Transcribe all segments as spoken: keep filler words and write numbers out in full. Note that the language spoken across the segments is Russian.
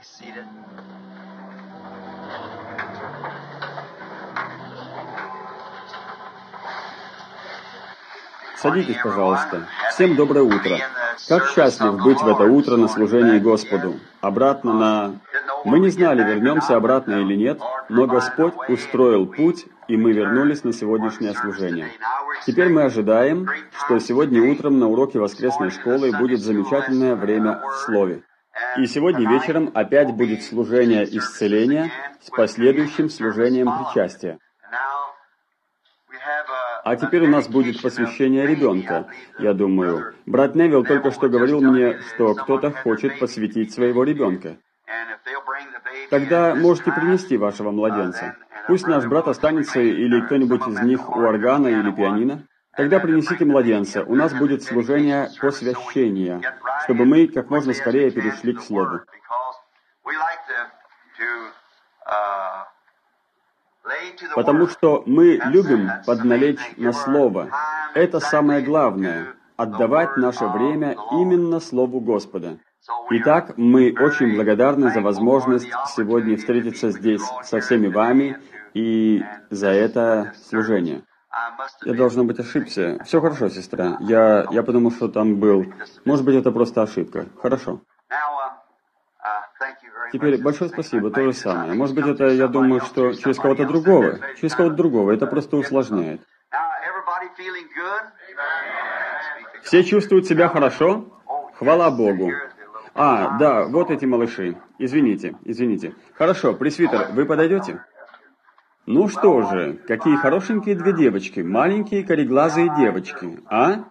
Садитесь, пожалуйста. Всем доброе утро. Как счастлив быть в это утро на служении Господу. Обратно на... Мы не знали, вернемся обратно или нет, но Господь устроил путь, и мы вернулись на сегодняшнее служение. Теперь мы ожидаем, что сегодня утром на уроке воскресной школы будет замечательное время в Слове. И сегодня вечером опять будет служение исцеления с последующим служением причастия. А теперь у нас будет посвящение ребенка, я думаю. Брат Невилл только что говорил мне, что кто-то хочет посвятить своего ребенка. Тогда можете принести вашего младенца. Пусть наш брат останется, или кто-нибудь из них у органа или пианино. Тогда принесите младенца. У нас будет служение посвящения, чтобы мы как можно скорее перешли к Слову. Потому что мы любим подналечь на Слово. Это самое главное — отдавать наше время именно Слову Господа. Итак, мы очень благодарны за возможность сегодня встретиться здесь со всеми вами и за это служение. Я, должно быть, ошибся. Все хорошо, сестра. Я, я подумал, что там был. Может быть, это просто ошибка. Хорошо. Теперь большое спасибо, то же самое. Может быть, это, я думаю, что через кого-то другого. Через кого-то другого. Это просто усложняет. Все чувствуют себя хорошо? Хвала Богу. А, да, вот эти малыши. Извините, извините. Хорошо, пресвитер, вы подойдете? Ну что же, какие хорошенькие две девочки, маленькие кореглазые девочки, а?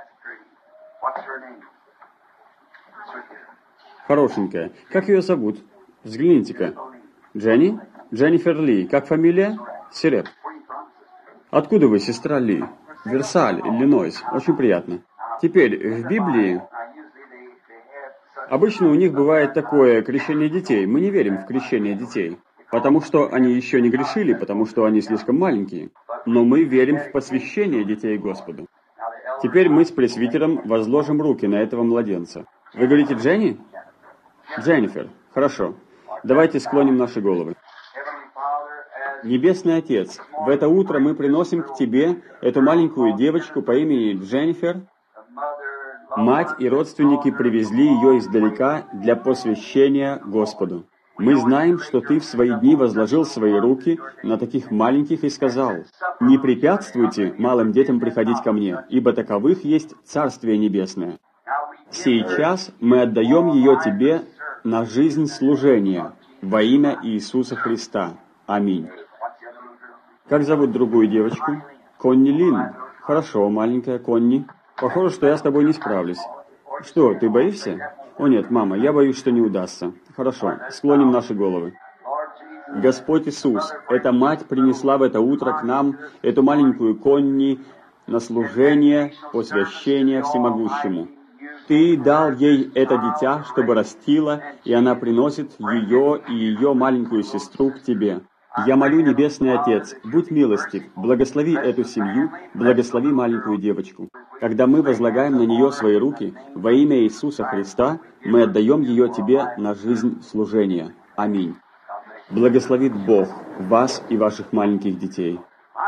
Хорошенькая. Как ее зовут? Взгляните-ка. Дженни? Дженнифер Ли. Как фамилия? Сиреп. Откуда вы, сестра Ли? Версаль, Иллинойс. Очень приятно. Теперь, в Библии... Обычно у них бывает такое крещение детей. Мы не верим в крещение детей, потому что они еще не грешили, потому что они слишком маленькие. Но мы верим в посвящение детей Господу. Теперь мы с пресвитером возложим руки на этого младенца. Вы говорите Дженни? Дженнифер. Хорошо. Давайте склоним наши головы. Небесный Отец, в это утро мы приносим к Тебе эту маленькую девочку по имени Дженнифер. Мать и родственники привезли ее издалека для посвящения Господу. Мы знаем, что Ты в свои дни возложил свои руки на таких маленьких и сказал: «Не препятствуйте малым детям приходить ко мне, ибо таковых есть Царствие Небесное». Сейчас мы отдаем ее Тебе на жизнь служения во имя Иисуса Христа. Аминь. Как зовут другую девочку? Конни Лин. Хорошо, маленькая Конни. Похоже, что я с тобой не справлюсь. Что, ты боишься? О нет, мама, я боюсь, что не удастся. Хорошо, склоним наши головы. Господь Иисус, эта мать принесла в это утро к нам эту маленькую Конни на служение, посвящение всемогущему. Ты дал ей это дитя, чтобы растила, и она приносит ее и ее маленькую сестру к Тебе. Я молю, Небесный Отец, будь милостив, благослови эту семью, благослови маленькую девочку. Когда мы возлагаем на нее свои руки, во имя Иисуса Христа, мы отдаем ее Тебе на жизнь служения. Аминь. Благословит Бог вас и ваших маленьких детей.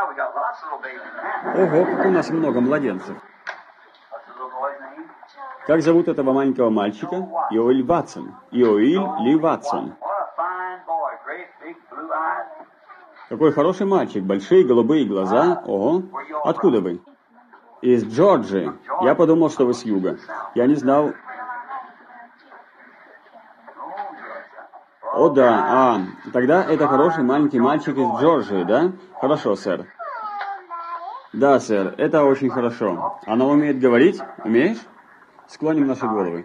Ого, как у нас много младенцев. Как зовут этого маленького мальчика? Иоэль Ватсон. Иоэль Ли Ватсон. Какой хороший мальчик, большие голубые глаза. Ого. Откуда вы? Из Джорджии. Я подумал, что вы с юга. Я не знал. О, да. А, тогда это хороший маленький мальчик из Джорджии, да? Хорошо, сэр. Да, сэр, это очень хорошо. Она умеет говорить? Умеешь? Склоним наши головы.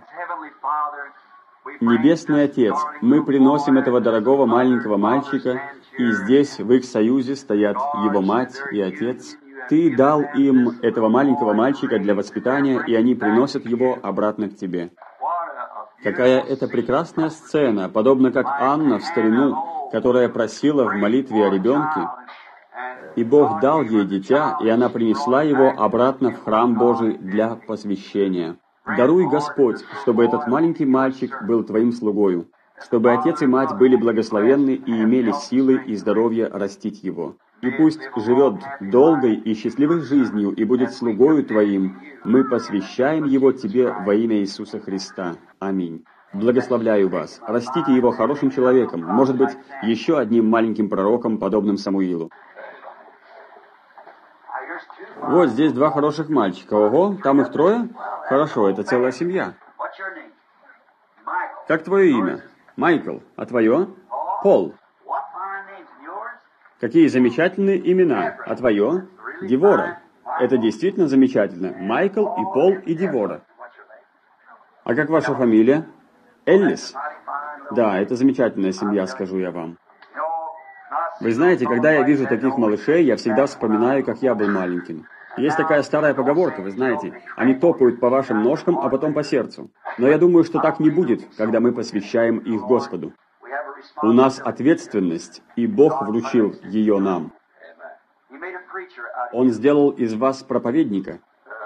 Небесный Отец, мы приносим этого дорогого маленького мальчика, и здесь, в их союзе, стоят его мать и отец. Ты дал им этого маленького мальчика для воспитания, и они приносят его обратно к Тебе. Какая это прекрасная сцена, подобно как Анна в старину, которая просила в молитве о ребенке, и Бог дал ей дитя, и она принесла его обратно в храм Божий для посвящения. Даруй, Господь, чтобы этот маленький мальчик был Твоим слугою. чтобы отец и мать были благословенны и имели силы и здоровье растить его. И пусть живет долгой и счастливой жизнью и будет слугою Твоим. Мы посвящаем его Тебе во имя Иисуса Христа. Аминь. Благословляю вас. Растите его хорошим человеком, может быть, еще одним маленьким пророком, подобным Самуилу. Вот здесь два хороших мальчика. Ого, там их трое? Хорошо, это целая семья. Как твое имя? Майкл. А твое? Пол. Какие замечательные имена. А твое? Девора. Это действительно замечательно. Майкл и Пол и Девора. А как ваша фамилия? Эллис. Да, это замечательная семья, скажу я вам. Вы знаете, когда я вижу таких малышей, я всегда вспоминаю, как я был маленьким. Есть такая старая поговорка, вы знаете, они топают по вашим ножкам, а потом по сердцу. Но я думаю, что так не будет, когда мы посвящаем их Господу. У нас ответственность, и Бог вручил ее нам. Он сделал из вас проповедника.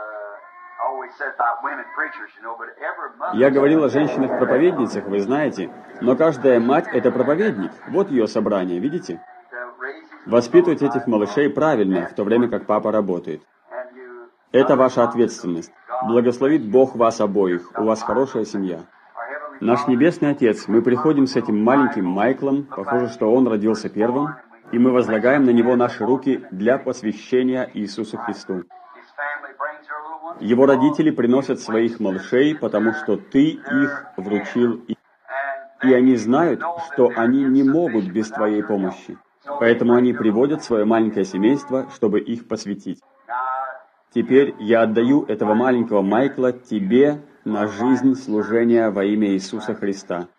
Я говорил о женщинах-проповедницах, вы знаете, но каждая мать – это проповедник. Вот ее собрание, видите? Воспитывать этих малышей правильно, в то время как папа работает. Это ваша ответственность. Благословит Бог вас обоих, у вас хорошая семья. Наш Небесный Отец, мы приходим с этим маленьким Майклом, похоже, что он родился первым, и мы возлагаем на него наши руки для посвящения Иисусу Христу. Его родители приносят своих малышей, потому что Ты их вручил им. И они знают, что они не могут без Твоей помощи. Поэтому они приводят свое маленькое семейство, чтобы их посвятить. Теперь я отдаю этого маленького Майкла Тебе на жизнь служения во имя Иисуса Христа.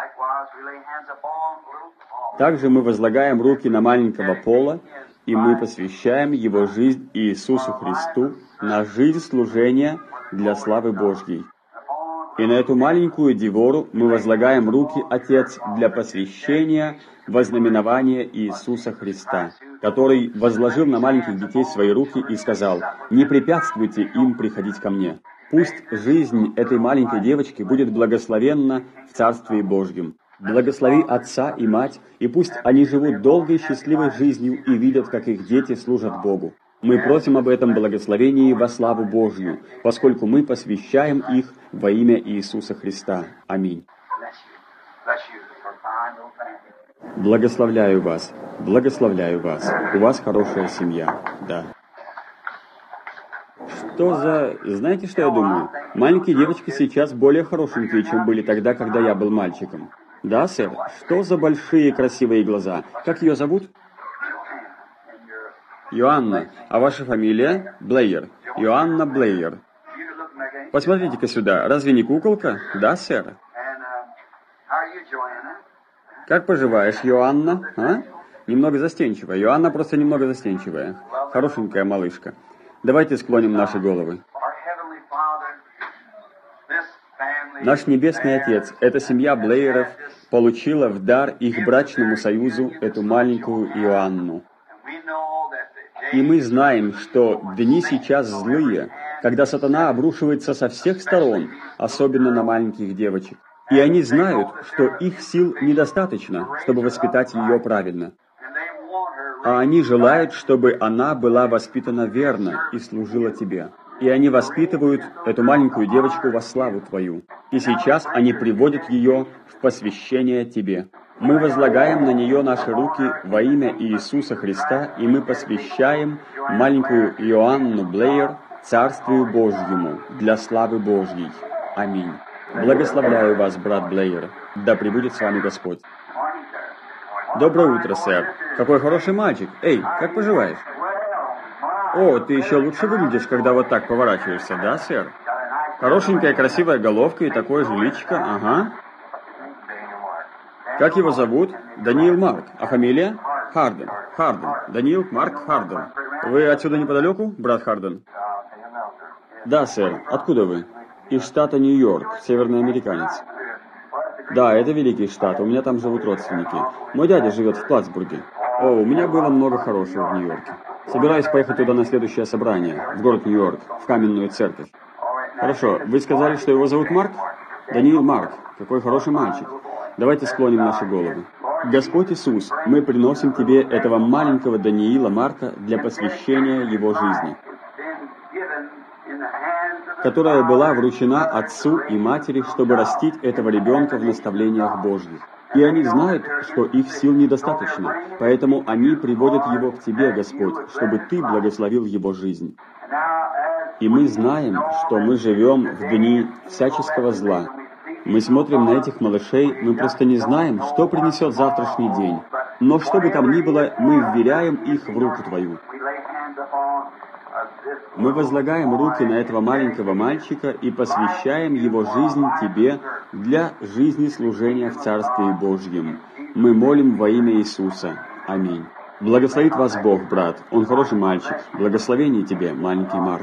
Также мы возлагаем руки на маленького Пола, и мы посвящаем его жизнь Иисусу Христу на жизнь служения для славы Божьей. И на эту маленькую Девору мы возлагаем руки, Отец, для посвящения вознаменования Иисуса Христа, который возложил на маленьких детей свои руки и сказал: «Не препятствуйте им приходить ко мне». Пусть жизнь этой маленькой девочки будет благословенна в Царстве Божьем. Благослови отца и мать, и пусть они живут долгой счастливой жизнью и видят, как их дети служат Богу. Мы просим об этом благословении во славу Божью, поскольку мы посвящаем их во имя Иисуса Христа. Аминь. Благословляю вас, благословляю вас. У вас хорошая семья, да. Что за... Знаете, что я думаю? Маленькие девочки сейчас более хорошенькие, чем были тогда, когда я был мальчиком. Да, сэр? Что за большие красивые глаза? Как ее зовут? Йоанна. А ваша фамилия? Блейер. Йоанна Блейер. Посмотрите-ка сюда. Разве не куколка? Да, сэр? Как поживаешь, Йоанна? А? Немного застенчивая. Йоанна просто немного застенчивая. Хорошенькая малышка. Давайте склоним наши головы. Наш Небесный Отец, эта семья Блейеров получила в дар их брачному союзу эту маленькую Иоанну. И мы знаем, что дни сейчас злые, когда сатана обрушивается со всех сторон, особенно на маленьких девочек. И они знают, что их сил недостаточно, чтобы воспитать ее правильно. А они желают, чтобы она была воспитана верно и служила Тебе. И они воспитывают эту маленькую девочку во славу Твою. И сейчас они приводят ее в посвящение Тебе. Мы возлагаем на нее наши руки во имя Иисуса Христа, и мы посвящаем маленькую Иоанну Блейер Царствию Божьему для славы Божьей. Аминь. Благословляю вас, брат Блейер. Да пребудет с вами Господь. Доброе утро, сэр. Какой хороший мальчик. Эй, как поживаешь? О, ты еще лучше выглядишь, когда вот так поворачиваешься, да, сэр? Хорошенькая, красивая головка и такое же личико, ага. Как его зовут? Даниил Марк. А фамилия? Харден. Харден. Даниил Марк Харден. Вы отсюда неподалеку, брат Харден? Да, сэр. Откуда вы? Из штата Нью-Йорк, северный американец. Да, это великий штат, у меня там живут родственники. Мой дядя живет в Платсбурге. О, у меня было много хорошего в Нью-Йорке. Собираюсь поехать туда на следующее собрание, в город Нью-Йорк, в каменную церковь. Хорошо, вы сказали, что его зовут Марк? Даниил Марк, какой хороший мальчик. Давайте склоним наши головы. Господь Иисус, мы приносим Тебе этого маленького Даниила Марка для посвящения его жизни, которая была вручена отцу и матери, чтобы растить этого ребенка в наставлениях Божьих. И они знают, что их сил недостаточно, поэтому они приводят его к Тебе, Господь, чтобы Ты благословил его жизнь. И мы знаем, что мы живем в дни всяческого зла. Мы смотрим на этих малышей, мы просто не знаем, что принесет завтрашний день. Но что бы там ни было, мы вверяем их в руку Твою. Мы возлагаем руки на этого маленького мальчика и посвящаем его жизнь Тебе для жизни служения в Царстве Божьем. Мы молим во имя Иисуса. Аминь. Благословит вас Бог, брат. Он хороший мальчик. Благословение тебе, маленький Марк.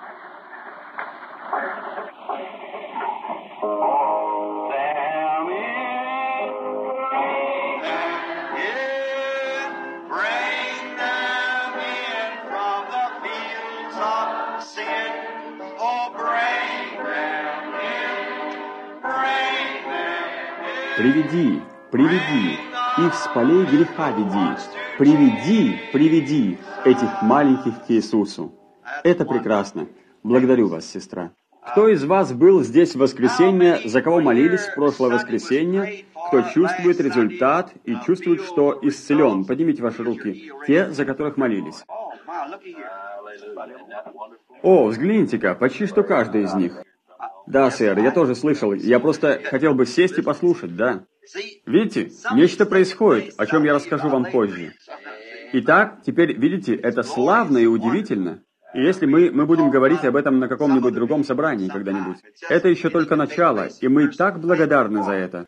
Приведи, приведи, их с полей греха веди, приведи, приведи этих маленьких к Иисусу. Это прекрасно. Благодарю вас, сестра. Кто из вас был здесь в воскресенье, за кого молились в прошлое воскресенье, кто чувствует результат и чувствует, что исцелен? Поднимите ваши руки, те, за которых молились. О, взгляните-ка, почти что каждый из них. Да, сэр, я тоже слышал. Я просто хотел бы сесть и послушать, да. Видите, нечто происходит, о чем я расскажу вам позже. Итак, теперь, видите, это славно и удивительно. И если мы, мы будем говорить об этом на каком-нибудь другом собрании когда-нибудь, это еще только начало, и мы так благодарны за это.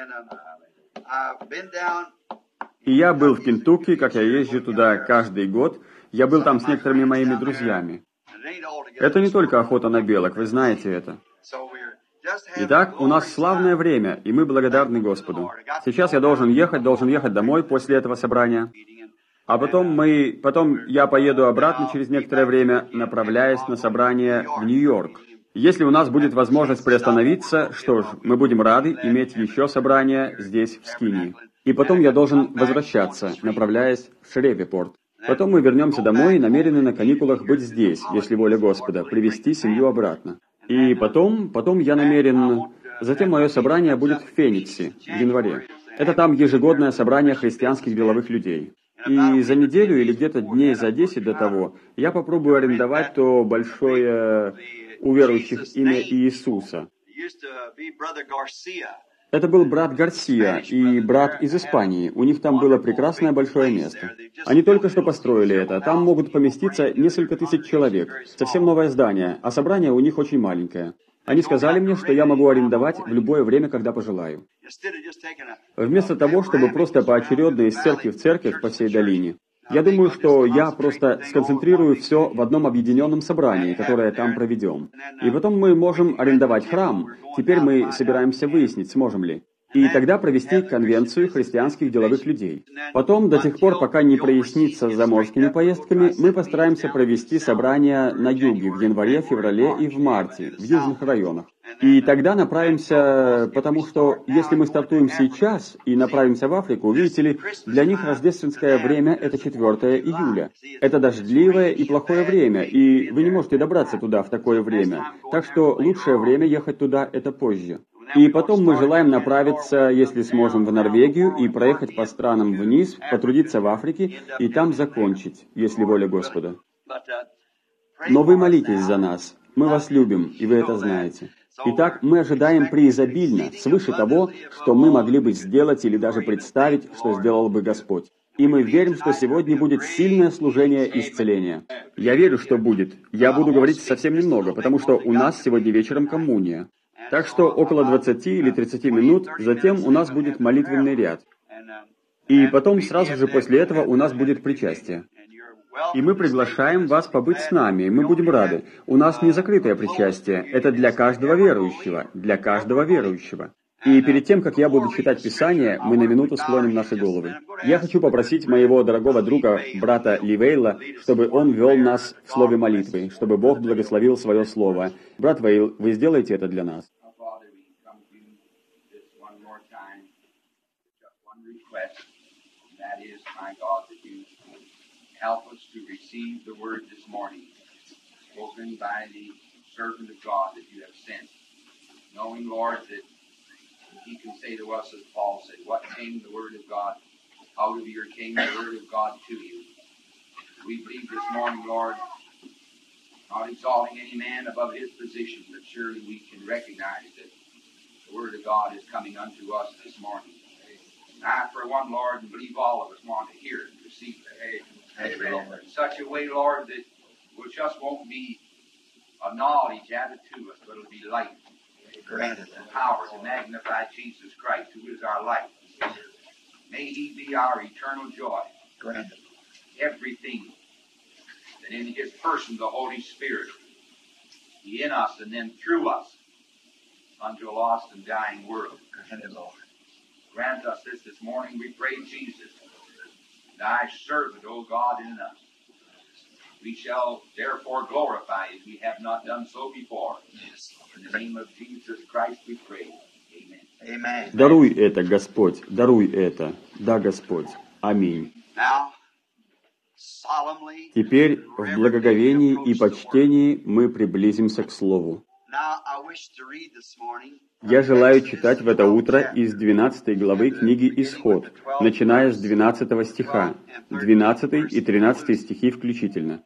И я был в Кентукки, как я езжу туда каждый год, я был там с некоторыми моими друзьями. Это не только охота на белок, вы знаете это. Итак, у нас славное время, и мы благодарны Господу. Сейчас я должен ехать, должен ехать домой после этого собрания. А потом мы, потом я поеду обратно через некоторое время, направляясь на собрание в Нью-Йорк. Если у нас будет возможность приостановиться, что ж, мы будем рады иметь еще собрание здесь, в Скинии. И потом я должен возвращаться, направляясь в Шревепорт. Потом мы вернемся домой и намерены на каникулах быть здесь, если воля Господа, привести семью обратно. И потом, потом я намерен... Затем мое собрание будет в Фениксе, в январе. Это там ежегодное собрание христианских деловых людей. И за неделю или где-то дней за десять до того я попробую арендовать то большое у верующих имя Иисуса. Это был брат Гарсия и брат из Испании. У них там было прекрасное большое место. Они только что построили это. Там могут поместиться несколько тысяч человек. Совсем новое здание, а собрание у них очень маленькое. Они сказали мне, что я могу арендовать в любое время, когда пожелаю. Вместо того, чтобы просто поочередно из церкви в церковь по всей долине, я думаю, что я просто сконцентрирую все в одном объединенном собрании, которое там проведем. И потом мы можем арендовать храм. Теперь мы собираемся выяснить, сможем ли. И тогда провести конвенцию христианских деловых людей. Потом, до тех пор, пока не прояснится с заморскими поездками, мы постараемся провести собрания на юге в январе, феврале и в марте, в южных районах. И тогда направимся, потому что если мы стартуем сейчас и направимся в Африку, видите ли, для них рождественское время — это четвёртое июля. Это дождливое и плохое время, и вы не можете добраться туда в такое время. Так что лучшее время ехать туда — это позже. И потом мы желаем направиться, если сможем, в Норвегию и проехать по странам вниз, потрудиться в Африке и там закончить, если воля Господа. Но вы молитесь за нас. Мы вас любим, и вы это знаете. Итак, мы ожидаем преизобильно, свыше того, что мы могли бы сделать или даже представить, что сделал бы Господь. И мы верим, что сегодня будет сильное служение исцеления. Я верю, что будет. Я буду говорить совсем немного, потому что у нас сегодня вечером коммуния. Так что около двадцати или тридцати минут, затем у нас будет молитвенный ряд. И потом сразу же после этого у нас будет причастие. И мы приглашаем вас побыть с нами, и мы будем рады. У нас не закрытое причастие, это для каждого верующего, для каждого верующего. И перед тем, как я буду читать Писание, мы на минуту склоним наши головы. Я хочу попросить моего дорогого друга, брата Ливейла, чтобы он вел нас в слове молитвы, чтобы Бог благословил свое слово. Брат Вейл, вы сделаете это для нас? He can say to us, as Paul said, what came the word of God out of your came the word of God to you. We believe this morning, Lord, not exalting any man above his position, but surely we can recognize that the word of God is coming unto us this morning. And I, for one, Lord, and believe all of us want to hear it and receive it. Amen. In such a way, Lord, that it just won't be a knowledge added to us, but it'll be light. Granted and power to magnify Jesus Christ, who is our life. May He be our eternal joy. Granted. Everything that in His person, the Holy Spirit, He in us and then through us unto a lost and dying world. Granted, Lord. Grant us this this morning, we pray, Jesus, Thy servant, O God, in us. We shall therefore glorify as we have not done so before. Yes. In the name of Jesus Christ we pray. Amen. Amen. Даруй это, Господь, даруй это. Да, Господь. Аминь. Теперь в благоговении и почтении мы приблизимся к Слову. Я желаю читать в это утро из двенадцатой главы книги «Исход», начиная с двенадцатого стиха, двенадцатый и тринадцатый стихи включительно.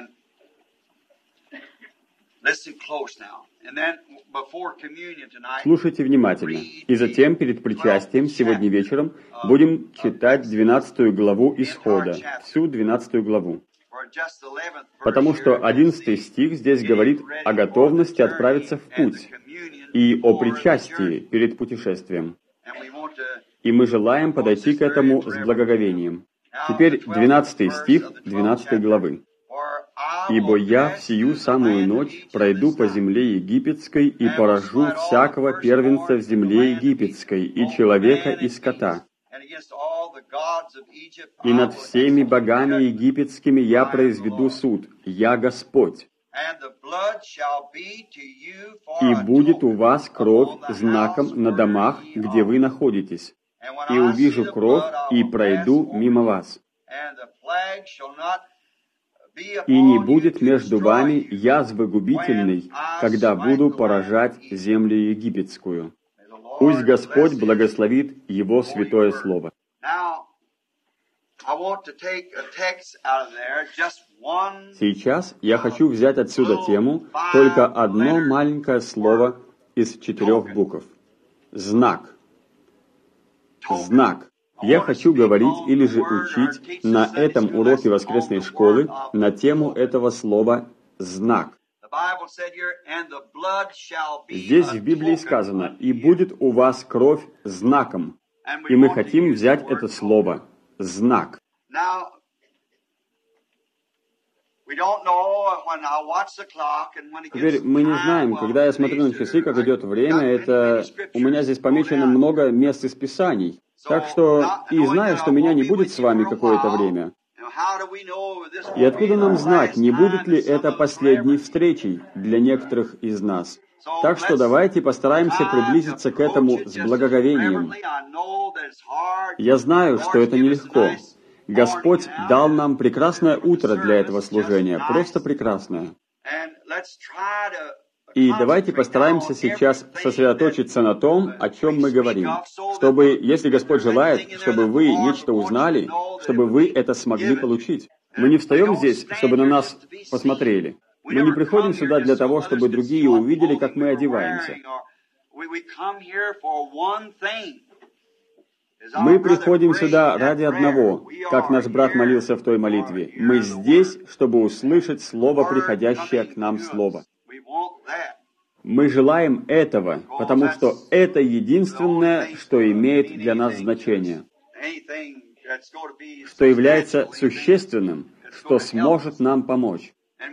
Слушайте внимательно. И затем, перед причастием, сегодня вечером, будем читать двенадцатую главу «Исхода», всю двенадцатую главу. Потому что одиннадцатый стих здесь говорит о готовности отправиться в путь и о причастии перед путешествием. И мы желаем подойти к этому с благоговением. Теперь двенадцатый стих двенадцатой главы. «Ибо я в сию самую ночь пройду по земле египетской и поражу всякого первенца в земле египетской, и человека, и скота. И над всеми богами египетскими я произведу суд, я Господь. И будет у вас кровь знаком на домах, где вы находитесь. И увижу кровь, и пройду мимо вас. И не будет между вами язвы губительной, когда буду поражать землю египетскую. Пусть Господь благословит Его святое Слово». Сейчас я хочу взять отсюда тему, только одно маленькое слово из четырех букв. Знак. Знак. Я хочу говорить или же учить на этом уроке воскресной школы на тему этого слова «знак». Здесь в Библии сказано: «И будет у вас кровь знаком». И мы хотим взять это слово «знак». Теперь мы не знаем, когда я смотрю на часы, как идет время, это у меня здесь помечено много мест из Писаний. Так что, и зная, что меня не будет с вами какое-то время, и откуда нам знать, не будет ли это последней встречей для некоторых из нас? Так что давайте постараемся приблизиться к этому с благоговением. Я знаю, что это нелегко. Господь дал нам прекрасное утро для этого служения, просто прекрасное. И давайте постараемся сейчас сосредоточиться на том, о чем мы говорим, чтобы, если Господь желает, чтобы вы нечто узнали, чтобы вы это смогли получить. Мы не встаем здесь, чтобы на нас посмотрели. Мы не приходим сюда для того, чтобы другие увидели, как мы одеваемся. Мы приходим сюда ради одного, как наш брат молился в той молитве. Мы здесь, чтобы услышать Слово, приходящее к нам Слово. Мы желаем этого, потому что это единственное, что имеет для нас значение, что является существенным, что сможет нам помочь.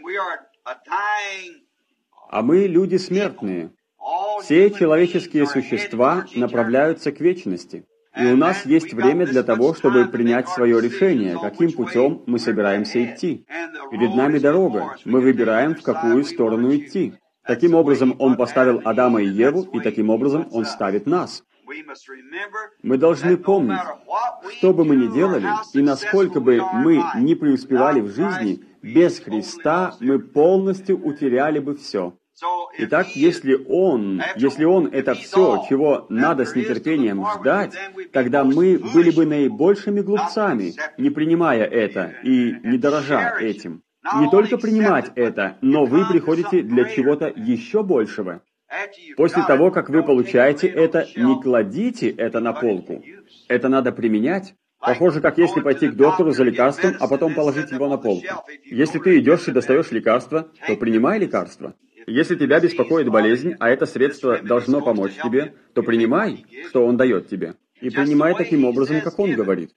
А мы люди смертные. Все человеческие существа направляются к вечности. И у нас есть время для того, чтобы принять свое решение, каким путем мы собираемся идти. Перед нами дорога. Мы выбираем, в какую сторону идти. Таким образом, Он поставил Адама и Еву, и таким образом Он ставит нас. Мы должны помнить, что бы мы ни делали, и насколько бы мы ни преуспевали в жизни, без Христа мы полностью утеряли бы все. Итак, если Он, если Он — это все, чего надо с нетерпением ждать, тогда мы были бы наибольшими глупцами, не принимая это и не дорожа этим. Не только принимать это, но вы приходите для чего-то еще большего. После того, как вы получаете это, не кладите это на полку. Это надо применять. Похоже, как если пойти к доктору за лекарством, а потом положить его на полку. Если ты идешь и достаешь лекарство, то принимай лекарство. Если тебя беспокоит болезнь, а это средство должно помочь тебе, то принимай, что он дает тебе. И принимай таким образом, как он говорит.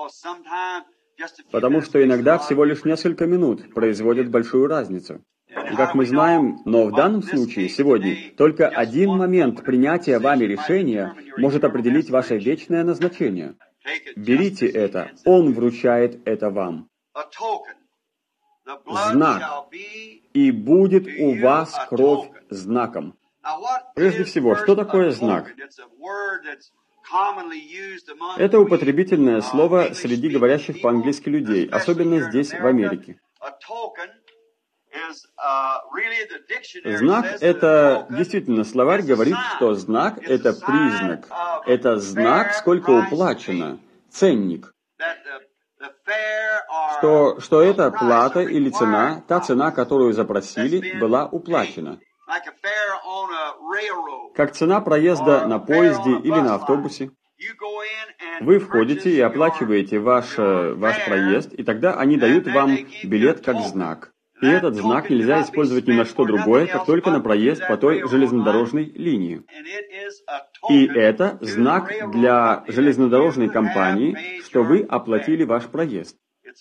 Потому что иногда всего лишь несколько минут производят большую разницу. И как мы знаем, но в данном случае, сегодня, только один момент принятия вами решения может определить ваше вечное назначение. Берите это, Он вручает это вам. Знак. И будет у вас кровь знаком. Прежде всего, что такое знак? Это употребительное слово среди говорящих по-английски людей, особенно здесь, в Америке. Знак — это, действительно, словарь говорит, что знак — это признак. Это знак, сколько уплачено, ценник. Что, что эта плата или цена, та цена, которую запросили, была уплачена. Как цена проезда на поезде или на автобусе. Вы входите и оплачиваете ваш, ваш проезд, и тогда они дают вам билет как знак. И этот знак нельзя использовать ни на что другое, как только на проезд по той железнодорожной линии. И это знак для железнодорожной компании, что вы оплатили ваш проезд.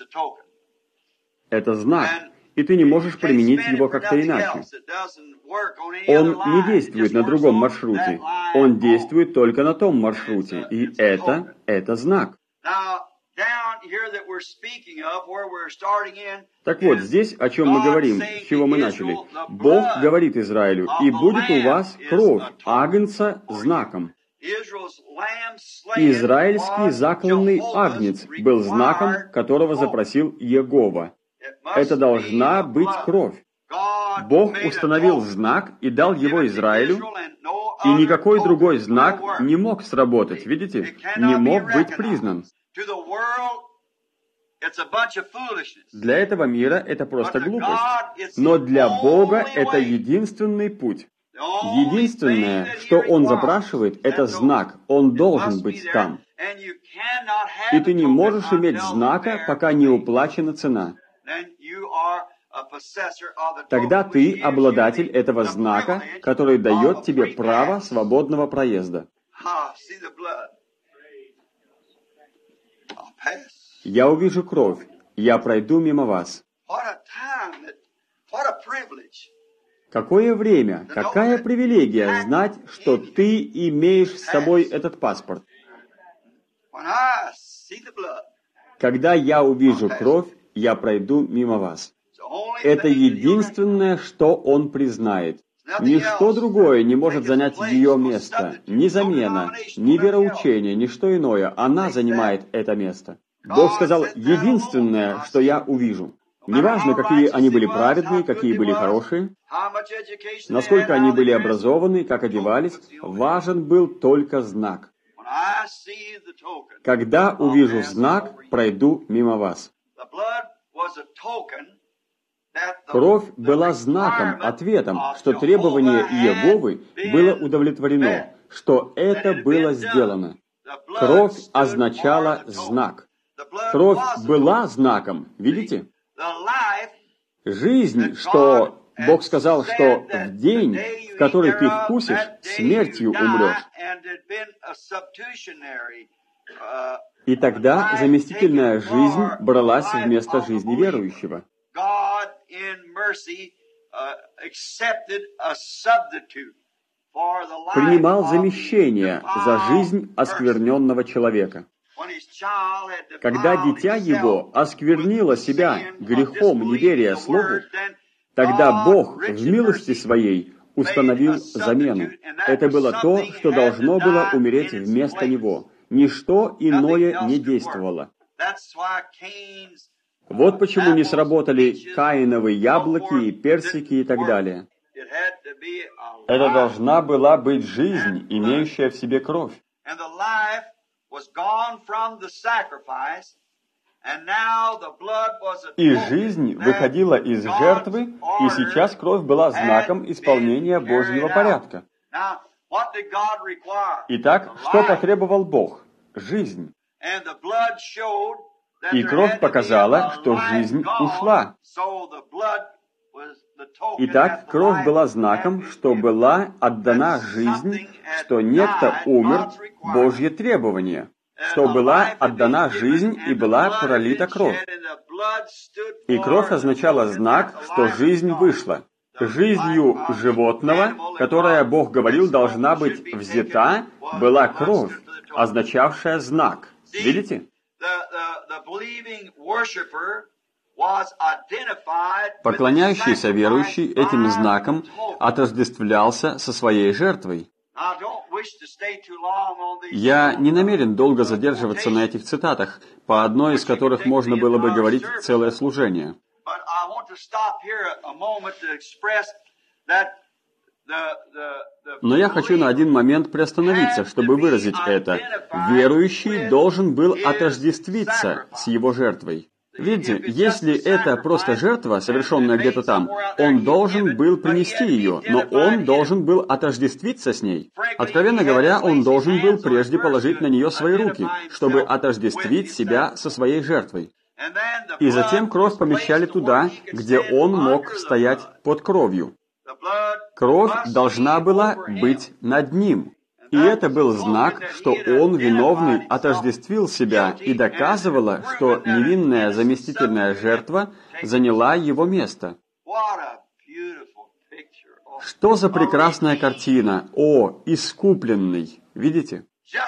Это знак, и ты не можешь применить его как-то иначе. Он не действует на другом маршруте, он действует только на том маршруте, и это, это знак. Так вот, здесь, о чем мы говорим, с чего мы начали. Бог говорит Израилю, «И будет у вас кровь агнца знаком». Израильский закланный агнец был знаком, которого запросил Иегова. Это должна быть кровь. Бог установил знак и дал его Израилю, и никакой другой знак не мог сработать, видите, не мог быть признан. Для этого мира это просто глупость. Но для Бога это единственный путь. Единственное, что Он запрашивает, это знак. Он должен быть там. И ты не можешь иметь знака, пока не уплачена цена. Тогда ты обладатель этого знака, который дает тебе право свободного проезда. Я увижу кровь, я пройду мимо вас. Какое время, какая привилегия знать, что ты имеешь с собой этот паспорт. Когда я увижу кровь, я пройду мимо вас. Это единственное, что Он признает. Ничто другое не может занять ее место. Ни замена, ни вероучение, ничто иное. Она занимает это место. Бог сказал, единственное, что я увижу. Неважно, какие они были праведные, какие были хорошие, насколько они были образованы, как одевались, важен был только знак. Когда увижу знак, пройду мимо вас. Кровь была знаком, ответом, что требование Иеговы было удовлетворено, что это было сделано. Кровь означала знак. Кровь была знаком, видите? Жизнь, что Бог сказал, что в день, в который ты вкусишь, смертью умрешь. И тогда заместительная жизнь бралась вместо жизни верующего. Принимал замещение за жизнь оскверненного человека. Когда дитя его осквернило себя грехом неверия Слову, тогда Бог в милости Своей установил замену. Это было то, что должно было умереть вместо него. Ничто иное не действовало. Вот почему не сработали Каиновы яблоки, персики и так далее. Это должна была быть жизнь, имеющая в себе кровь. И жизнь выходила из жертвы, и сейчас кровь была знаком исполнения Божьего порядка. Итак, что потребовал Бог? Жизнь. И кровь показала, что жизнь ушла. Итак, кровь была знаком, что была отдана жизнь, что некто умер, Божье требование, что была отдана жизнь и была пролита кровь. И кровь означала знак, что жизнь вышла. Жизнью животного, которая, Бог говорил, должна быть взята, была кровь, означавшая знак. Видите? Поклоняющийся верующий этим знаком отождествлялся со своей жертвой. Я не намерен долго задерживаться на этих цитатах, по одной из которых можно было бы говорить целое служение. Но я хочу на один момент приостановиться, чтобы выразить это. Верующий должен был отождествиться с его жертвой. Видите, если это просто жертва, совершенная где-то там, он должен был принести ее, но он должен был отождествиться с ней. Откровенно говоря, он должен был прежде положить на нее свои руки, чтобы отождествить себя со своей жертвой. И затем кровь помещали туда, где он мог стоять под кровью. Кровь должна была быть над ним. И это был знак, что он, виновный, отождествил себя и доказывало, что невинная заместительная жертва заняла его место. Что за прекрасная картина! О, искупленный! Видите?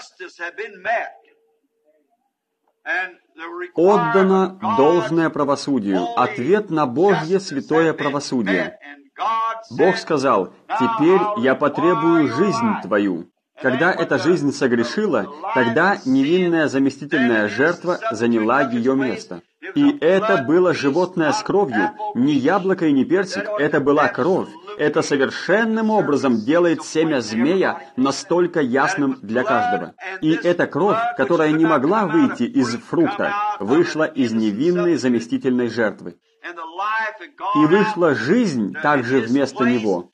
Отдано должное правосудию, ответ на Божье святое правосудие. Бог сказал: «Теперь я потребую жизнь твою». Когда эта жизнь согрешила, тогда невинная заместительная жертва заняла ее место. И это было животное с кровью, не яблоко и не персик, это была кровь. Это совершенным образом делает семя змея настолько ясным для каждого. И эта кровь, которая не могла выйти из фрукта, вышла из невинной заместительной жертвы. И вышла жизнь также вместо него.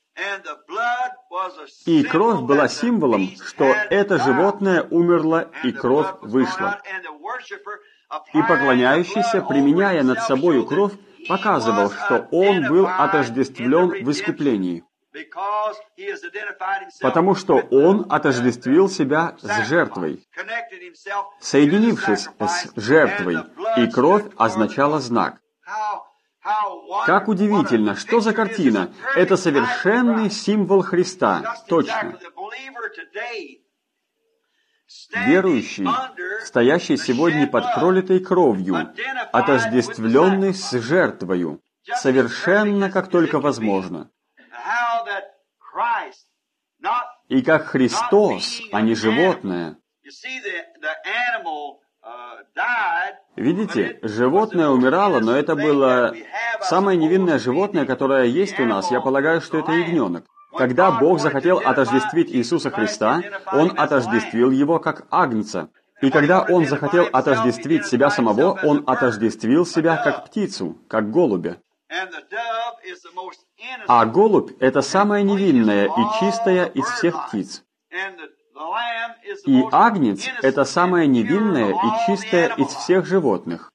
И кровь была символом, что это животное умерло, и кровь вышла. И поклоняющийся, применяя над собою кровь, показывал, что он был отождествлен в искуплении, потому что он отождествил себя с жертвой, соединившись с жертвой, и кровь означала знак. Как удивительно, что за картина? Это совершенный символ Христа, точно. Верующий, стоящий сегодня под пролитой кровью, отождествленный с жертвою, совершенно как только возможно. И как Христос, а не животное. Видите, животное умирало, но это было самое невинное животное, которое есть у нас. Я полагаю, что это ягненок. Когда Бог захотел отождествить Иисуса Христа, Он отождествил Его как агнца. И когда Он захотел отождествить себя самого, Он отождествил себя как птицу, как голубя. А голубь — это самая невинная и чистая из всех птиц. И агнец — это самое невинное и чистое из всех животных.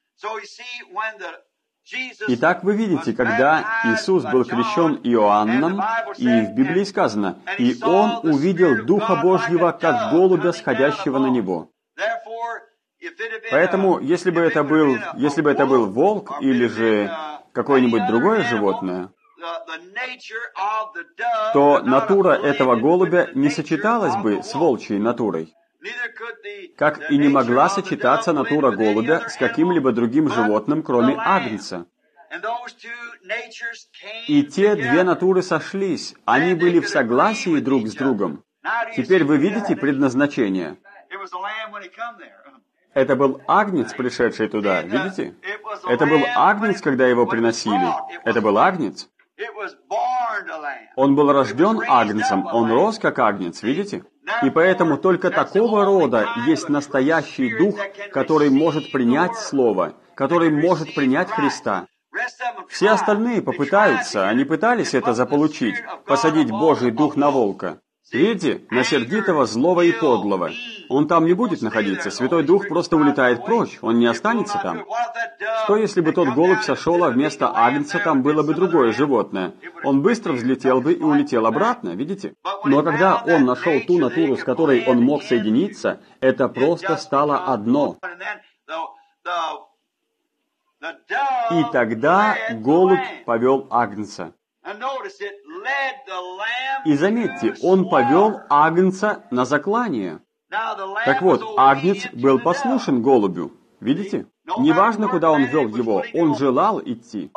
Итак, вы видите, когда Иисус был крещен Иоанном, и в Библии сказано: «И Он увидел Духа Божьего, как голубя, сходящего на Него». Поэтому, если бы это был, если бы это был волк или же какое-нибудь другое животное, то натура этого голубя не сочеталась бы с волчьей натурой, как и не могла сочетаться натура голубя с каким-либо другим животным, кроме агнца. И те две натуры сошлись, они были в согласии друг с другом. Теперь вы видите предназначение. Это был агнец, пришедший туда, видите? Это был агнец, когда его приносили. Это был агнец. Он был рожден агнцем, он рос как агнец, видите? И поэтому только такого рода есть настоящий дух, который может принять Слово, который может принять Христа. Все остальные попытаются, они пытались это заполучить, посадить Божий Дух на волка. Видите, на сердитого, злого и подлого. Он там не будет находиться, Святой Дух просто улетает прочь, он не останется там. Что если бы тот голубь сошел, а вместо агнца там было бы другое животное? Он быстро взлетел бы и улетел обратно, видите? Но когда он нашел ту натуру, с которой он мог соединиться, это просто стало одно. И тогда голубь повел агнца. И заметьте, он повел агнца на заклание. Так вот, агнец был послушен голубю. Видите? Неважно, куда он вел его, он желал идти.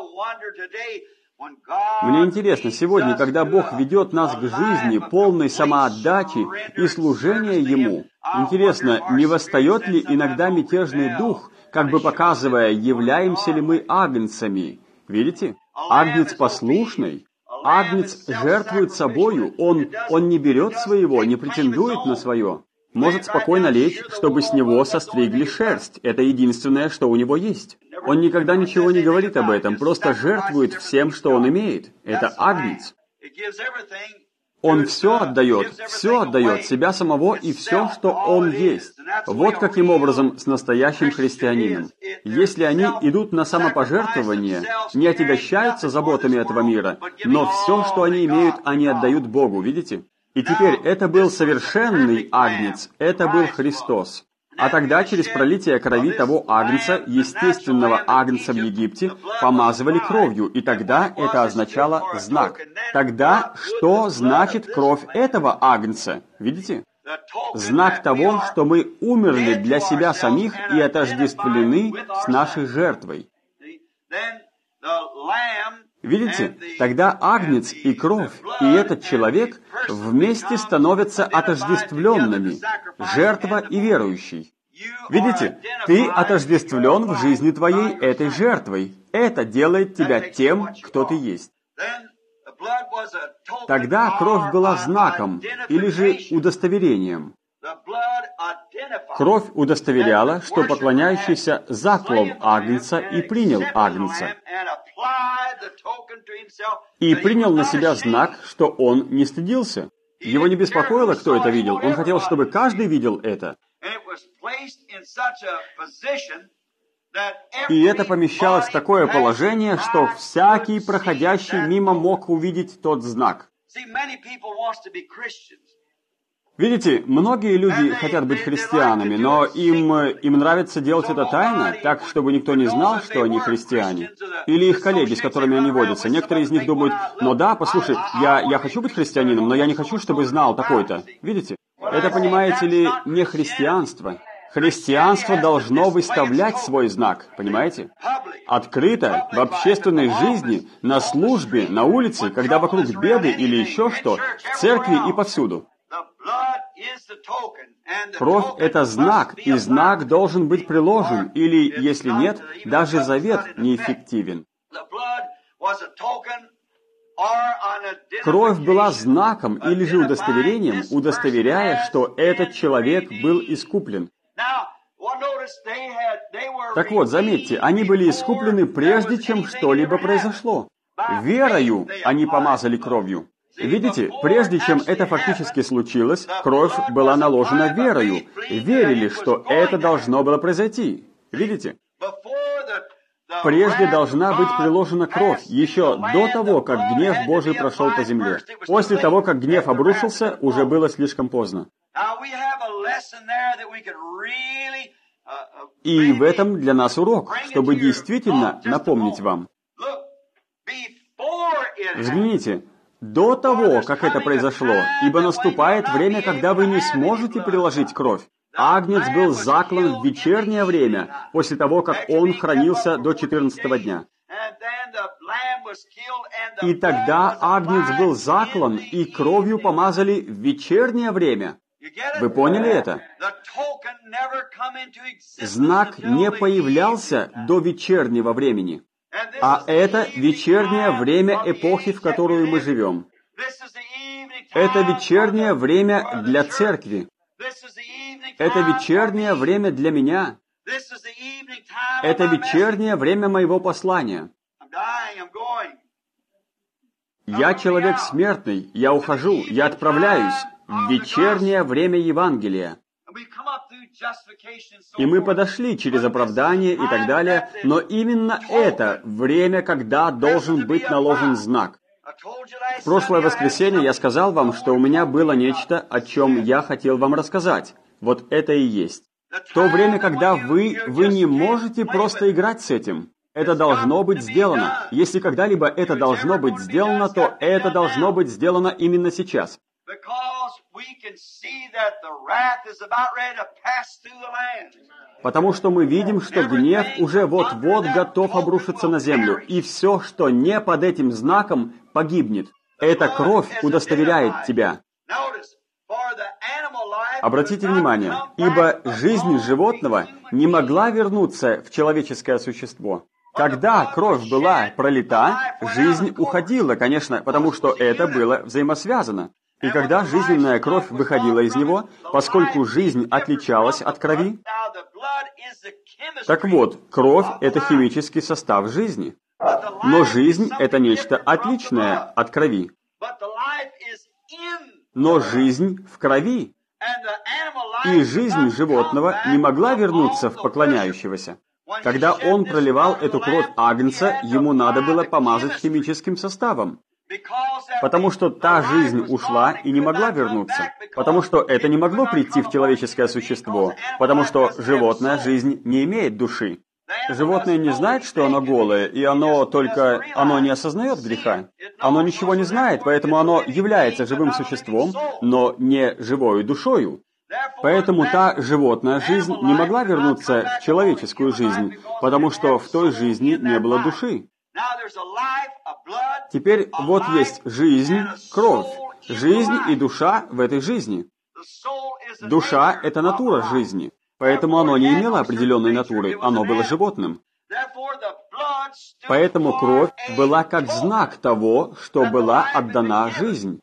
Мне интересно, сегодня, когда Бог ведет нас к жизни, полной самоотдачи и служения Ему, интересно, не восстает ли иногда мятежный дух, как бы показывая, являемся ли мы агнцами? Видите? Агнец послушный. Агнец жертвует собою, он, он не берет своего, не претендует на свое. Может спокойно лечь, чтобы с него состригли шерсть. Это единственное, что у него есть. Он никогда ничего не говорит об этом, просто жертвует всем, что он имеет. Это агнец. Он все отдает, все отдает, себя самого и все, что он есть. Вот каким образом с настоящим христианином. Если они идут на самопожертвование, не отягощаются заботами этого мира, но все, что они имеют, они отдают Богу, видите? И теперь это был совершенный агнец, это был Христос. А тогда через пролитие крови того агнца, естественного агнца в Египте, помазывали кровью, и тогда это означало знак. Тогда что значит кровь этого агнца? Видите? Знак того, что мы умерли для себя самих и отождествлены с нашей жертвой. Видите? Тогда агнец и кровь, и этот человек вместе становятся отождествленными, жертва и верующий. Видите? Ты отождествлен в жизни твоей этой жертвой. Это делает тебя тем, кто ты есть. Тогда кровь была знаком, или же удостоверением. Кровь удостоверяла, что поклоняющийся заклал агнца и принял агнца. И принял на себя знак, что он не стыдился. Его не беспокоило, кто это видел. Он хотел, чтобы каждый видел это. И это помещалось в такое положение, что всякий проходящий мимо мог увидеть тот знак. Видите, многие люди хотят быть христианами, но им, им нравится делать это тайно, так, чтобы никто не знал, что они христиане. Или их коллеги, с которыми они водятся. Некоторые из них думают, ну да, послушай, я, я хочу быть христианином, но я не хочу, чтобы знал такой-то. Видите? Это, понимаете ли, не христианство. Христианство должно выставлять свой знак, понимаете? Открыто, в общественной жизни, на службе, на улице, когда вокруг беды или еще что, в церкви и повсюду. Кровь — это знак, и знак должен быть приложен, или, если нет, даже завет неэффективен. Кровь была знаком или же удостоверением, удостоверяя, что этот человек был искуплен. Так вот, заметьте, они были искуплены прежде, чем что-либо произошло. Верою они помазали кровью. Видите, прежде чем это фактически случилось, кровь была наложена верою. Верили, что это должно было произойти. Видите? Прежде должна быть приложена кровь, еще до того, как гнев Божий прошел по земле. После того, как гнев обрушился, уже было слишком поздно. И в этом для нас урок, чтобы действительно напомнить вам. Взгляните, до того, как это произошло, ибо наступает время, когда вы не сможете приложить кровь. Агнец был заклан в вечернее время, после того, как он хранился до четырнадцатого дня. И тогда агнец был заклан, и кровью помазали в вечернее время. Вы поняли это? Знак не появлялся до вечернего времени. А это вечернее время эпохи, в которую мы живем. Это вечернее время для церкви. Это вечернее время для меня. Это вечернее время моего послания. Я человек смертный, я ухожу, я отправляюсь в вечернее время Евангелия. И мы подошли через оправдание и так далее, но именно это время, когда должен быть наложен знак. В прошлое воскресенье я сказал вам, что у меня было нечто, о чем я хотел вам рассказать. Вот это и есть. То время, когда вы, вы не можете просто играть с этим. Это должно быть сделано. Если когда-либо это должно быть сделано, то это должно быть сделано именно сейчас. Потому что мы видим, что гнев уже вот-вот готов обрушиться на землю, и все, что не под этим знаком, погибнет. Эта кровь удостоверяет тебя. Обратите внимание, ибо жизнь животного не могла вернуться в человеческое существо. Когда кровь была пролита, жизнь уходила, конечно, потому что это было взаимосвязано. И когда жизненная кровь выходила из него, поскольку жизнь отличалась от крови, так вот, кровь – это химический состав жизни. Но жизнь – это нечто отличное от крови. Но жизнь в крови. И жизнь животного не могла вернуться в поклоняющегося. Когда он проливал эту кровь агнца, ему надо было помазать химическим составом. Потому что та жизнь ушла и не могла вернуться. Потому что это не могло прийти в человеческое существо. Потому что животная жизнь не имеет души. Животное не знает, что оно голое, и оно только... оно не осознает греха. Оно ничего не знает, поэтому оно является живым существом, но не живою душою. Поэтому та животная жизнь не могла вернуться в человеческую жизнь, потому что в той жизни не было души. Теперь вот есть жизнь, кровь. Жизнь и душа в этой жизни. Душа — это натура жизни. Поэтому оно не имело определенной натуры, оно было животным. Поэтому кровь была как знак того, что была отдана жизнь.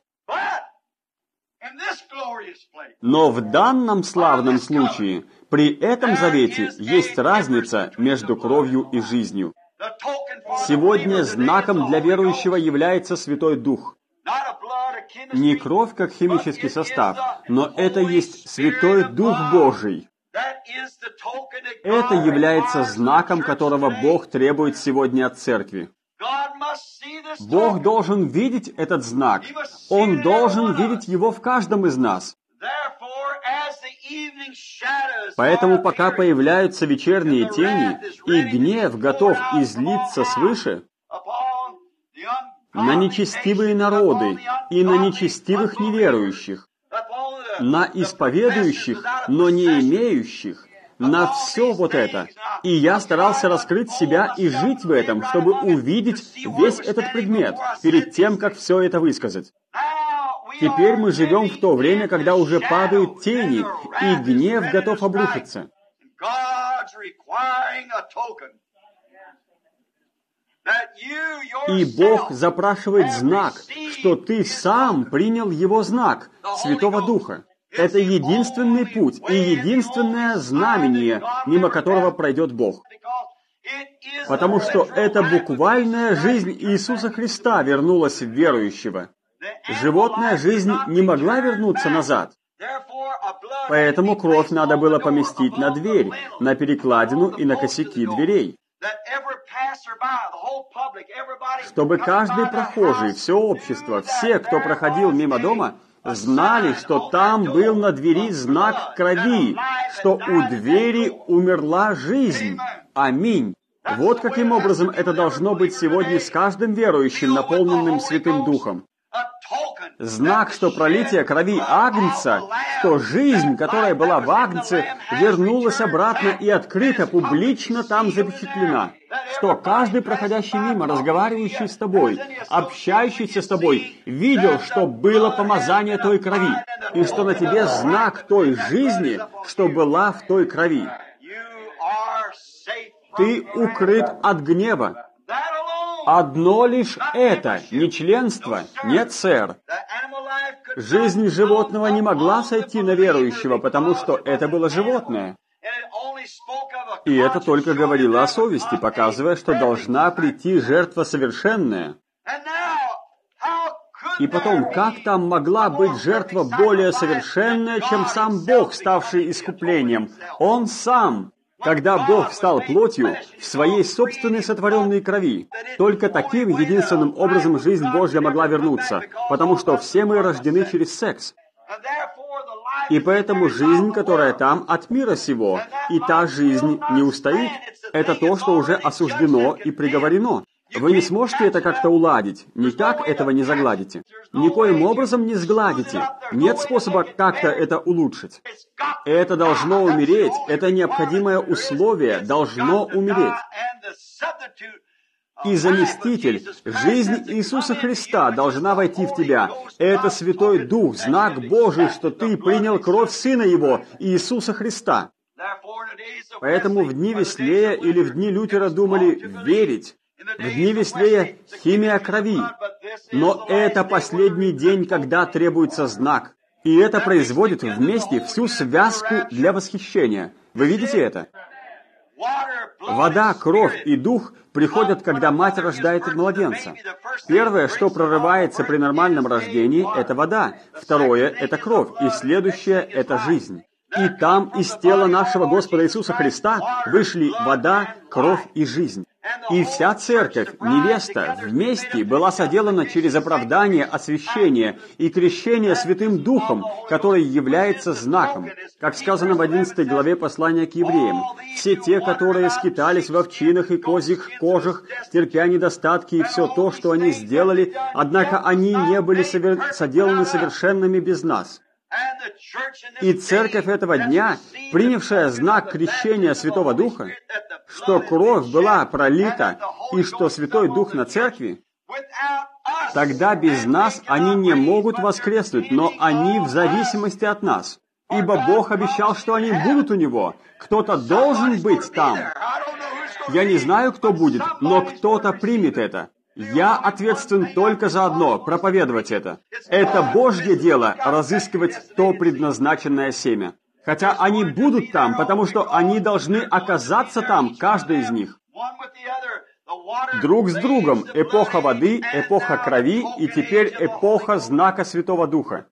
Но в данном славном случае, при этом завете, есть разница между кровью и жизнью. Сегодня знаком для верующего является Святой Дух. Не кровь как химический состав, но это есть Святой Дух Божий. Это является знаком, которого Бог требует сегодня от церкви. Бог должен видеть этот знак. Он должен видеть его в каждом из нас. Поэтому пока появляются вечерние тени, и гнев готов излиться свыше на нечестивые народы и на нечестивых неверующих, на исповедующих, но не имеющих, на все вот это. И я старался раскрыть себя и жить в этом, чтобы увидеть весь этот предмет, перед тем, как все это высказать. Теперь мы живем в то время, когда уже падают тени, и гнев готов обрушиться. И Бог запрашивает знак, что ты сам принял Его знак, Святого Духа. Это единственный путь и единственное знамение, мимо которого пройдет Бог. Потому что это буквальная жизнь Иисуса Христа вернулась в верующего. Животная жизнь не могла вернуться назад. Поэтому кровь надо было поместить на дверь, на перекладину и на косяки дверей. Чтобы каждый прохожий, все общество, все, кто проходил мимо дома, знали, что там был на двери знак крови, что у двери умерла жизнь. Аминь. Вот каким образом это должно быть сегодня с каждым верующим, наполненным Святым Духом. знак, что пролитие крови Агнца, что жизнь, которая была в Агнце, вернулась обратно и открыто, публично там запечатлена. Что каждый, проходящий мимо, разговаривающий с тобой, общающийся с тобой, видел, что было помазание той крови, и что на тебе знак той жизни, что была в той крови. Ты укрыт от гнева. Одно лишь это, не членство, нет, сэр. Жизнь животного не могла сойти на верующего, потому что это было животное. И это только говорило о совести, показывая, что должна прийти жертва совершенная. И потом, как там могла быть жертва более совершенная, чем сам Бог, ставший искуплением? Он сам. Когда Бог стал плотью в своей собственной сотворенной крови, только таким единственным образом жизнь Божья могла вернуться, потому что все мы рождены через секс. И поэтому жизнь, которая там, от мира сего, и та жизнь не устоит. Это то, что уже осуждено и приговорено. Вы не сможете это как-то уладить, никак этого не загладите. Никоим образом не сгладите. Нет способа как-то это улучшить. Это должно умереть, это необходимое условие, должно умереть. И заместитель, жизнь Иисуса Христа должна войти в тебя. Это Святой Дух, знак Божий, что ты принял кровь Сына Его, Иисуса Христа. Поэтому в дни Веслея или в дни Лютера думали верить. В дни Веслея химия крови. Но это последний день, когда требуется знак. И это производит вместе всю связку для восхищения. Вы видите это? Вода, кровь и дух приходят, когда мать рождает младенца. Первое, что прорывается при нормальном рождении, это вода. Второе – это кровь. И следующее – это жизнь. И там из тела нашего Господа Иисуса Христа вышли вода, кровь и жизнь. И вся церковь, невеста, вместе была соделана через оправдание, освящение и крещение Святым Духом, который является знаком. Как сказано в одиннадцатой главе послания к евреям, все те, которые скитались в овчинах и козьих кожах, терпя недостатки и все то, что они сделали, однако они не были совер... соделаны совершенными без нас. И церковь этого дня, принявшая знак крещения Святого Духа, что кровь была пролита и что Святой Дух на церкви, тогда без нас они не могут воскреснуть, но они в зависимости от нас. Ибо Бог обещал, что они будут у Него. Кто-то должен быть там. Я не знаю, кто будет, но кто-то примет это. Я ответственен только за одно – проповедовать это. Это Божье дело – разыскивать то предназначенное семя. Хотя они будут там, потому что они должны оказаться там, каждый из них. Друг с другом эпоха воды, эпоха крови и теперь эпоха знака Святого Духа.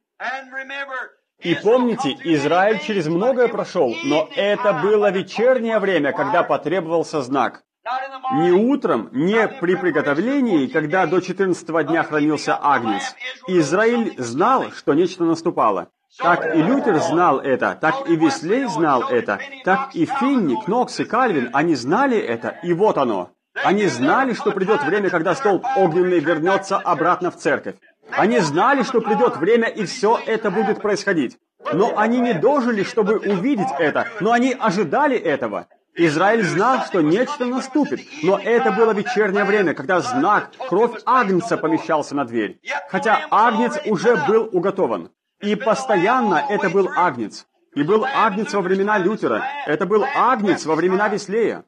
И помните, Израиль через многое прошел, но это было вечернее время, когда потребовался знак. Не утром, не при приготовлении, когда до четырнадцатого дня хранился Агнец. Израиль знал, что нечто наступало. Так и Лютер знал это, так и Веслей знал это, так и Финни, Кнокс и Кальвин, они знали это, и вот оно. Они знали, что придет время, когда столб огненный вернется обратно в церковь. Они знали, что придет время, и все это будет происходить. Но они не дожили, чтобы увидеть это, но они ожидали этого. Израиль знал, что нечто наступит, но это было вечернее время, когда знак, кровь Агнца помещался на дверь. Хотя Агнец уже был уготован. И постоянно это был Агнец. И был Агнец во времена Лютера. Это был Агнец во времена Веслея.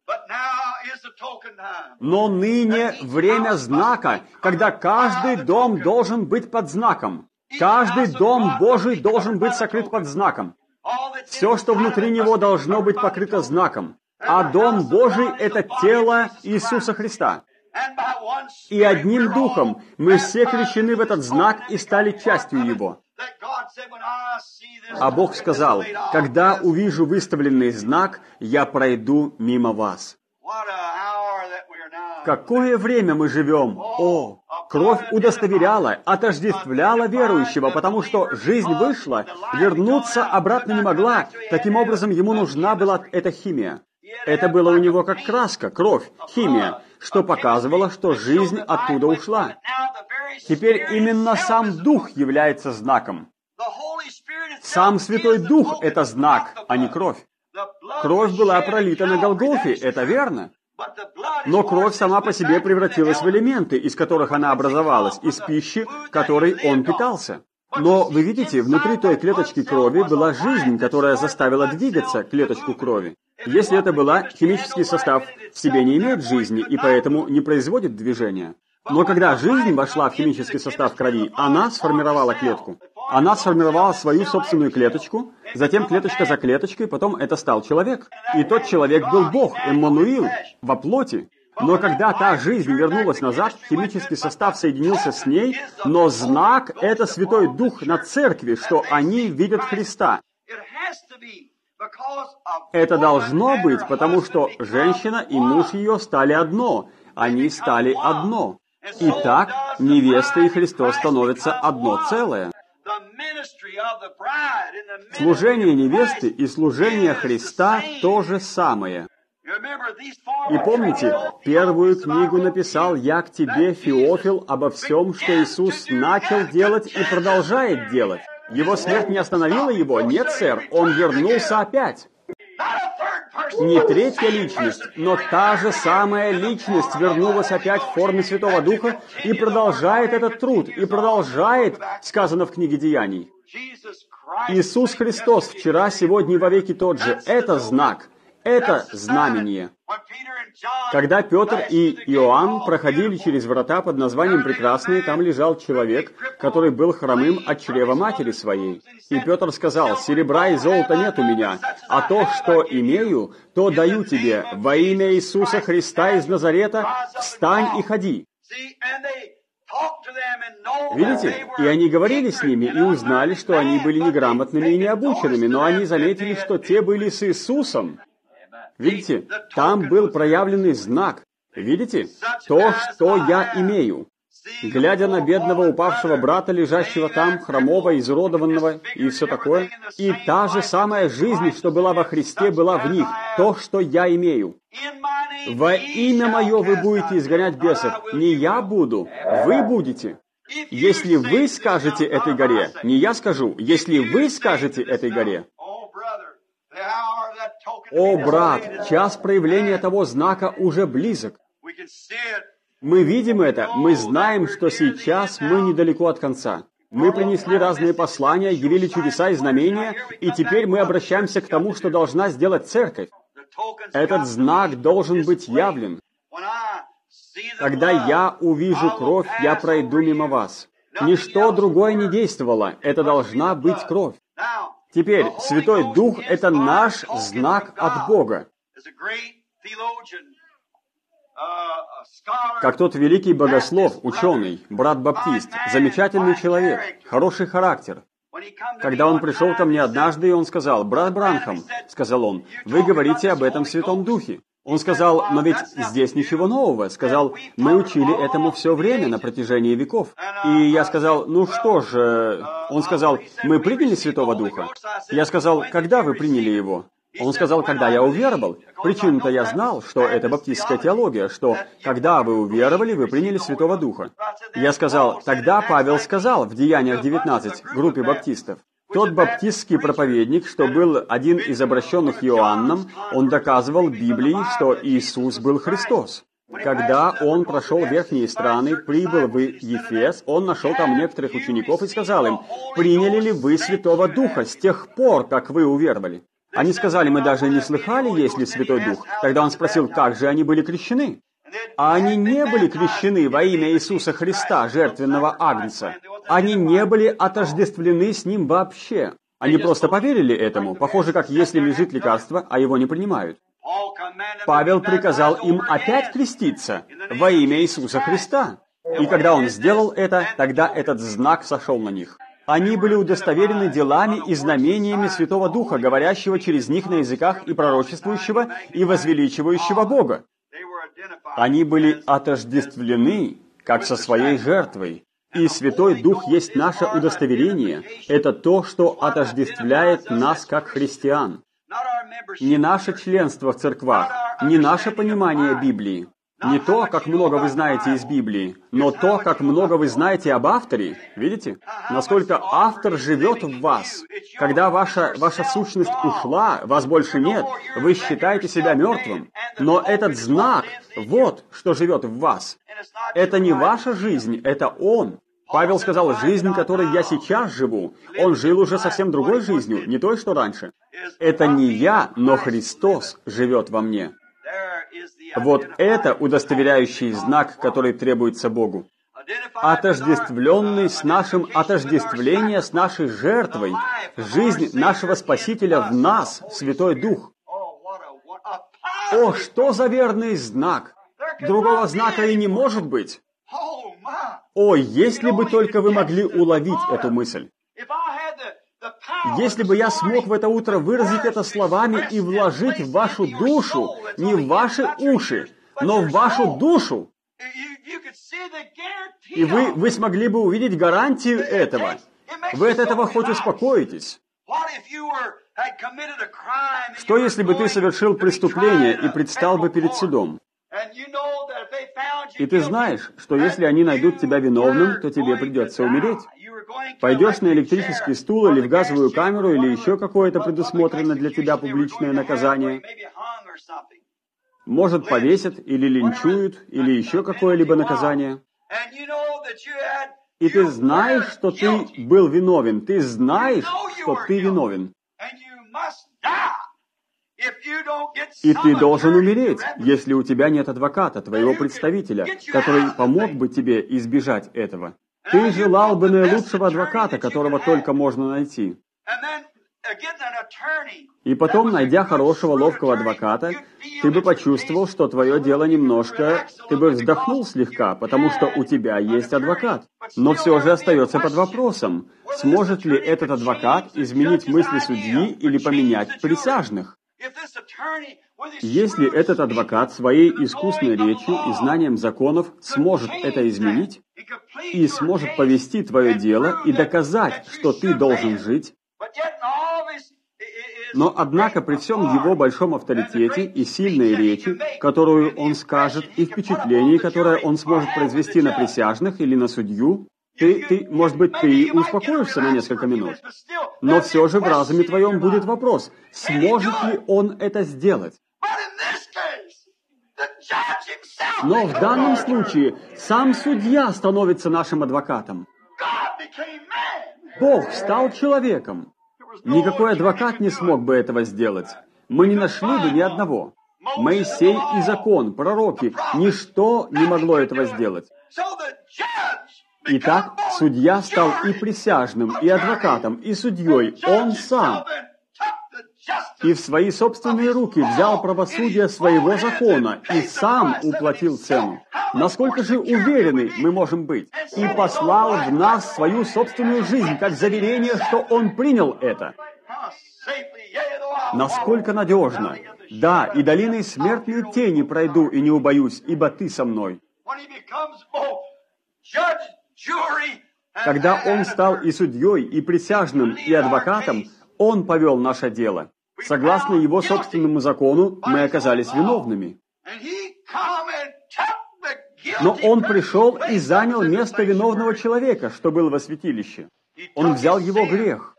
Но ныне время знака, когда каждый дом должен быть под знаком. Каждый дом Божий должен быть сокрыт под знаком. Все, что внутри него, должно быть покрыто знаком. А дом Божий — это тело Иисуса Христа. И одним духом мы все крещены в этот знак и стали частью его. А Бог сказал: «Когда увижу выставленный знак, я пройду мимо вас». В какое время мы живем? О, кровь удостоверяла, отождествляла верующего, потому что жизнь вышла, вернуться обратно не могла. Таким образом, ему нужна была эта химия. Это было у него как краска, кровь, химия, что показывало, что жизнь оттуда ушла. Теперь именно сам Дух является знаком. Сам Святой Дух — это знак, а не кровь. Кровь была пролита на Голгофе, это верно. Но кровь сама по себе превратилась в элементы, из которых она образовалась, из пищи, которой он питался. Но, вы видите, внутри той клеточки крови была жизнь, которая заставила двигаться клеточку крови. Если это была, химический состав в себе не имеет жизни и поэтому не производит движения. Но когда жизнь вошла в химический состав крови, она сформировала клетку. Она сформировала свою собственную клеточку, затем клеточка за клеточкой, потом это стал человек. И тот человек был Бог, Эммануил, во плоти. Но когда та жизнь вернулась назад, химический состав соединился с ней, но знак — это Святой Дух на церкви, что они видят Христа. Это должно быть, потому что женщина и муж ее стали одно. Они стали одно. Итак, невеста и Христос становятся одно целое. Служение невесты и служение Христа то же самое. И помните, первую книгу написал я к тебе, Феофил, обо всем, что Иисус начал делать и продолжает делать. Его смерть не остановила его? Нет, сэр, он вернулся опять. Не третья личность, но та же самая личность вернулась опять в форме Святого Духа и продолжает этот труд, и продолжает, сказано в книге Деяний. Иисус Христос вчера, сегодня и вовеки тот же. Это знак, это знамение. Когда Петр и Иоанн проходили через врата под названием «Прекрасные», там лежал человек, который был хромым от чрева матери своей. И Петр сказал: «Серебра и золота нет у меня, а то, что имею, то даю тебе. Во имя Иисуса Христа из Назарета встань и ходи». Видите? И они говорили с ними и узнали, что они были неграмотными и необученными, но они заметили, что те были с Иисусом. Видите, там был проявленный знак. Видите? То, что я имею. Глядя на бедного упавшего брата, лежащего там, хромого, изуродованного и все такое, и та же самая жизнь, что была во Христе, была в них. То, что я имею. Во имя мое вы будете изгонять бесов. Не я буду, вы будете. Если вы скажете этой горе, не я скажу, если вы скажете этой горе. О, брат, час проявления того знака уже близок. Мы видим это, мы знаем, что сейчас мы недалеко от конца. Мы принесли разные послания, явили чудеса и знамения, и теперь мы обращаемся к тому, что должна сделать церковь. Этот знак должен быть явлен. Когда я увижу кровь, я пройду мимо вас. Ничто другое не действовало, это должна быть кровь. Теперь, Святой Дух — это наш знак от Бога. Как тот великий богослов, ученый, брат Баптист, замечательный человек, хороший характер. Когда он пришел ко мне однажды, он сказал: «Брат Бранхам, — сказал он, — вы говорите об этом Святом Духе». Он сказал: «Но ведь здесь ничего нового». Сказал: «Мы учили этому все время, на протяжении веков». И я сказал: «Ну что ж...» Он сказал: «Мы приняли Святого Духа». Я сказал: «Когда вы приняли его?» Он сказал: «Когда я уверовал». Причину-то я знал, что это баптистская теология, что когда вы уверовали, вы приняли Святого Духа. Я сказал: «Тогда Павел сказал в Деяниях девятнадцать группе баптистов». Тот баптистский проповедник, что был один из обращенных Иоанном, он доказывал Библии, что Иисус был Христос. Когда он прошел верхние страны, прибыл в Ефес, он нашел там некоторых учеников и сказал им: «Приняли ли вы Святого Духа с тех пор, как вы уверовали?» Они сказали: «Мы даже не слыхали, есть ли Святой Дух». Тогда он спросил: «Как же они были крещены?» А они не были крещены во имя Иисуса Христа, жертвенного Агнца. Они не были отождествлены с Ним вообще. Они просто поверили этому, похоже, как если лежит лекарство, а его не принимают. Павел приказал им опять креститься во имя Иисуса Христа. И когда он сделал это, тогда этот знак сошел на них. Они были удостоверены делами и знамениями Святого Духа, говорящего через них на языках и пророчествующего, и возвеличивающего Бога. Они были отождествлены, как со своей жертвой. И Святой Дух есть наше удостоверение. Это то, что отождествляет нас как христиан. Не наше членство в церквах, не наше понимание Библии. Не то, как много вы знаете из Библии, но то, как много вы знаете об авторе. Видите? Насколько автор живет в вас. Когда ваша, ваша сущность ушла, вас больше нет, вы считаете себя мертвым. Но этот знак, вот что живет в вас. Это не ваша жизнь, это Он. Павел сказал, жизнь, которой я сейчас живу, он жил уже совсем другой жизнью, не той, что раньше. Это не я, но Христос живет во мне. Вот это удостоверяющий знак, который требуется Богу. Отождествленный с нашим отождествлением, с нашей жертвой, жизнь нашего Спасителя в нас, Святой Дух. О, что за верный знак! Другого знака и не может быть. О, если бы только вы могли уловить эту мысль. Если бы я смог в это утро выразить это словами и вложить в вашу душу, не в ваши уши, но в вашу душу, и вы, вы смогли бы увидеть гарантию этого, вы от этого хоть успокоитесь. Что, если бы ты совершил преступление и предстал бы перед судом? И ты знаешь, что если они найдут тебя виновным, то тебе придется умереть. Пойдешь на электрический стул или в газовую камеру, или еще какое-то предусмотрено для тебя публичное наказание. Может, повесят, или линчуют, или еще какое-либо наказание. И ты знаешь, что ты был виновен. Ты знаешь, что ты виновен. И ты должен умереть, если у тебя нет адвоката, твоего представителя, который помог бы тебе избежать этого. Ты желал бы наилучшего адвоката, которого только можно найти. И потом, найдя хорошего, ловкого адвоката, ты бы почувствовал, что твое дело немножко... Ты бы вздохнул слегка, потому что у тебя есть адвокат. Но все же остается под вопросом, сможет ли этот адвокат изменить мысли судьи или поменять присяжных. Если этот адвокат своей искусной речью и знанием законов сможет это изменить и сможет повести твое дело и доказать, что ты должен жить, но, однако, при всем его большом авторитете и сильной речи, которую он скажет, и впечатлении, которое он сможет произвести на присяжных или на судью, Ты, ты, может быть, ты успокоишься на несколько минут, но все же в разуме твоем будет вопрос, сможет ли он это сделать? Но в данном случае сам судья становится нашим адвокатом. Бог стал человеком. Никакой адвокат не смог бы этого сделать. Мы не нашли бы ни одного. Моисей и закон, пророки, ничто не могло этого сделать. Итак, судья стал и присяжным, и адвокатом, и судьей, он сам. И в свои собственные руки взял правосудие своего закона и сам уплатил цену. Насколько же уверены мы можем быть? И послал в нас свою собственную жизнь, как заверение, что он принял это. Насколько надежно. Да, и долиной смертной тени пройду и не убоюсь, ибо ты со мной. Когда он стал и судьей, и присяжным, и адвокатом, он повел наше дело. Согласно его собственному закону, мы оказались виновными. Но он пришел и занял место виновного человека, что был во святилище. Он взял его грех.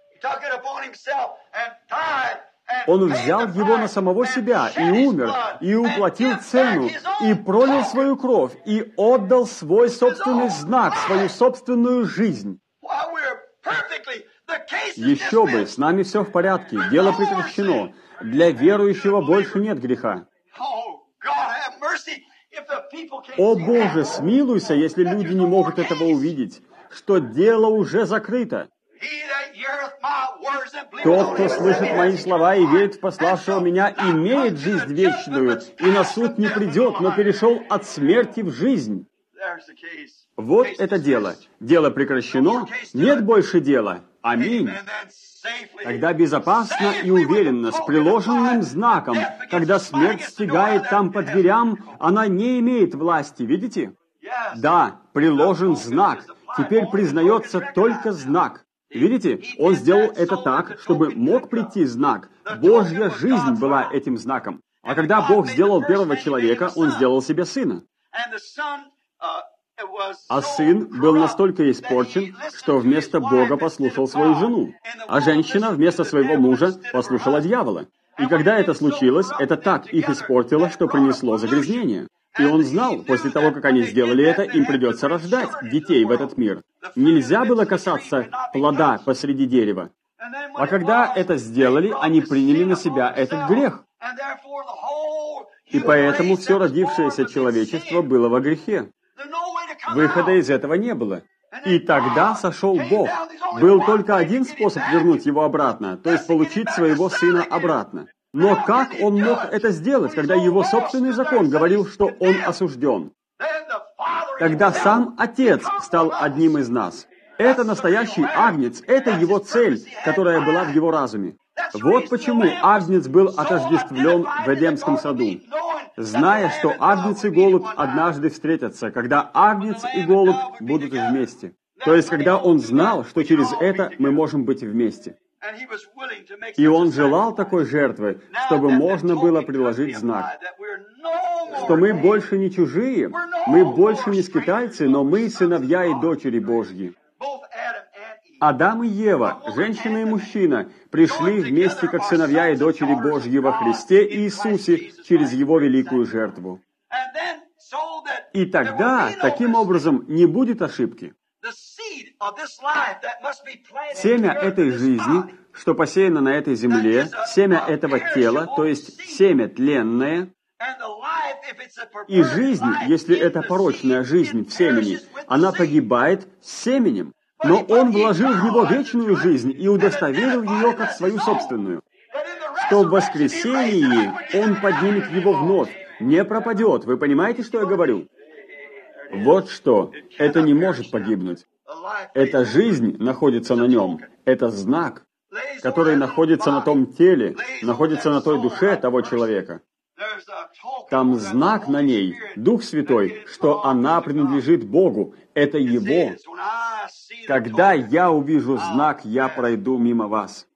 Он взял его на самого себя и умер, и уплатил цену, и пролил свою кровь, и отдал свой собственный знак, свою собственную жизнь. Еще бы, с нами все в порядке, дело прекращено. Для верующего больше нет греха. О Боже, смилуйся, если люди не могут этого увидеть, что дело уже закрыто. Тот, кто слышит мои слова и верит в пославшего меня, имеет жизнь вечную, и на суд не придет, но перешел от смерти в жизнь. Вот это дело. Дело прекращено, нет больше дела. Аминь. Тогда безопасно и уверенно, с приложенным знаком, когда смерть стягает там по дверям, она не имеет власти, видите? Да, приложен знак. Теперь признается только знак. Видите, он сделал это так, чтобы мог прийти знак. Божья жизнь была этим знаком. А когда Бог сделал первого человека, Он сделал себе сына. А сын был настолько испорчен, что вместо Бога послушал свою жену, а женщина вместо своего мужа послушала дьявола. И когда это случилось, это так их испортило, что принесло загрязнение. И он знал, после того, как они сделали это, им придется рождать детей в этот мир. Нельзя было касаться плода посреди дерева. А когда это сделали, они приняли на себя этот грех. И поэтому все родившееся человечество было во грехе. Выхода из этого не было. И тогда сошел Бог. Был только один способ вернуть его обратно, то есть получить своего сына обратно. Но как он мог это сделать, когда его собственный закон говорил, что он осужден? Тогда сам Отец стал одним из нас. Это настоящий агнец, это его цель, которая была в его разуме. Вот почему агнец был отождествлен в Эдемском саду. Зная, что агнец и голубь однажды встретятся, когда агнец и голубь будут вместе. То есть, когда он знал, что через это мы можем быть вместе. И он желал такой жертвы, чтобы можно было приложить знак, что мы больше не чужие, мы больше не скитальцы, но мы сыновья и дочери Божьи. Адам и Ева, женщина и мужчина, пришли вместе как сыновья и дочери Божьи во Христе Иисусе через Его великую жертву. И тогда, таким образом, не будет ошибки. Семя этой жизни, что посеяно на этой земле, семя этого тела, то есть семя тленное, и жизнь, если это порочная жизнь в семени, она погибает с семенем. Но Он вложил в него вечную жизнь и удостоверил ее как свою собственную, что в воскресении Он поднимет его вновь, не пропадет. Вы понимаете, что я говорю? Вот что. Это не может погибнуть. Эта жизнь находится на нем. Это знак, который находится на том теле, находится на той душе того человека. Там знак на ней, Дух Святой, что она принадлежит Богу. Это Его. Когда я увижу знак, я пройду мимо вас.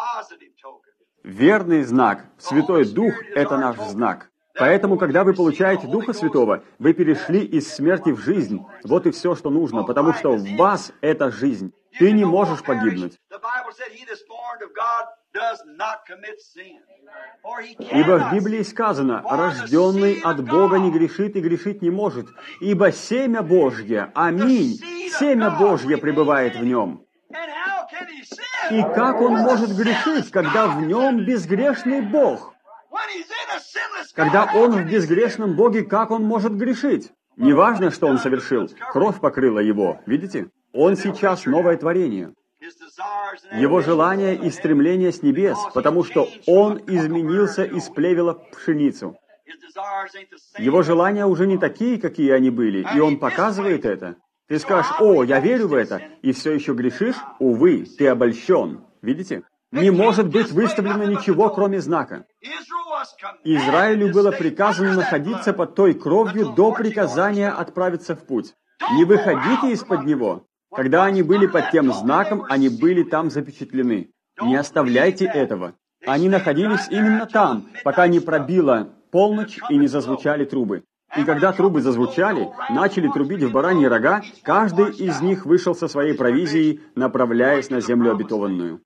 Верный знак, Святой Дух — это наш знак. Поэтому, когда вы получаете Духа Святого, вы перешли из смерти в жизнь. Вот и все, что нужно, потому что в вас это жизнь. Ты не можешь погибнуть. Ибо в Библии сказано, рожденный от Бога не грешит и грешить не может, ибо семя Божье, аминь, семя Божье пребывает в нем. И как он может грешить, когда в нем безгрешный Бог? Когда он в безгрешном Боге, как он может грешить? Неважно, что он совершил, кровь покрыла его, видите? Он сейчас новое творение. Его желание и стремление с небес, потому что он изменился из плевела в пшеницу. Его желания уже не такие, какие они были, и он показывает это. Ты скажешь, о, я верю в это, и все еще грешишь? Увы, ты обольщен. Видите? Не может быть выставлено ничего, кроме знака. Израилю было приказано находиться под той кровью до приказания отправиться в путь. Не выходите из-под него. Когда они были под тем знаком, они были там запечатлены. Не оставляйте этого. Они находились именно там, пока не пробила полночь и не зазвучали трубы. И когда трубы зазвучали, начали трубить в бараньи рога, каждый из них вышел со своей провизией, направляясь на землю обетованную.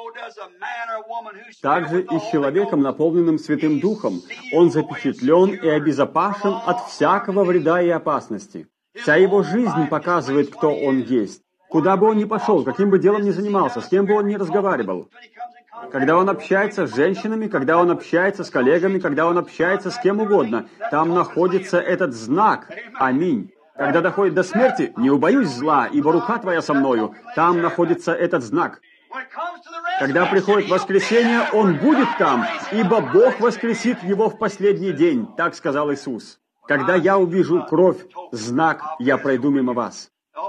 Также и с человеком, наполненным Святым Духом, он запечатлен и обезопасен от всякого вреда и опасности. Вся его жизнь показывает, кто он есть. Куда бы он ни пошел, каким бы делом ни занимался, с кем бы он ни разговаривал. Когда он общается с женщинами, когда он общается с коллегами, когда он общается с кем угодно, там находится этот знак. Аминь. Когда доходит до смерти, не убоюсь зла, ибо рука твоя со мною. Там находится этот знак. Когда приходит воскресенье, он будет там, ибо Бог воскресит его в последний день, так сказал Иисус. Когда я увижу кровь, знак, я пройду мимо вас.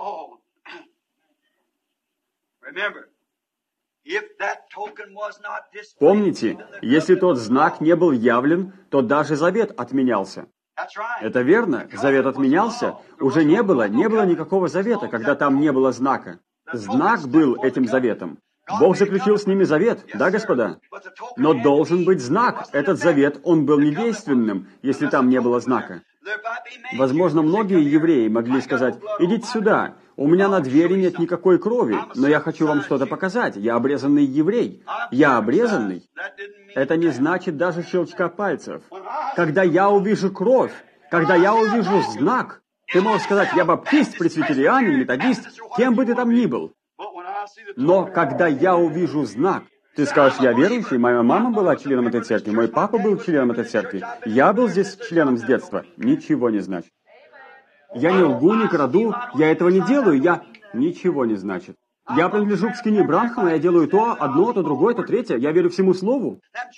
Помните, если тот знак не был явлен, то даже завет отменялся. Это верно, завет отменялся, уже не было, не было никакого завета, когда там не было знака. Знак был этим заветом. Бог заключил с ними завет, да, господа? Но должен быть знак. Этот завет, он был недейственным, если там не было знака. Возможно, многие евреи могли сказать: «Идите сюда, у меня на двери нет никакой крови, но я хочу вам что-то показать. Я обрезанный еврей. Я обрезанный». Это не значит даже щелчка пальцев. Когда я увижу кровь, когда я увижу знак, ты можешь сказать: «Я баптист, пресвитерианин, методист, кем бы ты там ни был». Но когда я увижу знак, ты скажешь: «Я верующий, моя мама была членом этой церкви, мой папа был членом этой церкви, я был здесь членом с детства». Ничего не значит. Я не лгу, не краду, я этого не делаю, я... Ничего не значит. Я принадлежу к скине Бранхама, я делаю то, одно, то другое, то третье, я верю всему слову.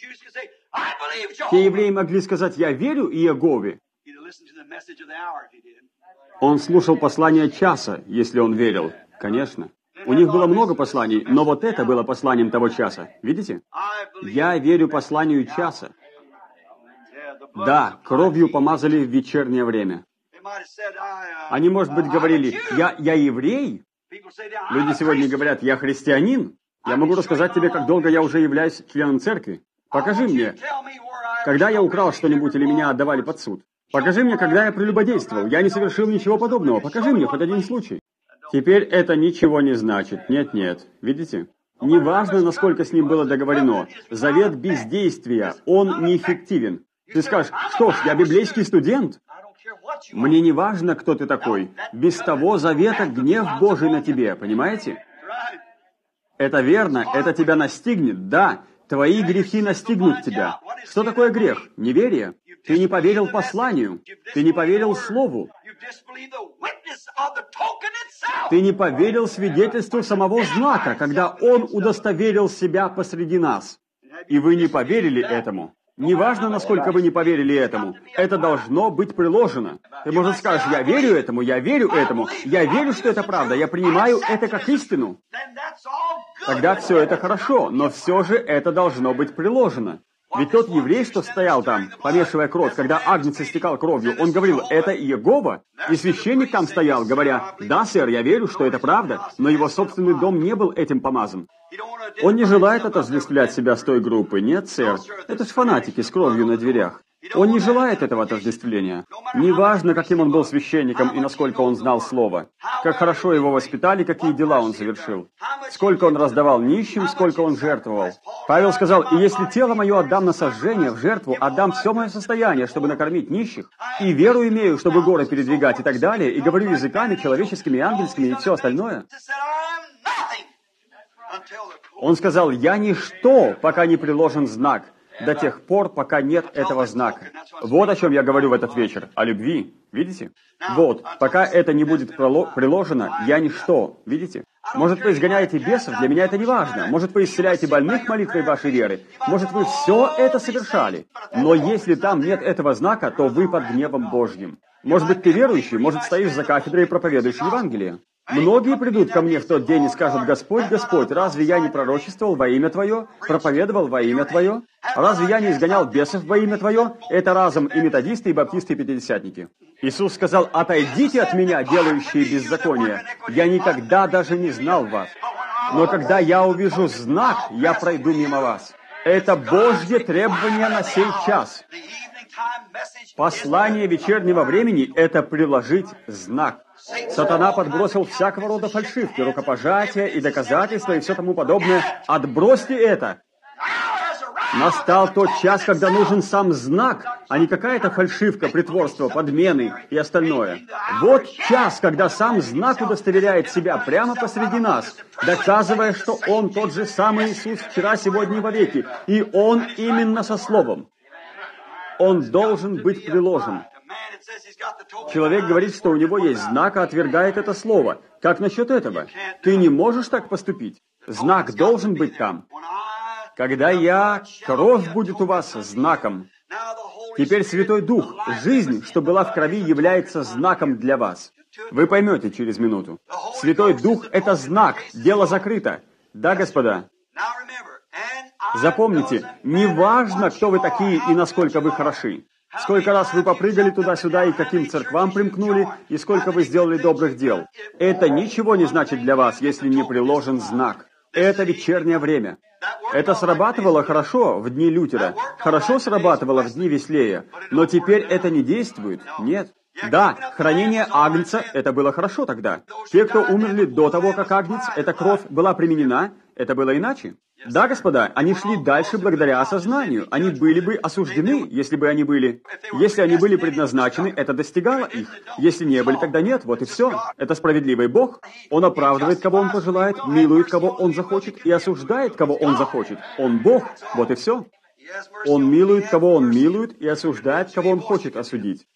Те евреи могли сказать: «Я верю Иегове». Он слушал послание часа, если он верил, конечно. У них было много посланий, но вот это было посланием того часа. Видите? Я верю посланию часа. Да, кровью помазали в вечернее время. Они, может быть, говорили: «Я, я еврей». Люди сегодня говорят: «Я христианин». Я могу рассказать тебе, как долго я уже являюсь членом церкви. Покажи мне, когда я украл что-нибудь или меня отдавали под суд. Покажи мне, когда я прелюбодействовал. Я не совершил ничего подобного. Покажи мне хоть один случай. Теперь это ничего не значит. Нет-нет. Видите? Неважно, насколько с ним было договорено. Завет бездействия, он неэффективен. Ты скажешь: «Что ж, я библейский студент». Мне не важно, кто ты такой. Без того завета гнев Божий на тебе, понимаете? Это верно, это тебя настигнет, да. Твои грехи настигнут тебя. Что такое грех? Неверие. Ты не поверил посланию. Ты не поверил слову. Ты не поверил свидетельству самого знака, когда он удостоверил себя посреди нас. И вы не поверили этому. Неважно, насколько вы не поверили этому, это должно быть приложено. Ты, может, скажешь: «Я верю этому, я верю этому, я верю, что это правда, я принимаю это как истину». Тогда все это хорошо, но все же это должно быть приложено. Ведь тот еврей, что стоял там, помешивая кровь, когда агнец истекал кровью, он говорил: «Это Иегова». И священник там стоял, говоря: «Да, сэр, я верю, что это правда», но его собственный дом не был этим помазан. Он не желает отождествлять себя с той группой. Нет, сэр. Это ж фанатики с кровью на дверях. Он не желает этого отождествления. Неважно, каким он был священником и насколько он знал Слово. Как хорошо его воспитали, какие дела он совершил. Сколько он раздавал нищим, сколько он жертвовал. Павел сказал: «И если тело мое отдам на сожжение, в жертву, отдам все мое состояние, чтобы накормить нищих, и веру имею, чтобы горы передвигать и так далее, и говорю языками человеческими и ангельскими и все остальное». Он сказал: «Я ничто, пока не приложен знак, до тех пор, пока нет этого знака». Вот о чем я говорю в этот вечер, о любви. Видите? Вот, пока это не будет приложено, я ничто. Видите? Может, вы изгоняете бесов, для меня это не важно. Может, вы исцеляете больных молитвой вашей веры. Может, вы все это совершали. Но если там нет этого знака, то вы под гневом Божьим. Может быть, ты верующий, может, стоишь за кафедрой и проповедуешь Евангелие. Многие придут ко мне в тот день и скажут: «Господь, Господь, разве я не пророчествовал во имя Твое, проповедовал во имя Твое? Разве я не изгонял бесов во имя Твое?» Это разом и методисты, и баптисты, и пятидесятники. Иисус сказал: «Отойдите от меня, делающие беззаконие. Я никогда даже не знал вас. Но когда я увижу знак, я пройду мимо вас». Это Божье требование на сей час. Послание вечернего времени — это приложить знак. Сатана подбросил всякого рода фальшивки, рукопожатия и доказательства и все тому подобное. Отбросьте это! Настал тот час, когда нужен сам знак, а не какая-то фальшивка, притворство, подмены и остальное. Вот час, когда сам знак удостоверяет себя прямо посреди нас, доказывая, что Он тот же самый Иисус вчера, сегодня и вовеки, и Он именно со Словом. Он должен быть приложен. Человек говорит, что у него есть знак, а отвергает это слово. Как насчет этого? Ты не можешь так поступить. Знак должен быть там. Когда я, кровь будет у вас знаком. Теперь Святой Дух, жизнь, что была в крови, является знаком для вас. Вы поймете через минуту. Святой Дух — это знак, дело закрыто. Да, господа? Запомните, не важно, кто вы такие и насколько вы хороши. Сколько раз вы попрыгали туда-сюда и к каким церквам примкнули, и сколько вы сделали добрых дел. Это ничего не значит для вас, если не приложен знак. Это вечернее время. Это срабатывало хорошо в дни Лютера, хорошо срабатывало в дни Веслея, но теперь это не действует. Нет. Да, хранение агнца, это было хорошо тогда. Те, кто умерли до того, как агнец, эта кровь была применена, это было иначе. Да, господа, они шли дальше благодаря осознанию. Они были бы осуждены, если бы они были. Если они были предназначены, это достигало их. Если не были, тогда нет, вот и все. Это справедливый Бог. Он оправдывает, кого Он пожелает, милует, кого Он захочет, и осуждает, кого Он захочет. Он Бог, вот и все. Он милует, кого Он милует, и осуждает, кого Он хочет осудить.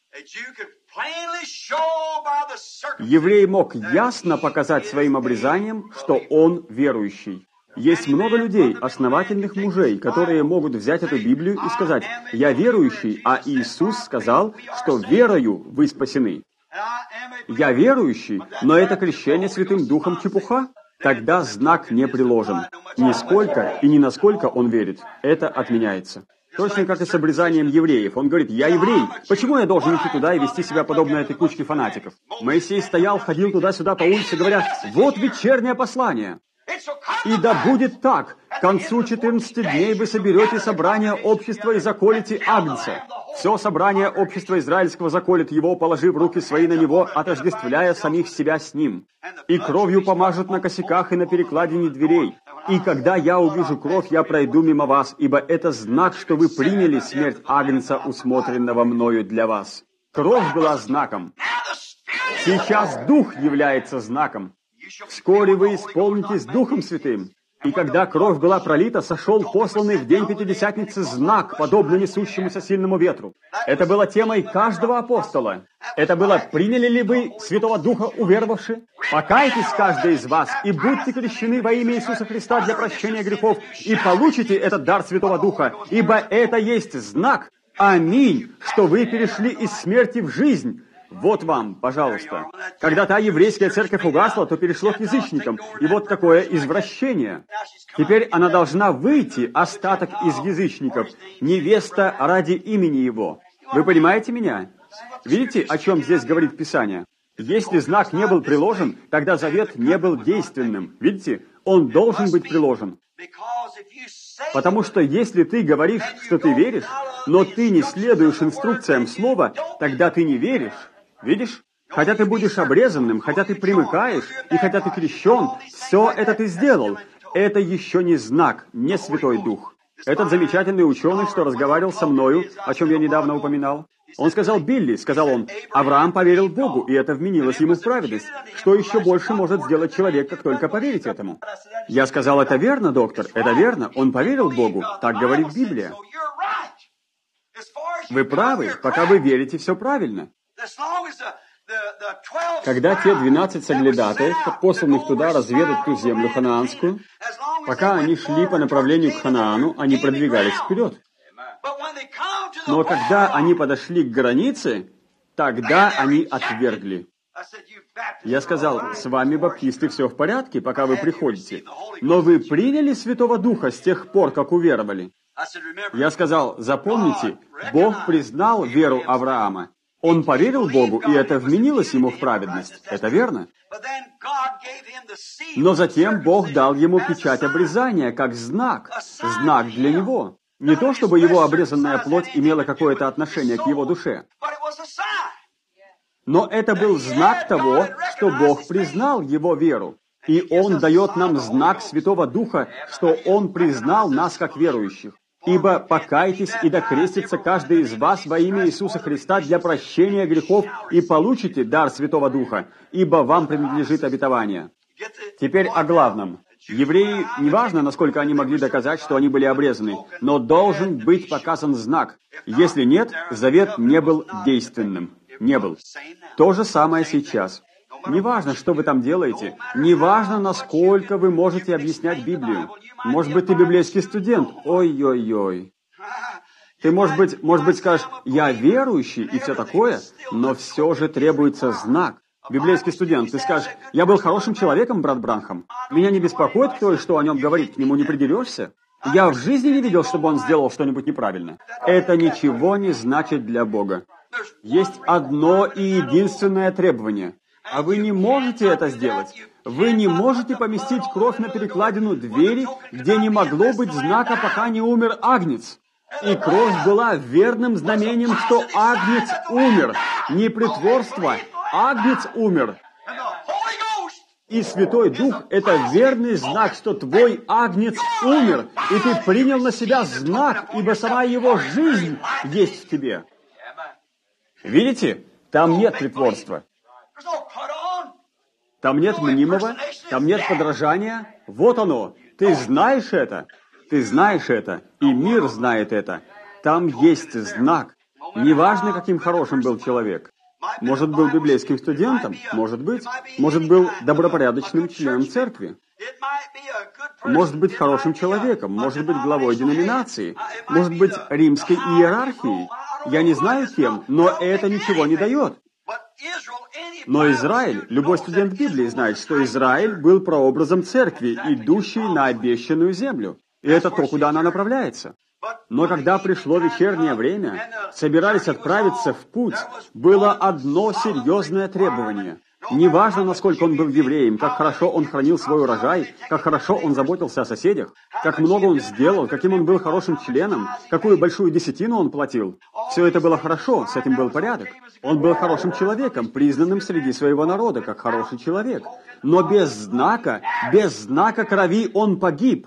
Еврей мог ясно показать своим обрезанием, что он верующий. Есть много людей, основательных мужей, которые могут взять эту Библию и сказать: «Я верующий, а Иисус сказал, что верою вы спасены». Я верующий, но это крещение Святым Духом чепуха. Тогда знак не приложен. Нисколько и ни насколько он верит. Это отменяется. Точно как и с обрезанием евреев. Он говорит: «Я еврей. Почему я должен идти туда и вести себя подобно этой кучке фанатиков?» Моисей стоял, ходил туда-сюда по улице, говоря: «Вот вечернее послание». И да будет так. К концу четырнадцати дней вы соберете собрание общества и заколите агнца. Все собрание общества израильского заколет его, положив руки свои на него, отождествляя самих себя с ним. И кровью помажут на косяках и на перекладине дверей. И когда я увижу кровь, я пройду мимо вас, ибо это знак, что вы приняли смерть агнца, усмотренного мною для вас. Кровь была знаком. Сейчас Дух является знаком. Вскоре вы исполнитесь Духом Святым. И когда кровь была пролита, сошел посланный в день Пятидесятницы знак, подобно несущемуся сильному ветру. Это было темой каждого апостола. Это было: приняли ли вы Святого Духа, уверовавши? Покайтесь, каждый из вас, и будьте крещены во имя Иисуса Христа для прощения грехов, и получите этот дар Святого Духа, ибо это есть знак. Аминь, что вы перешли из смерти в жизнь. Вот вам, пожалуйста. Когда та еврейская церковь угасла, то перешло к язычникам. И вот такое извращение. Теперь она должна выйти, остаток из язычников, невеста ради имени Его. Вы понимаете меня? Видите, о чем здесь говорит Писание? Если знак не был приложен, тогда завет не был действенным. Видите? Он должен быть приложен. Потому что если ты говоришь, что ты веришь, но ты не следуешь инструкциям слова, тогда ты не веришь. Видишь? Хотя ты будешь обрезанным, хотя ты примыкаешь, и хотя ты крещен, все это ты сделал. Это еще не знак, не Святой Дух. Этот замечательный ученый, что разговаривал со мною, о чем я недавно упоминал, он сказал: «Билли, — сказал он, — Авраам поверил Богу, и это вменилось ему в праведность. Что еще больше может сделать человек, как только поверить этому?» Я сказал: «Это верно, доктор, это верно. Он поверил Богу. Так говорит Библия». Вы правы, пока вы верите, все правильно. Когда те двенадцать соглядатаев, посланных туда разведать ту землю ханаанскую, пока они шли по направлению к Ханаану, они продвигались вперед. Но когда они подошли к границе, тогда они отвергли. Я сказал: «С вами, баптисты, все в порядке, пока вы приходите. Но вы приняли Святого Духа с тех пор, как уверовали?» Я сказал: «Запомните, Бог признал веру Авраама. Он поверил Богу, и это вменилось ему в праведность. Это верно. Но затем Бог дал ему печать обрезания, как знак, знак для него. Не то, чтобы его обрезанная плоть имела какое-то отношение к его душе. Но это был знак того, что Бог признал его веру. И Он дает нам знак Святого Духа, что Он признал нас как верующих. Ибо покайтесь и докрестится каждый из вас во имя Иисуса Христа для прощения грехов, и получите дар Святого Духа, ибо вам принадлежит обетование». Теперь о главном. Евреи, неважно, насколько они могли доказать, что они были обрезаны, но должен быть показан знак. Если нет, завет не был действенным. Не был. То же самое сейчас. Неважно, что вы там делаете, неважно, насколько вы можете объяснять Библию. Может быть, ты библейский студент. Ой-ой-ой. Ты, может быть, может быть, скажешь: «Я верующий» и все такое, но все же требуется знак. Библейский студент, ты скажешь: «Я был хорошим человеком, брат Бранхам. Меня не беспокоит, кто и что о нем говорит, к нему не придерешься. Я в жизни не видел, чтобы он сделал что-нибудь неправильно». Это ничего не значит для Бога. Есть одно и единственное требование. А вы не можете это сделать. Вы не можете поместить кровь на перекладину двери, где не могло быть знака, пока не умер агнец. И кровь была верным знамением, что агнец умер. Не притворство, агнец умер. И Святой Дух – это верный знак, что твой агнец умер, и ты принял на себя знак, ибо сама его жизнь есть в тебе. Видите? Там нет притворства. Там нет мнимого, там нет подражания. Вот оно. Ты знаешь это. Ты знаешь это. И мир знает это. Там есть знак. Неважно, каким хорошим был человек. Может, был библейским студентом, может быть. Может, был добропорядочным членом церкви. Может быть, хорошим человеком, может быть, главой деноминации, может быть, римской иерархией. Я не знаю кем, но это ничего не дает. Но Израиль, любой студент Библии знает, что Израиль был прообразом церкви, идущей на обещанную землю. И это то, куда она направляется. Но когда пришло вечернее время, собирались отправиться в путь, было одно серьезное требование. Неважно, насколько он был евреем, как хорошо он хранил свой урожай, как хорошо он заботился о соседях, как много он сделал, каким он был хорошим членом, какую большую десятину он платил. Все это было хорошо, с этим был порядок. Он был хорошим человеком, признанным среди своего народа, как хороший человек. Но без знака, без знака крови он погиб.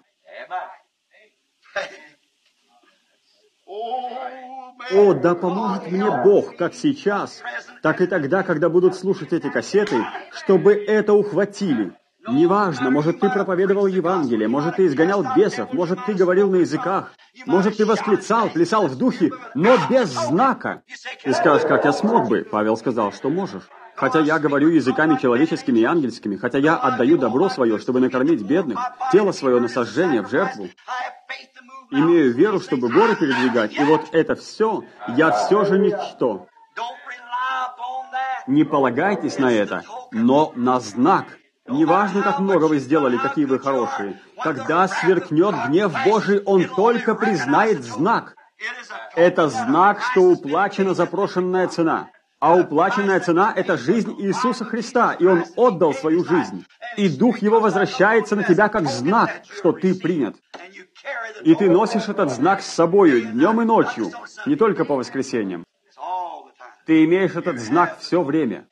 О, да поможет мне Бог, как сейчас, так и тогда, когда будут слушать эти кассеты, чтобы это ухватили. Неважно, может, ты проповедовал Евангелие, может, ты изгонял бесов, может, ты говорил на языках, может, ты восклицал, плясал в духе, но без знака. Ты скажешь, как я смог бы? Павел сказал, что можешь. Хотя я говорю языками человеческими и ангельскими, хотя я отдаю добро свое, чтобы накормить бедных, тело свое на сожжение в жертву, имею веру, чтобы горы передвигать, и вот это все, я все же ничто. Не полагайтесь на это, но на знак. Неважно, как много вы сделали, какие вы хорошие. Когда сверкнет гнев Божий, Он только признает знак. Это знак, что уплачена запрошенная цена. А уплаченная цена – это жизнь Иисуса Христа, и Он отдал свою жизнь. И Дух Его возвращается на тебя как знак, что ты принят. И ты носишь этот знак с собою днем и ночью, не только по воскресеньям. Ты имеешь этот знак все время.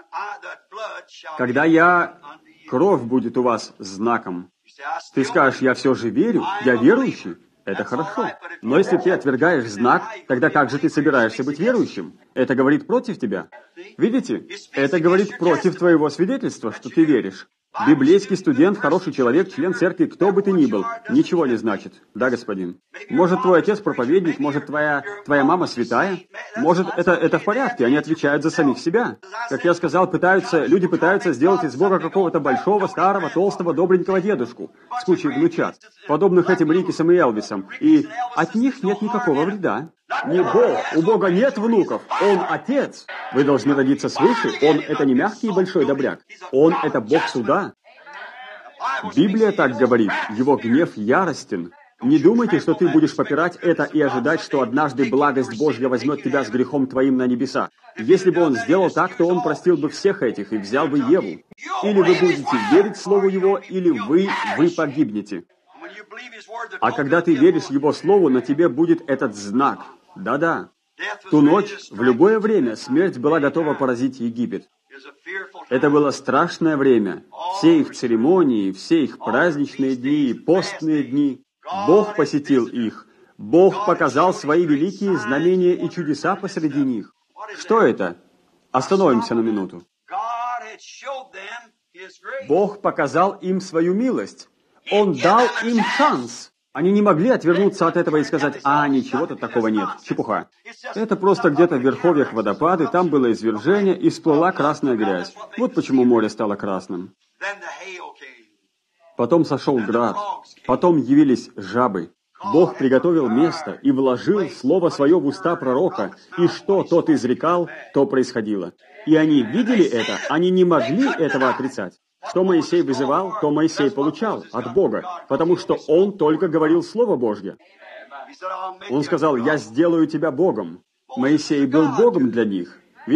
Когда я... Кровь будет у вас знаком. Ты скажешь, я все же верю, я верующий. Это хорошо. Но если ты отвергаешь знак, тогда как же ты собираешься быть верующим? Это говорит против тебя. Видите? Это говорит против твоего свидетельства, что ты веришь. Библейский студент, хороший человек, член церкви, кто бы ты ни был, ничего не значит. Да, господин? Может, твой отец проповедник, может, твоя, твоя мама святая? Может, это, это в порядке, они отвечают за самих себя. Как я сказал, пытаются, люди пытаются сделать из Бога какого-то большого, старого, толстого, добренького дедушку с кучей внучат, подобных этим Рикисам и Элвисам, и от них нет никакого вреда. Не Бог, у Бога нет внуков, Он Отец. Вы должны родиться свыше, Он — это не мягкий и большой добряк, Он — это Бог суда. Библия так говорит, Его гнев яростен. Не думайте, что ты будешь попирать это и ожидать, что однажды благость Божья возьмет тебя с грехом твоим на небеса. Если бы Он сделал так, то Он простил бы всех этих и взял бы Еву. Или вы будете верить Слову Его, или вы, вы погибнете. А когда ты веришь Его Слову, на тебе будет этот знак. Да-да. Ту ночь, в любое время, смерть была готова поразить Египет. Это было страшное время. Все их церемонии, все их праздничные дни и постные дни. Бог посетил их. Бог показал свои великие знамения и чудеса посреди них. Что это? Остановимся на минуту. Бог показал им свою милость. Он дал им шанс. Они не могли отвернуться от этого и сказать, «А, ничего тут такого нет, чепуха». Это просто где-то в верховьях водопады, там было извержение, и всплыла красная грязь. Вот почему море стало красным. Потом сошел град, потом явились жабы. Бог приготовил место и вложил слово свое в уста пророка, и что тот изрекал, то происходило. И они видели это, они не могли этого отрицать. Что Моисей вызывал, то Моисей получал от Бога, потому что он только говорил Слово Божье. Он сказал, «Я сделаю тебя Богом». Моисей был Богом для них. Видите?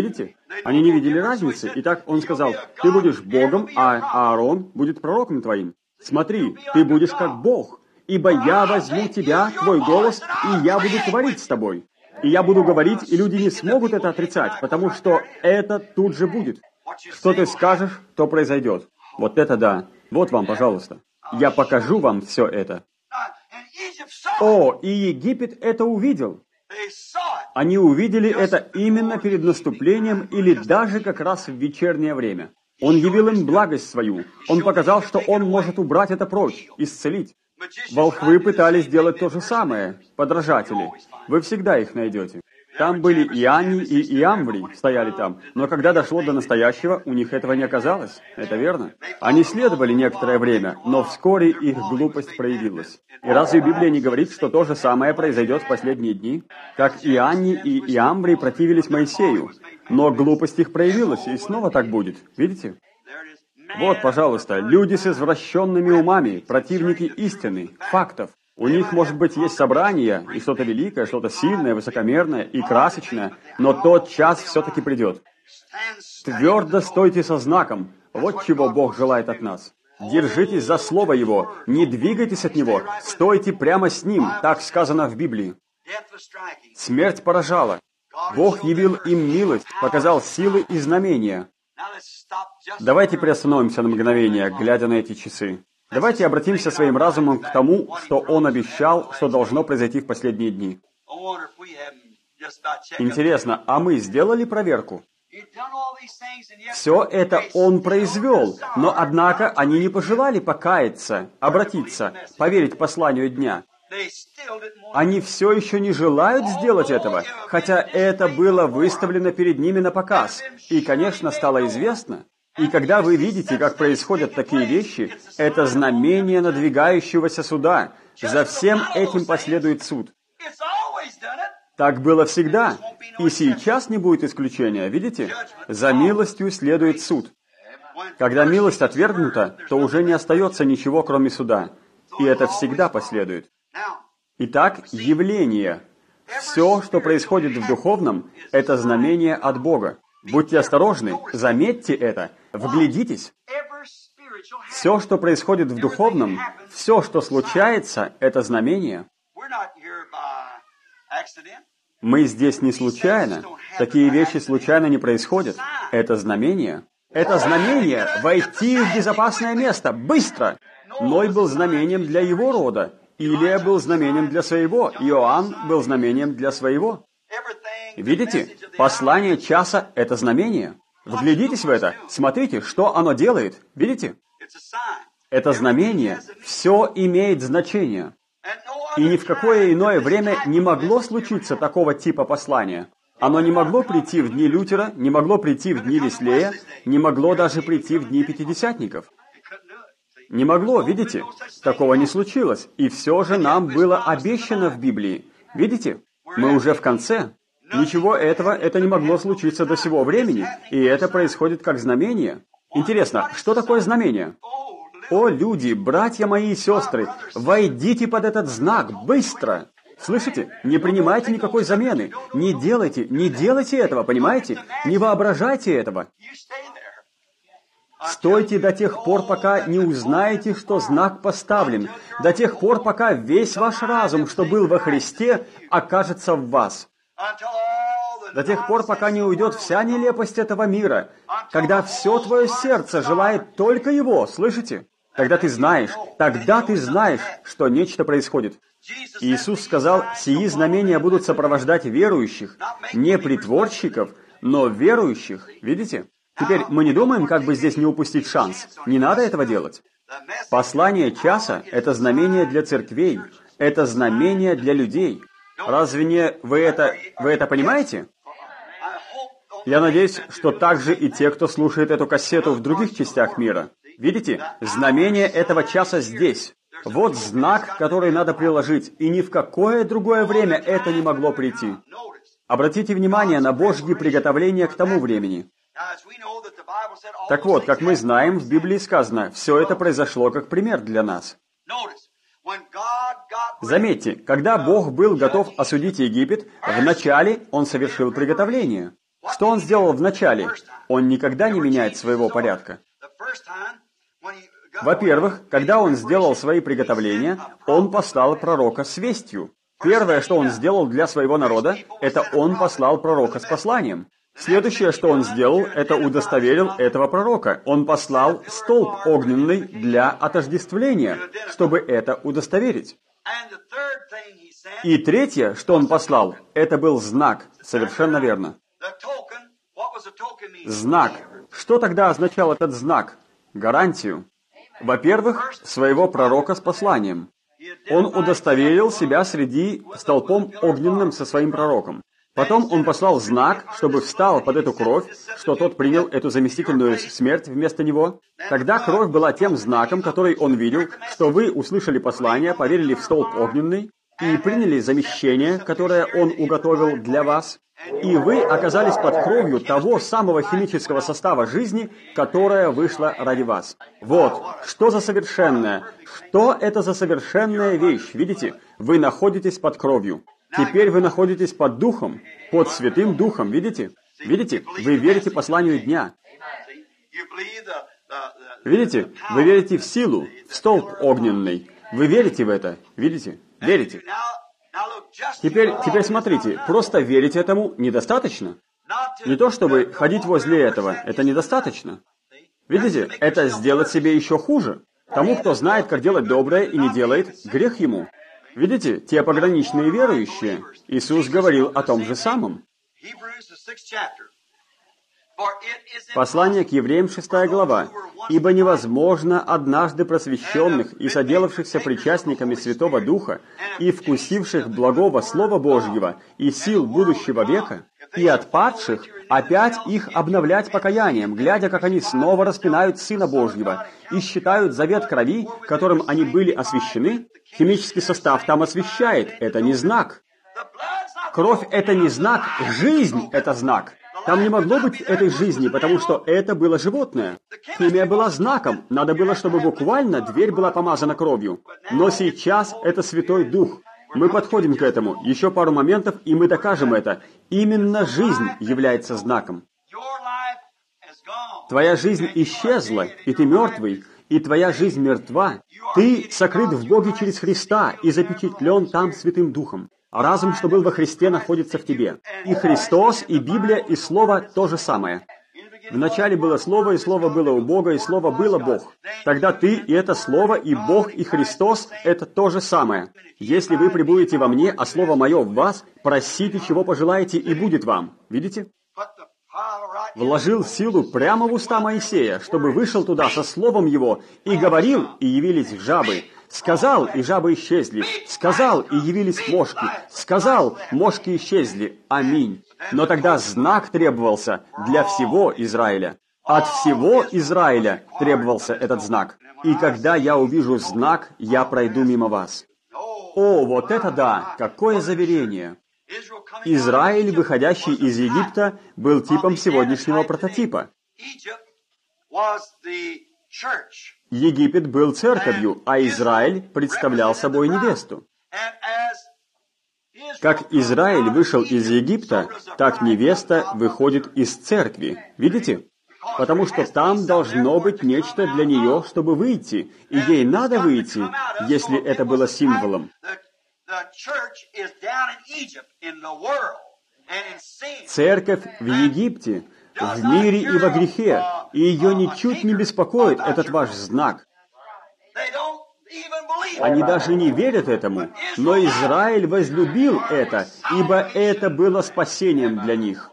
Они не видели разницы. Итак, он сказал, ты будешь Богом, а Аарон будет пророком твоим. Смотри, ты будешь как Бог, ибо я возьму тебя, твой голос, и я буду говорить с тобой. И я буду говорить, и люди не смогут это отрицать, потому что это тут же будет. Что ты скажешь, то произойдет. Вот это да. Вот вам, пожалуйста. Я покажу вам все это. О, и Египет это увидел. Они увидели это именно перед наступлением или даже как раз в вечернее время. Он явил им благость свою. Он показал, что он может убрать это прочь, исцелить. Волхвы пытались сделать то же самое, подражатели. Вы всегда их найдете. Там были Ианни и Иамврий, стояли там. Но когда дошло до настоящего, у них этого не оказалось. Это верно. Они следовали некоторое время, но вскоре их глупость проявилась. И разве Библия не говорит, что то же самое произойдет в последние дни? Как Ианни и Иамврий противились Моисею, но глупость их проявилась, и снова так будет. Видите? Вот, пожалуйста, люди с извращенными умами, противники истины, фактов. У них, может быть, есть собрание, и что-то великое, что-то сильное, высокомерное и красочное, но тот час все-таки придет. Твердо стойте со знаком. Вот чего Бог желает от нас. Держитесь за слово Его, не двигайтесь от Него, стойте прямо с Ним, так сказано в Библии. Смерть поражала. Бог явил им милость, показал силы и знамения. Давайте приостановимся на мгновение, глядя на эти часы. Давайте обратимся своим разумом к тому, что Он обещал, что должно произойти в последние дни. Интересно, а мы сделали проверку? Все это Он произвел, но, однако, они не пожелали покаяться, обратиться, поверить посланию дня. Они все еще не желают сделать этого, хотя это было выставлено перед ними на показ, и, конечно, стало известно. И когда вы видите, как происходят такие вещи, это знамение надвигающегося суда. За всем этим последует суд. Так было всегда, и сейчас не будет исключения, видите? За милостью следует суд. Когда милость отвергнута, то уже не остается ничего, кроме суда, и это всегда последует. Итак, явление. Все, что происходит в духовном, это знамение от Бога. Будьте осторожны, заметьте это, вглядитесь. Все, что происходит в духовном, все, что случается, это знамение. Мы здесь не случайно. Такие вещи случайно не происходят. Это знамение. Это знамение — войти в безопасное место, быстро. Ной был знамением для его рода. Илия был знамением для своего. Иоанн был знамением для своего. Видите? Послание часа — это знамение. Вглядитесь в это. Смотрите, что оно делает. Видите? Это знамение. Все имеет значение. И ни в какое иное время не могло случиться такого типа послания. Оно не могло прийти в дни Лютера, не могло прийти в дни Веслея, не могло даже прийти в дни Пятидесятников. Не могло, видите? Такого не случилось. И все же нам было обещано в Библии. Видите? Мы уже в конце. Ничего этого, это не могло случиться до сего времени, и это происходит как знамение. Интересно, что такое знамение? О, люди, братья мои и сестры, войдите под этот знак, быстро! Слышите? Не принимайте никакой замены. Не делайте, не делайте этого, понимаете? Не воображайте этого. Стойте до тех пор, пока не узнаете, что знак поставлен, до тех пор, пока весь ваш разум, что был во Христе, окажется в вас. До тех пор, пока не уйдет вся нелепость этого мира, когда все твое сердце желает только Его, слышите? Тогда ты знаешь, тогда ты знаешь, что нечто происходит. Иисус сказал, сии знамения будут сопровождать верующих, не притворщиков, но верующих, видите? Теперь мы не думаем, как бы здесь не упустить шанс. Не надо этого делать. Послание часа — это знамение для церквей, это знамение для людей. Разве не вы это, вы это понимаете? Я надеюсь, что также и те, кто слушает эту кассету в других частях мира. Видите, знамение этого часа здесь. Вот знак, который надо приложить, и ни в какое другое время это не могло прийти. Обратите внимание на Божьи приготовления к тому времени. Так вот, как мы знаем, в Библии сказано, все это произошло как пример для нас. Заметьте, когда Бог был готов осудить Египет, вначале Он совершил приготовление. Что Он сделал вначале? Он никогда не меняет своего порядка. Во-первых, когда Он сделал свои приготовления, Он послал пророка с вестью. Первое, что Он сделал для своего народа, это Он послал пророка с посланием. Следующее, что Он сделал, это удостоверил этого пророка. Он послал столб огненный для отождествления, чтобы это удостоверить. И третье, что Он послал, это был знак. Совершенно верно. Знак. Что тогда означал этот знак? Гарантию. Во-первых, своего пророка с посланием. Он удостоверил себя среди столпом огненным со своим пророком. Потом он послал знак, чтобы встал под эту кровь, что тот принял эту заместительную смерть вместо него. Тогда кровь была тем знаком, который он видел, что вы услышали послание, поверили в столб огненный и приняли замещение, которое он уготовил для вас. И вы оказались под кровью того самого химического состава жизни, которая вышла ради вас. Вот, что за совершенная, что это за совершенная вещь, видите? Вы находитесь под кровью. Теперь вы находитесь под Духом, под Святым Духом, видите? Видите? Вы верите посланию дня. Видите? Вы верите в силу, в столб огненный. Вы верите в это, видите? Верите. Теперь, теперь смотрите, просто верить этому недостаточно. Не то, чтобы ходить возле этого, это недостаточно. Видите, это сделать себе еще хуже. Тому, кто знает, как делать доброе и не делает, грех ему. Видите, те пограничные верующие, Иисус говорил о том же самом. Послание к евреям, шестая глава. «Ибо невозможно однажды просвещенных и соделавшихся причастниками Святого Духа и вкусивших благого Слова Божьего и сил будущего века, и отпадших опять их обновлять покаянием, глядя, как они снова распинают Сына Божьего и считают завет крови, которым они были освящены». Химический состав там освящает. Это не знак. Кровь — это не знак, жизнь — это знак. Там не могло быть этой жизни, потому что это было животное. Химия была знаком. Надо было, чтобы буквально дверь была помазана кровью. Но сейчас это Святой Дух. Мы подходим к этому. Еще пару моментов, и мы докажем это. Именно жизнь является знаком. Твоя жизнь исчезла, и ты мертвый, и твоя жизнь мертва. Ты сокрыт в Боге через Христа и запечатлен там Святым Духом. А разум, что был во Христе, находится в тебе. И Христос, и Библия, и Слово то же самое. Вначале было Слово, и Слово было у Бога, и Слово было Бог. Тогда ты, и это Слово, и Бог, и Христос — это то же самое. Если вы пребудете во мне, а Слово Мое в вас, просите, чего пожелаете, и будет вам. Видите? Вложил силу прямо в уста Моисея, чтобы вышел туда со словом его, и говорил, и явились жабы. Сказал, и жабы исчезли. Сказал, и явились мошки. Сказал, мошки исчезли. Аминь. Но тогда знак требовался для всего Израиля. От всего Израиля требовался этот знак. И когда я увижу знак, я пройду мимо вас. О, вот это да! Какое заверение! Израиль, выходящий из Египта, был типом сегодняшнего прототипа. Египет был церковью, а Израиль представлял собой невесту. Как Израиль вышел из Египта, так невеста выходит из церкви. Видите? Потому что там должно быть нечто для нее, чтобы выйти. И ей надо выйти, если это было символом. Церковь в Египте, в мире и во грехе, и ее ничуть не беспокоит этот ваш знак. Они даже не верят этому, но Израиль возлюбил это, ибо это было спасением для них.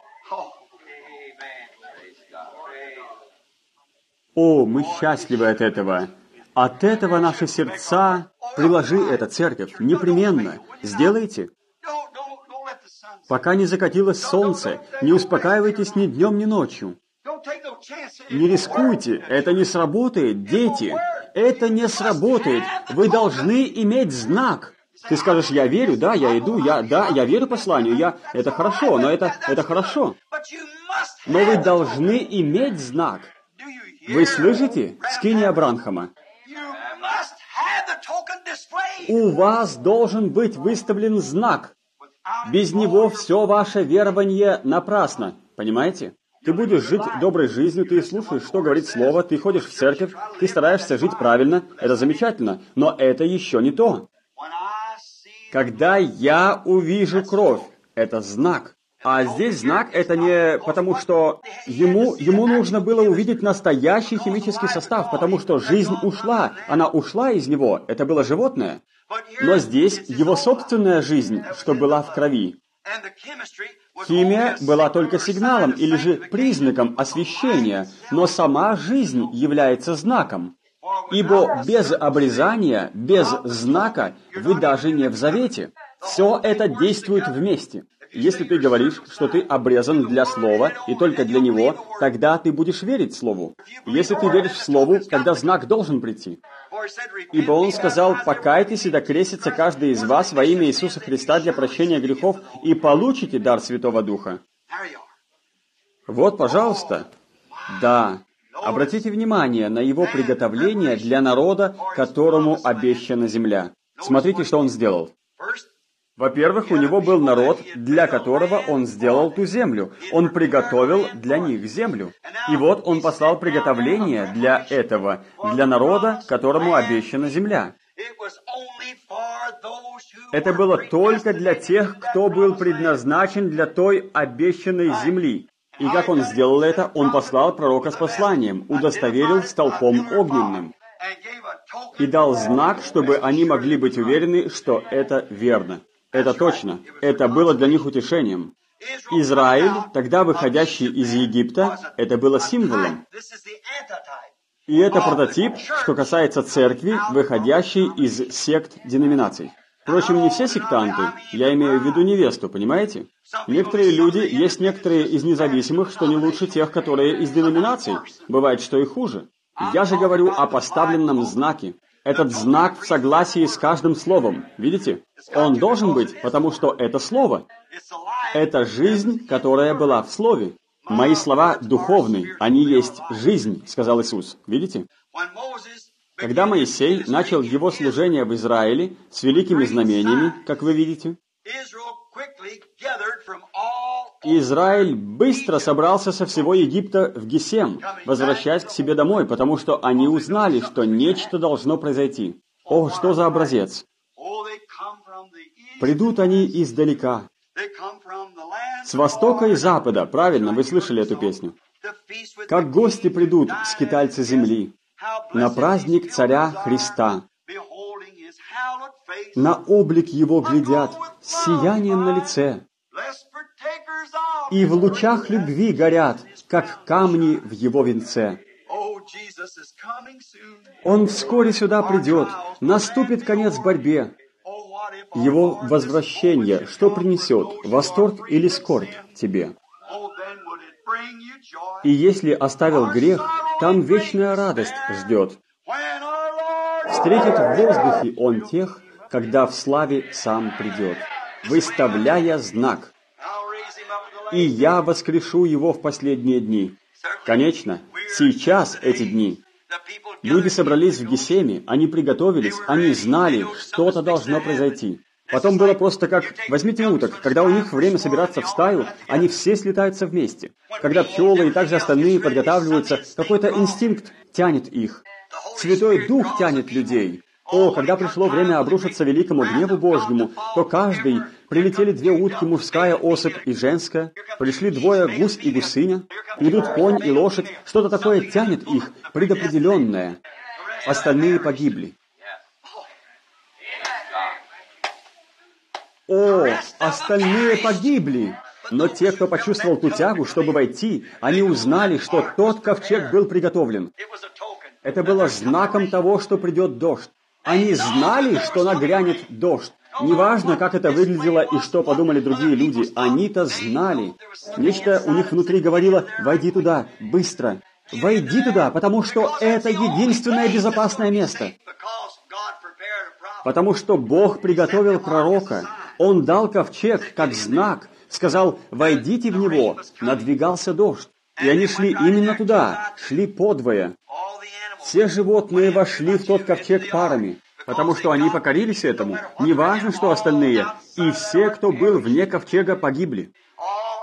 О, мы счастливы от этого. От этого наши сердца... Приложи это, церковь, непременно. Сделайте. Пока не закатилось солнце, не успокаивайтесь ни днем, ни ночью. Не рискуйте, это не сработает, дети. Это не сработает. Вы должны иметь знак. Ты скажешь, я верю, да, я иду, я, да, я верю посланию, я, это хорошо, но это, это хорошо. Но вы должны иметь знак. Вы слышите? Скиния Абрахама. У вас должен быть выставлен знак. Без него все ваше верование напрасно. Понимаете? Ты будешь жить доброй жизнью, ты слушаешь, что говорит Слово, ты ходишь в церковь, ты стараешься жить правильно, это замечательно, но это еще не то. Когда я увижу кровь, это знак. А здесь знак это не потому, что ему, ему нужно было увидеть настоящий химический состав, потому что жизнь ушла, она ушла из него, это было животное. Но здесь его собственная жизнь, что была в крови. Химия была только сигналом или же признаком освящения, но сама жизнь является знаком. Ибо без обрезания, без знака вы даже не в завете. Все это действует вместе. Если ты говоришь, что ты обрезан для Слова и только для Него, тогда ты будешь верить Слову. Если ты веришь в Слову, тогда знак должен прийти. Ибо Он сказал, «Покайтесь, и докрестится каждый из вас во имя Иисуса Христа для прощения грехов, и получите дар Святого Духа». Вот, пожалуйста. Да. Обратите внимание на Его приготовление для народа, которому обещана земля. Смотрите, что Он сделал. Во-первых, у него был народ, для которого он сделал ту землю. Он приготовил для них землю. И вот он послал приготовление для этого, для народа, которому обещана земля. Это было только для тех, кто был предназначен для той обещанной земли. И как он сделал это? Он послал пророка с посланием, удостоверил столпом огненным и дал знак, чтобы они могли быть уверены, что это верно. Это точно. Это было для них утешением. Израиль, тогда выходящий из Египта, это было символом. И это прототип, что касается церкви, выходящей из сект деноминаций. Впрочем, не все сектанты, я имею в виду невесту, понимаете? Некоторые люди, есть некоторые из независимых, что не лучше тех, которые из деноминаций. Бывает, что и хуже. Я же говорю о поставленном знаке. Этот знак в согласии с каждым словом. Видите? Он должен быть, потому что это слово. Это жизнь, которая была в слове. Мои слова духовны, они есть жизнь, сказал Иисус. Видите? Когда Моисей начал его служение в Израиле с великими знамениями, как вы видите, Израиль быстро собрался со всего Египта в Гесем, возвращаясь к себе домой, потому что они узнали, что нечто должно произойти. О, что за образец! Придут они издалека, с востока и запада, правильно, вы слышали эту песню. Как гости придут, скитальцы земли, на праздник Царя Христа. На облик Его глядят, с сиянием на лице, и в лучах любви горят, как камни в Его венце. Он вскоре сюда придет, наступит конец борьбе. Его возвращение, что принесет, восторг или скорбь тебе? И если оставил грех, там вечная радость ждет. Встретит в воздухе Он тех, когда в славе сам придет, выставляя знак. И я воскрешу его в последние дни. Конечно, сейчас эти дни. Люди собрались в Гесеме, они приготовились, они знали, что-то должно произойти. Потом было просто как, возьмите уток, когда у них время собираться в стаю, они все слетаются вместе. Когда пчелы и также остальные подготавливаются, какой-то инстинкт тянет их. Святой Дух тянет людей. О, когда пришло время обрушиться великому гневу Божьему, то каждый, прилетели две утки, мужская особь и женская, пришли двое, гусь и гусыня, идут конь и лошадь, что-то такое тянет их, предопределенное. Остальные погибли. О, остальные погибли! Но те, кто почувствовал ту тягу, чтобы войти, они узнали, что тот ковчег был приготовлен. Это было знаком того, что придет дождь. Они знали, что нагрянет дождь. Неважно, как это выглядело и что подумали другие люди, они-то знали. Нечто у них внутри говорило: «Войди туда, быстро! Войди туда, потому что это единственное безопасное место!» Потому что Бог приготовил пророка. Он дал ковчег как знак, сказал: «Войдите в него!» Надвигался дождь. И они шли именно туда, шли подвое. Все животные вошли в тот ковчег парами, потому что они покорились этому. Неважно, что остальные. И все, кто был вне ковчега, погибли.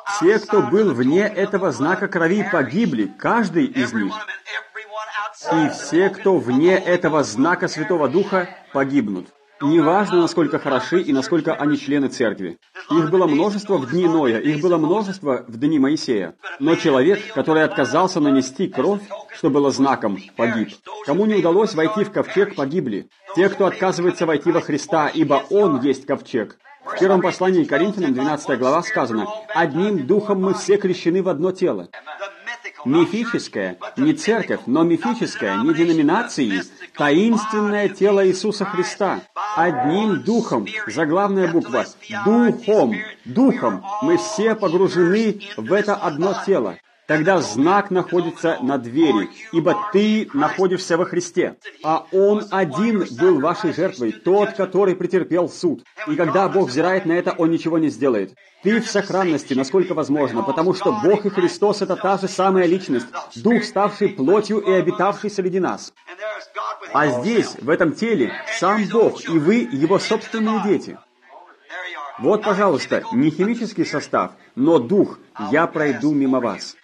Все, кто был вне этого знака крови, погибли, каждый из них. И все, кто вне этого знака Святого Духа, погибнут. Неважно, насколько хороши и насколько они члены церкви. Их было множество в дни Ноя, их было множество в дни Моисея. Но человек, который отказался нанести кровь, что было знаком, погиб. Кому не удалось войти в ковчег, погибли. Те, кто отказывается войти во Христа, ибо Он есть ковчег. В первом послании к Коринфянам, двенадцатая глава, сказано: «Одним духом мы все крещены в одно тело». Мифическое, не церковь, но мифическое, не деноминации, таинственное тело Иисуса Христа. Одним духом, заглавная буква, духом, духом мы все погружены в это одно тело. Тогда знак находится на двери, ибо ты находишься во Христе, а Он один был вашей жертвой, тот, который претерпел суд. И когда Бог взирает на это, Он ничего не сделает. Ты в сохранности, насколько возможно, потому что Бог и Христос — это та же самая личность, Дух, ставший плотью и обитавший среди нас. А здесь, в этом теле, сам Бог, и вы — Его собственные дети. Вот, пожалуйста, не химический состав, но Дух. Я пройду мимо вас.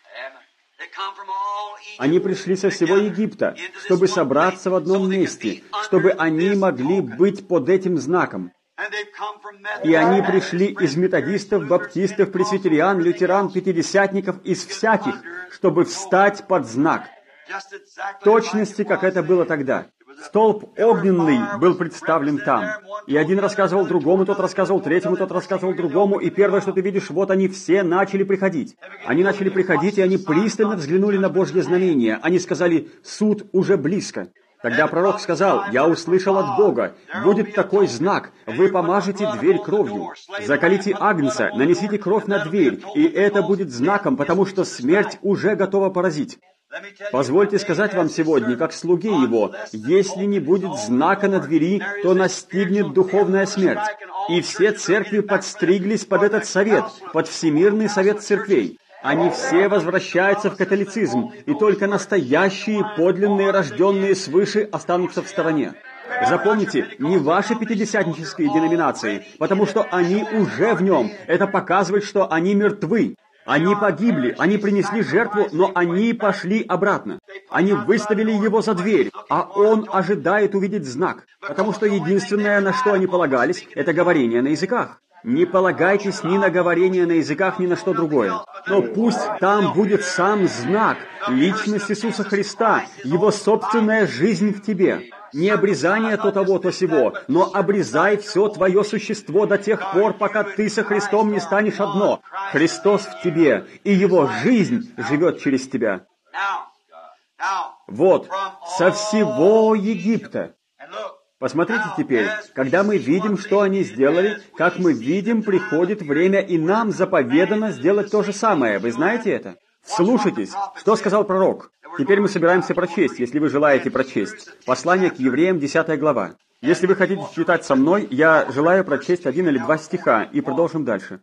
Они пришли со всего Египта, чтобы собраться в одном месте, чтобы они могли быть под этим знаком. И они пришли из методистов, баптистов, пресвитериан, лютеран, пятидесятников, из всяких, чтобы встать под знак. В точности, как это было тогда. Столб огненный был представлен там. И один рассказывал другому, тот рассказывал третьему, тот рассказывал другому, и первое, что ты видишь, вот они все начали приходить. Они начали приходить, и они пристально взглянули на Божье знамение. Они сказали: «Суд уже близко». Тогда пророк сказал: «Я услышал от Бога, будет такой знак, вы помажете дверь кровью. Заколите агнца, нанесите кровь на дверь, и это будет знаком, потому что смерть уже готова поразить». Позвольте сказать вам сегодня, как слуге Его, если не будет знака на двери, то настигнет духовная смерть. И все церкви подстриглись под этот совет, под Всемирный совет церквей. Они все возвращаются в католицизм, и только настоящие, подлинные, рожденные свыше останутся в стороне. Запомните, не ваши пятидесятнические деноминации, потому что они уже в нем. Это показывает, что они мертвы. Они погибли, они принесли жертву, но они пошли обратно. Они выставили его за дверь, а он ожидает увидеть знак, потому что единственное, на что они полагались, это говорение на языках. Не полагайтесь ни на говорение на языках, ни на что другое. Но пусть там будет сам знак, личность Иисуса Христа, Его собственная жизнь в тебе. Не обрезание то того, то сего, но обрезай все твое существо до тех пор, пока ты со Христом не станешь одно. Христос в тебе, и Его жизнь живет через тебя. Вот, со всего Египта. Посмотрите теперь, когда мы видим, что они сделали, как мы видим, приходит время, и нам заповедано сделать то же самое. Вы знаете это? Слушайтесь, что сказал пророк. Теперь мы собираемся прочесть, если вы желаете прочесть. Послание к евреям, десятая глава. Если вы хотите читать со мной, я желаю прочесть один или два стиха, и продолжим дальше.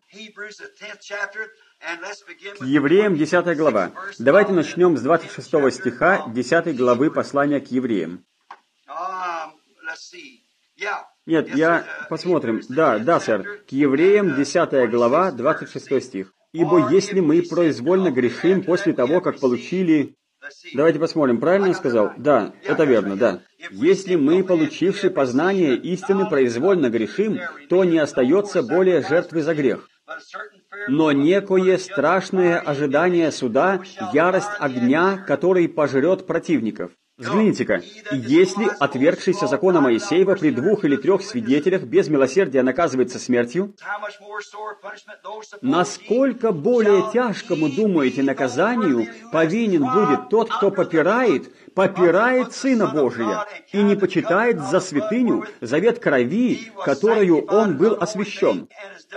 К евреям, десятая глава. Давайте начнем с двадцать шестого стиха десятой главы послания к евреям. Нет, я... Посмотрим. Да, да, сэр. К евреям, десятая глава, двадцать шестой стих. «Ибо если мы произвольно грешим после того, как получили...» Давайте посмотрим, правильно я сказал? Да, это верно, да. «Если мы, получивши познание истины, произвольно грешим, то не остается более жертвы за грех. Но некое страшное ожидание суда, ярость огня, который пожрет противников». Взгляните-ка, если отвергшийся закона Моисеева при двух или трех свидетелях без милосердия наказывается смертью, насколько более тяжкому, думаете, наказанию повинен будет тот, кто попирает, попирает Сына Божия и не почитает за святыню завет крови, которую Он был освящен,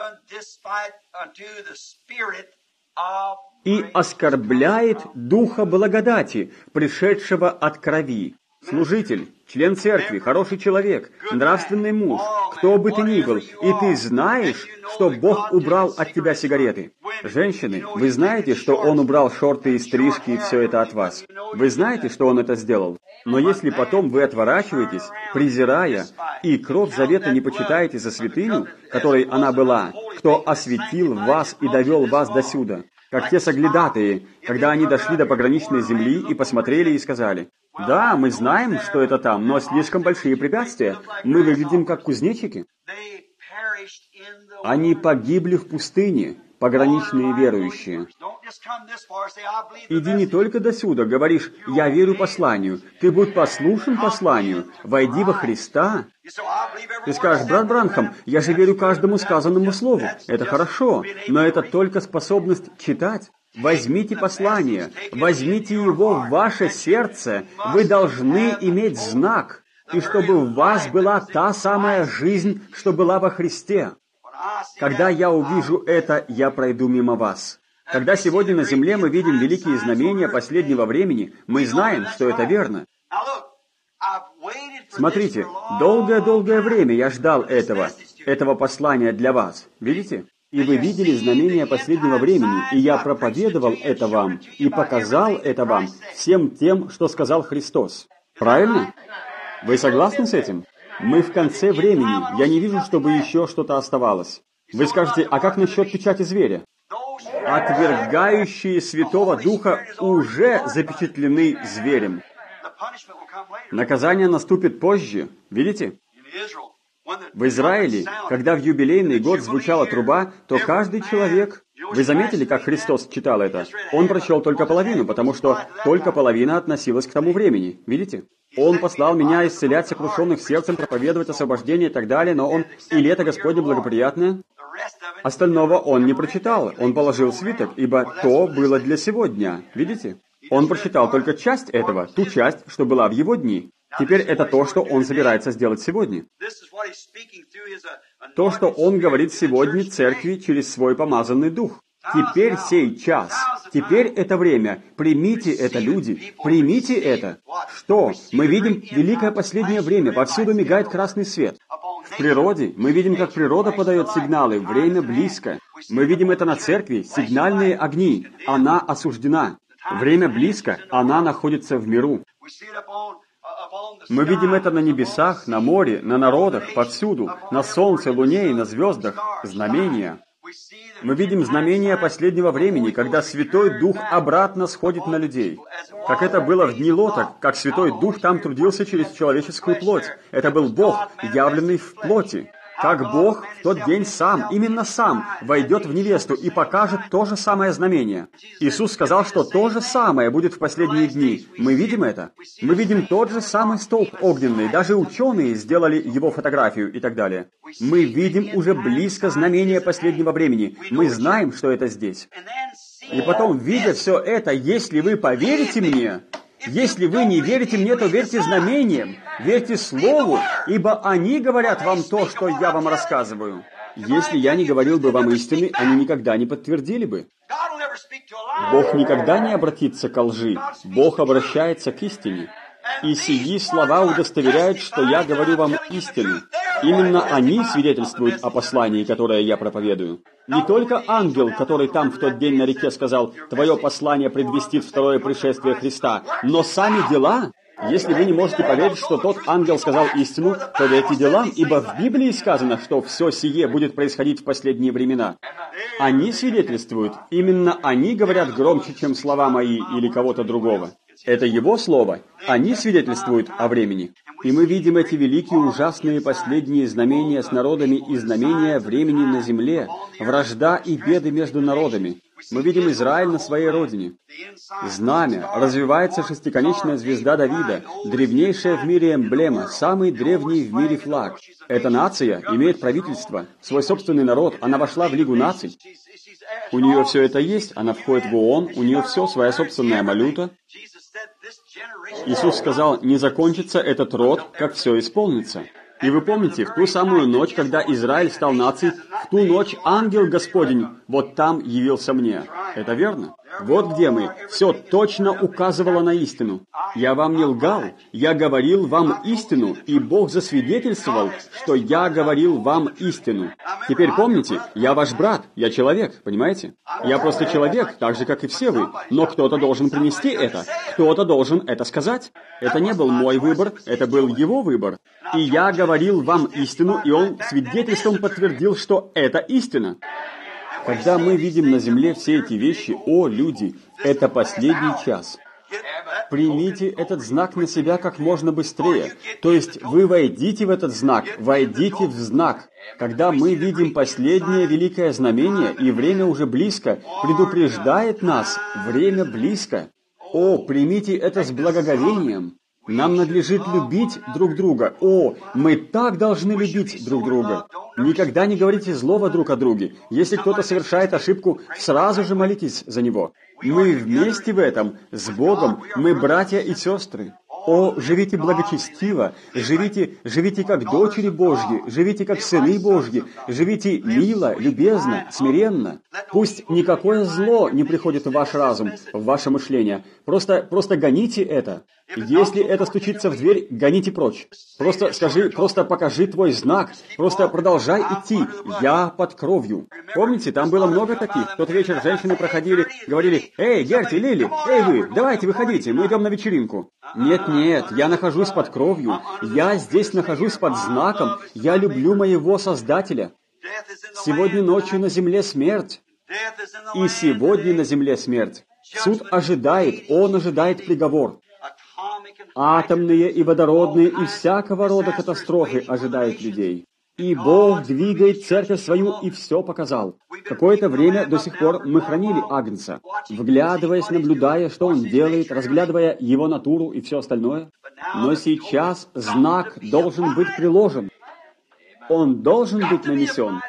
и оскорбляет Духа благодати, пришедшего от крови. Служитель, член церкви, хороший человек, нравственный муж, кто бы ты ни был, и ты знаешь, что Бог убрал от тебя сигареты. Женщины, вы знаете, что Он убрал шорты и стрижки и все это от вас? Вы знаете, что Он это сделал? Но если потом вы отворачиваетесь, презирая, и кровь завета не почитаете за святыню, которой она была, кто осветил вас и довел вас досюда, как те соглядатые, когда они дошли до пограничной земли и посмотрели и сказали: «Да, мы знаем, что это там, но слишком большие препятствия. Мы выглядим как кузнечики». Они погибли в пустыне, пограничные верующие. Иди не только досюда, говоришь: «Я верю посланию». Ты будь послушен посланию, войди во Христа. Ты скажешь: «Брат Бранхам, я же верю каждому сказанному слову». Это хорошо, но это только способность читать. Возьмите послание, возьмите его в ваше сердце. Вы должны иметь знак, и чтобы в вас была та самая жизнь, что была во Христе. Когда я увижу это, я пройду мимо вас. Когда сегодня на земле мы видим великие знамения последнего времени, мы знаем, что это верно. Смотрите, долгое-долгое время я ждал этого, этого послания для вас. Видите? И вы видели знамения последнего времени, и я проповедовал это вам, и показал это вам всем тем, что сказал Христос. Правильно? Вы согласны с этим? Мы в конце времени. Я не вижу, чтобы еще что-то оставалось. Вы скажете: а как насчет печати зверя? Отвергающие Святого Духа уже запечатлены зверем. Наказание наступит позже. Видите? В Израиле, когда в юбилейный год звучала труба, то каждый человек... Вы заметили, как Христос читал это? Он прочел только половину, потому что только половина относилась к тому времени. Видите? Он послал меня исцелять сокрушенных сердцем, проповедовать освобождение и так далее, но он... И лето Господне благоприятное. Остального он не прочитал. Он положил свиток, ибо то было для сего дня. Видите? Он прочитал только часть этого, ту часть, что была в его дни. Теперь это то, что он собирается сделать сегодня. То, что он говорит сегодня церкви через свой помазанный дух. Теперь сей час. Теперь это время. Примите это, люди. Примите это. Что? Мы видим великое последнее время. Повсюду мигает красный свет. В природе мы видим, как природа подает сигналы. Время близко. Мы видим это на церкви. Сигнальные огни. Она осуждена. Время близко. Она находится в миру. Мы видим это на небесах, на море, на народах, повсюду, на солнце, луне и на звездах. Знамения. Мы видим знамения последнего времени, когда Святой Дух обратно сходит на людей. Как это было в дни Лота, как Святой Дух там трудился через человеческую плоть. Это был Бог, явленный в плоти. Как Бог в тот день сам, именно сам, войдет в невесту и покажет то же самое знамение. Иисус сказал, что то же самое будет в последние дни. Мы видим это. Мы видим тот же самый столб огненный. Даже ученые сделали его фотографию и так далее. Мы видим уже близко знамение последнего времени. Мы знаем, что это здесь. И потом, видя все это, если вы поверите мне, если вы не верите мне, то верьте знамениям, верьте Слову, ибо они говорят вам то, что я вам рассказываю. Если я не говорил бы вам истины, они никогда не подтвердили бы. Бог никогда не обратится ко лжи. Бог обращается к истине. И сии слова удостоверяют, что я говорю вам истину. Именно они свидетельствуют о послании, которое я проповедую. Не только ангел, который там в тот день на реке сказал: «Твое послание предвестит второе пришествие Христа», но сами дела. Если вы не можете поверить, что тот ангел сказал истину, то верьте делам, ибо в Библии сказано, что все сие будет происходить в последние времена. Они свидетельствуют, именно они говорят громче, чем слова мои или кого-то другого. Это Его Слово. Они свидетельствуют о времени. И мы видим эти великие, ужасные последние знамения с народами и знамения времени на земле, вражда и беды между народами. Мы видим Израиль на своей родине. Знамя, развивается шестиконечная звезда Давида, древнейшая в мире эмблема, самый древний в мире флаг. Эта нация имеет правительство, свой собственный народ, она вошла в Лигу наций. У нее все это есть, она входит в ООН, у нее все, своя собственная валюта. Иисус сказал: «Не закончится этот род, как все исполнится». И вы помните, в ту самую ночь, когда Израиль стал нацией, в ту ночь ангел Господень вот там явился мне. Это верно? Вот где мы. Все точно указывало на истину. Я вам не лгал, я говорил вам истину, и Бог засвидетельствовал, что я говорил вам истину. Теперь помните, я ваш брат, я человек, понимаете? Я просто человек, так же, как и все вы, но кто-то должен принести это, кто-то должен это сказать. Это не был мой выбор, это был его выбор. И я говорил вам истину, и он свидетельством подтвердил, что это истина. Когда мы видим на земле все эти вещи, о, люди, это последний час. Примите этот знак на себя как можно быстрее. То есть вы войдите в этот знак, войдите в знак. Когда мы видим последнее великое знамение, и время уже близко, предупреждает нас, время близко. О, примите это с благоговением. Нам надлежит любить друг друга. О, мы так должны любить друг друга. Никогда не говорите злого друг о друге. Если кто-то совершает ошибку, сразу же молитесь за него. Мы вместе в этом, с Богом, мы братья и сестры. О, живите благочестиво, живите, живите как дочери Божьи, живите как сыны Божьи, живите мило, любезно, смиренно. Пусть никакое зло не приходит в ваш разум, в ваше мышление. Просто, просто гоните это. Если это стучится в дверь, гоните прочь. Просто скажи, просто покажи твой знак, просто продолжай идти. Я под кровью. Помните, там было много таких. В тот вечер женщины проходили, говорили: «Эй, Герти, Лили, эй вы, давайте выходите, мы идем на вечеринку». Нет, нет, я нахожусь под кровью, я здесь нахожусь под знаком, я люблю моего Создателя. Сегодня ночью на земле смерть, и сегодня на земле смерть. Суд ожидает, он ожидает приговор. Атомные и водородные и всякого рода катастрофы ожидают людей. И Бог двигает церковь свою и все показал. Какое-то время до сих пор мы хранили Агнца, вглядываясь, наблюдая, что он делает, разглядывая его натуру и все остальное. Но сейчас знак должен быть приложен. Он должен быть нанесен.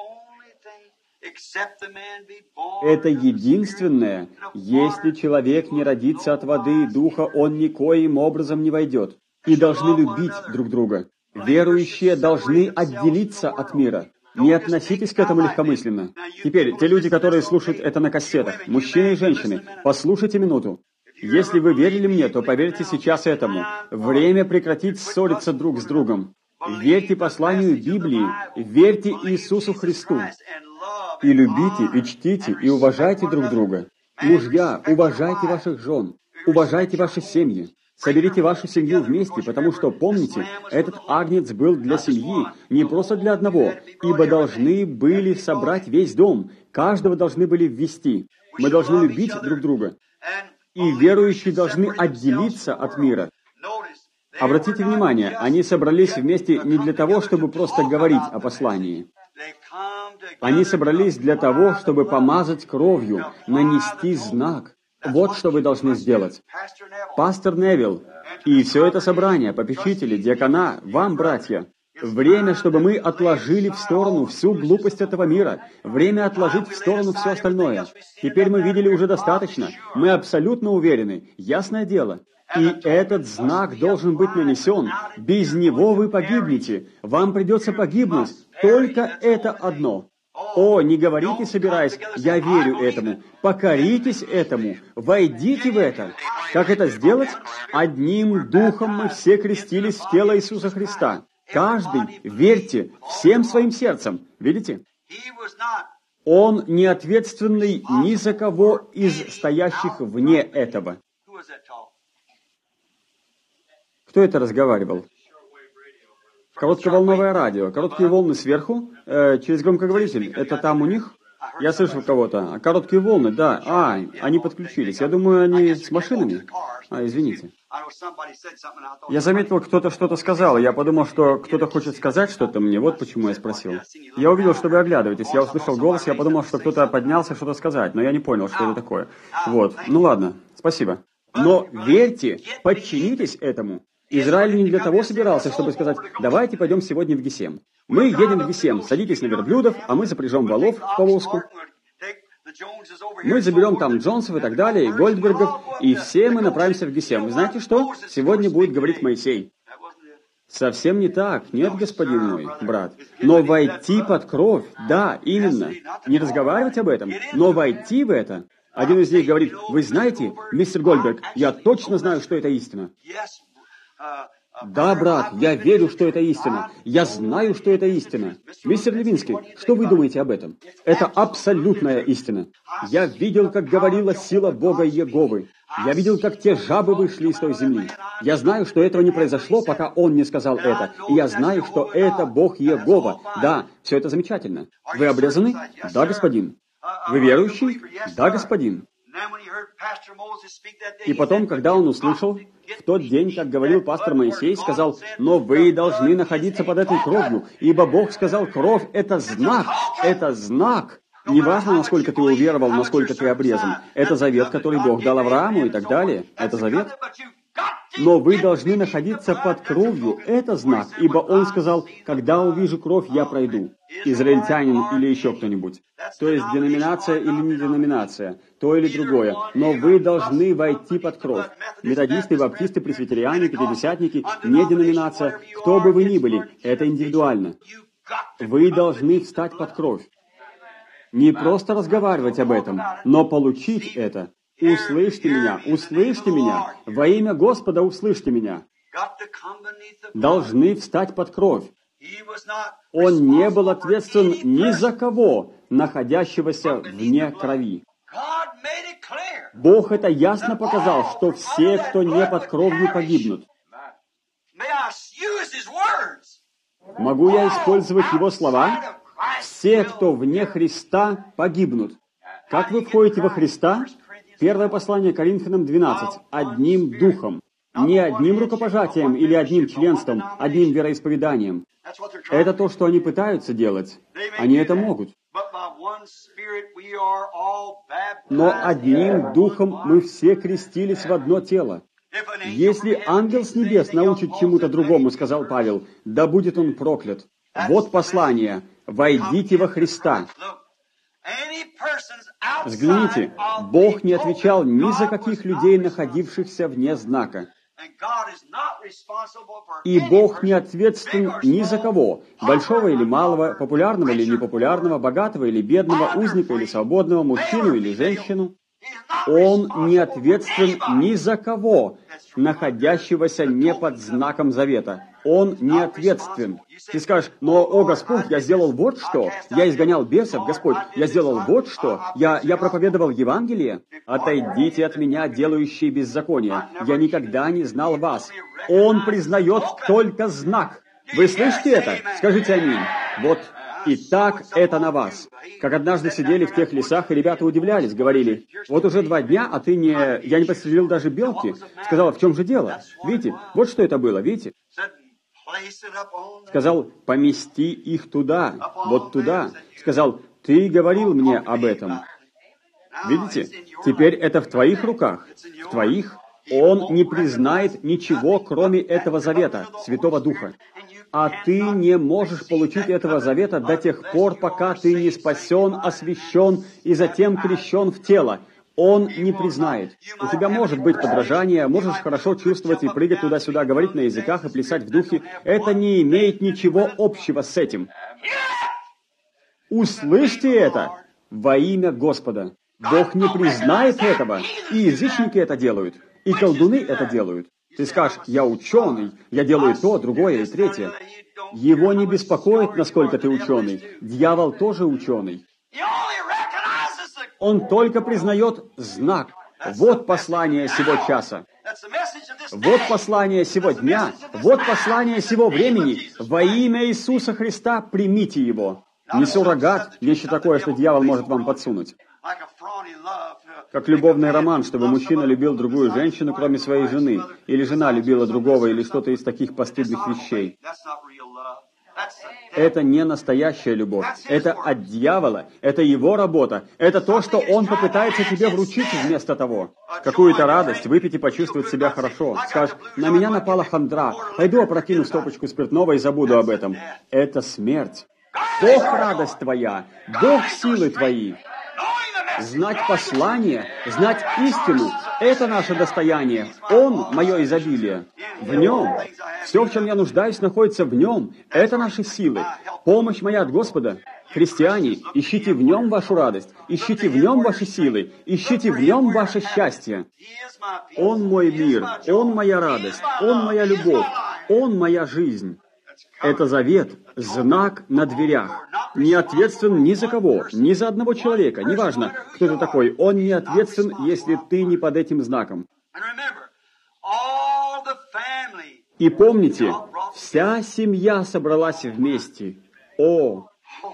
Это единственное, если человек не родится от воды и духа, он никоим образом не войдет. И должны любить друг друга. Верующие должны отделиться от мира. Не относитесь к этому легкомысленно. Теперь, те люди, которые слушают это на кассетах, мужчины и женщины, послушайте минуту. Если вы верили мне, то поверьте сейчас этому. Время прекратить ссориться друг с другом. Верьте посланию Библии, верьте Иисусу Христу. И любите, и чтите, и уважайте друг друга. Мужья, уважайте ваших жен, уважайте ваши семьи. Соберите вашу семью вместе, потому что, помните, этот агнец был для семьи, не просто для одного, ибо должны были собрать весь дом, каждого должны были ввести. Мы должны любить друг друга. И верующие должны отделиться от мира. Обратите внимание, они собрались вместе не для того, чтобы просто говорить о послании. Они собрались для того, чтобы помазать кровью, нанести знак. Вот что вы должны сделать. Пастор Невилл и все это собрание, попечители, диакона, вам, братья, время, чтобы мы отложили в сторону всю глупость этого мира, время отложить в сторону все остальное. Теперь мы видели уже достаточно, мы абсолютно уверены, ясное дело. И этот знак должен быть нанесен. Без него вы погибнете. Вам придется погибнуть. Только это одно. О, не говорите, собираясь, я верю этому. Покоритесь этому. Войдите в это. Как это сделать? Одним духом мы все крестились в тело Иисуса Христа. Каждый, верьте, всем своим сердцем. Видите? Он не ответственный ни за кого из стоящих вне этого. Кто это разговаривал? Коротковолновое радио. Короткие волны сверху, э, через громкоговоритель. Это там у них? Я слышал кого-то. Короткие волны, да. А, они подключились. Я думаю, они с машинами. А, извините. Я заметил, кто-то что-то сказал. Я подумал, что кто-то хочет сказать что-то мне. Вот почему я спросил. Я увидел, что вы оглядываетесь. Я услышал голос, я подумал, что кто-то поднялся что-то сказать. Но я не понял, что это такое. Вот. Ну ладно. Спасибо. Но верьте, подчинитесь этому. Израиль не для того собирался, чтобы сказать: давайте пойдем сегодня в Гесем. Мы едем в Гесем, садитесь на верблюдов, а мы запряжем волов в повозку. Мы заберем там Джонсов и так далее, и Гольдбергов, и все мы направимся в Гесем. Вы знаете что? Сегодня будет говорить Моисей. Совсем не так. Нет, господин мой, брат. Но войти под кровь, да, именно. Не разговаривать об этом, но войти в это. Один из них говорит: вы знаете, мистер Гольдберг, я точно знаю, что это истина. Да, брат, я верю, что это истина. Я знаю, что это истина. Мистер Левинский, что вы думаете об этом? Это абсолютная истина. Я видел, как говорила сила Бога Иеговы. Я видел, как те жабы вышли из той земли. Я знаю, что этого не произошло, пока он не сказал это. И я знаю, что это Бог Иегова. Да, все это замечательно. Вы обрезаны? Да, господин. Вы верующий? Да, господин. И потом, когда он услышал, в тот день, как говорил пастор Моисей, сказал: «Но вы должны находиться под этой кровью, ибо Бог сказал, кровь — это знак, это знак». Неважно, насколько ты уверовал, насколько ты обрезан. Это завет, который Бог дал Аврааму и так далее. Это завет. Но вы должны находиться под кровью. Это знак, ибо Он сказал: «Когда увижу кровь, я пройду». Израильтянин или еще кто-нибудь. То есть деноминация или не деноминация, то или другое. Но вы должны войти под кровь. Методисты, баптисты, пресвитериане, пятидесятники, не деноминация, кто бы вы ни были, это индивидуально. Вы должны встать под кровь. Не просто разговаривать об этом, но получить это. Услышьте меня, услышьте меня, во имя Господа услышьте меня. Должны встать под кровь. Он не был ответственен ни за кого, находящегося вне крови. Бог это ясно показал, что все, кто не под кровью, погибнут. Могу я использовать его слова? Все, кто вне Христа, погибнут. Как вы входите во Христа? Первое послание Коринфянам двенадцать. Одним духом. Не одним рукопожатием или одним членством, одним вероисповеданием. Это то, что они пытаются делать. Они это могут. Но одним духом мы все крестились в одно тело. Если ангел с небес научит чему-то другому, сказал Павел, да будет он проклят. Вот послание. Войдите во Христа. Взгляните, Бог не отвечал ни за каких людей, находившихся вне знака. И Бог не ответственен ни за кого, большого или малого, популярного или непопулярного, богатого или бедного, узника или свободного, мужчину или женщину. Он не ответственен ни за кого, находящегося не под знаком завета. Он не ответственен. Ты скажешь: но, о Господь, я сделал вот что, я изгонял бесов, Господь, я сделал вот что, я, я проповедовал Евангелие. Отойдите от меня, делающие беззаконие. Я никогда не знал вас. Он признает только знак. Вы слышите это? Скажите аминь. Вот. И так это на вас. Как однажды сидели в тех лесах, и ребята удивлялись, говорили: вот уже два дня, а ты не... Я не подстрелил даже белки. Сказал: в чем же дело? Видите, вот что это было, видите? Сказал: помести их туда, вот туда. Сказал: ты говорил мне об этом. Видите, теперь это в твоих руках, в твоих. Он не признает ничего, кроме этого завета, Святого Духа. А ты не можешь получить этого завета до тех пор, пока ты не спасен, освящен и затем крещен в тело. Он не признает. У тебя может быть подражание, можешь хорошо чувствовать и прыгать туда-сюда, говорить на языках и плясать в духе. Это не имеет ничего общего с этим. Услышьте это во имя Господа. Бог не признает этого, и язычники это делают, и колдуны это делают. Ты скажешь: я ученый, я делаю то, другое и третье. Его не беспокоит, насколько ты ученый. Дьявол тоже ученый. Он только признает знак. Вот послание сего часа. Вот послание сего дня. Вот послание сего времени. Во имя Иисуса Христа примите его. Не суррогат, вещи такое, что дьявол может вам подсунуть. Как любовный роман, чтобы мужчина любил другую женщину, кроме своей жены, или жена любила другого, или что-то из таких постыдных вещей. Это не настоящая любовь. Это от дьявола. Это его работа. Это то, что он попытается тебе вручить вместо того. Какую-то радость, выпить и почувствовать себя хорошо. Скажешь: на меня напала хандра. Пойду опрокину стопочку спиртного и забуду об этом. Это смерть. Бог радость твоя. Бог силы твои. Знать послание, знать истину — это наше достояние. Он — мое изобилие. В Нем. Все, в чем я нуждаюсь, находится в Нем. Это наши силы. Помощь моя от Господа. Христиане, ищите в Нем вашу радость, ищите в Нем ваши силы, ищите в Нем ваше счастье. Он мой мир, Он моя радость, Он моя любовь, Он моя жизнь. Это завет, знак на дверях. Не ответственен ни за кого, ни за одного человека, неважно, кто ты такой. Он не ответственен, если ты не под этим знаком. И помните, вся семья собралась вместе. О!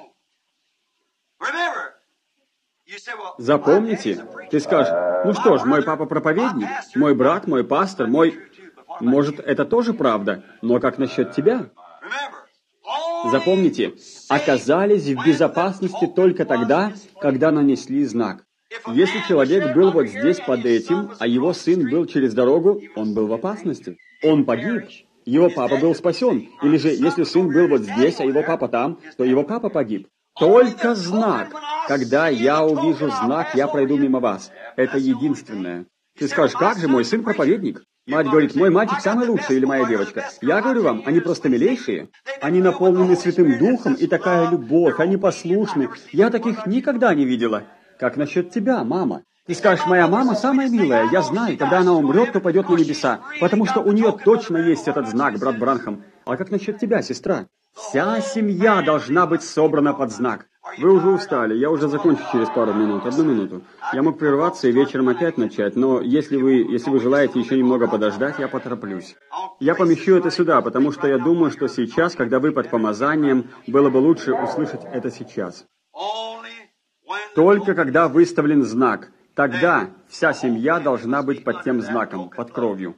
Запомните, ты скажешь, ну что ж, мой папа проповедник, мой брат, мой пастор, мой... Может, это тоже правда, но как насчет тебя? Запомните, оказались в безопасности только тогда, когда нанесли знак. Если человек был вот здесь под этим, а его сын был через дорогу, он был в опасности. Он погиб. Его папа был спасен. Или же, если сын был вот здесь, а его папа там, то его папа погиб. Только знак. Когда я увижу знак, я пройду мимо вас. Это единственное. Ты скажешь, как же, мой сын проповедник? Мать говорит, мой мальчик самый лучший или моя девочка. Я говорю вам, они просто милейшие. Они наполнены Святым Духом, и такая любовь, они послушны. Я таких никогда не видела. Как насчет тебя, мама? Ты скажешь, моя мама самая милая. Я знаю, когда она умрет, то пойдет на небеса. Потому что у нее точно есть этот знак, брат Бранхам. А как насчет тебя, сестра? Вся семья должна быть собрана под знак. Вы уже устали, я уже закончу через пару минут, одну минуту. Я мог прерваться и вечером опять начать, но если вы, если вы желаете еще немного подождать, я потороплюсь. Я помещу это сюда, потому что я думаю, что сейчас, когда вы под помазанием, было бы лучше услышать это сейчас. Только когда выставлен знак, тогда вся семья должна быть под тем знаком, под кровью.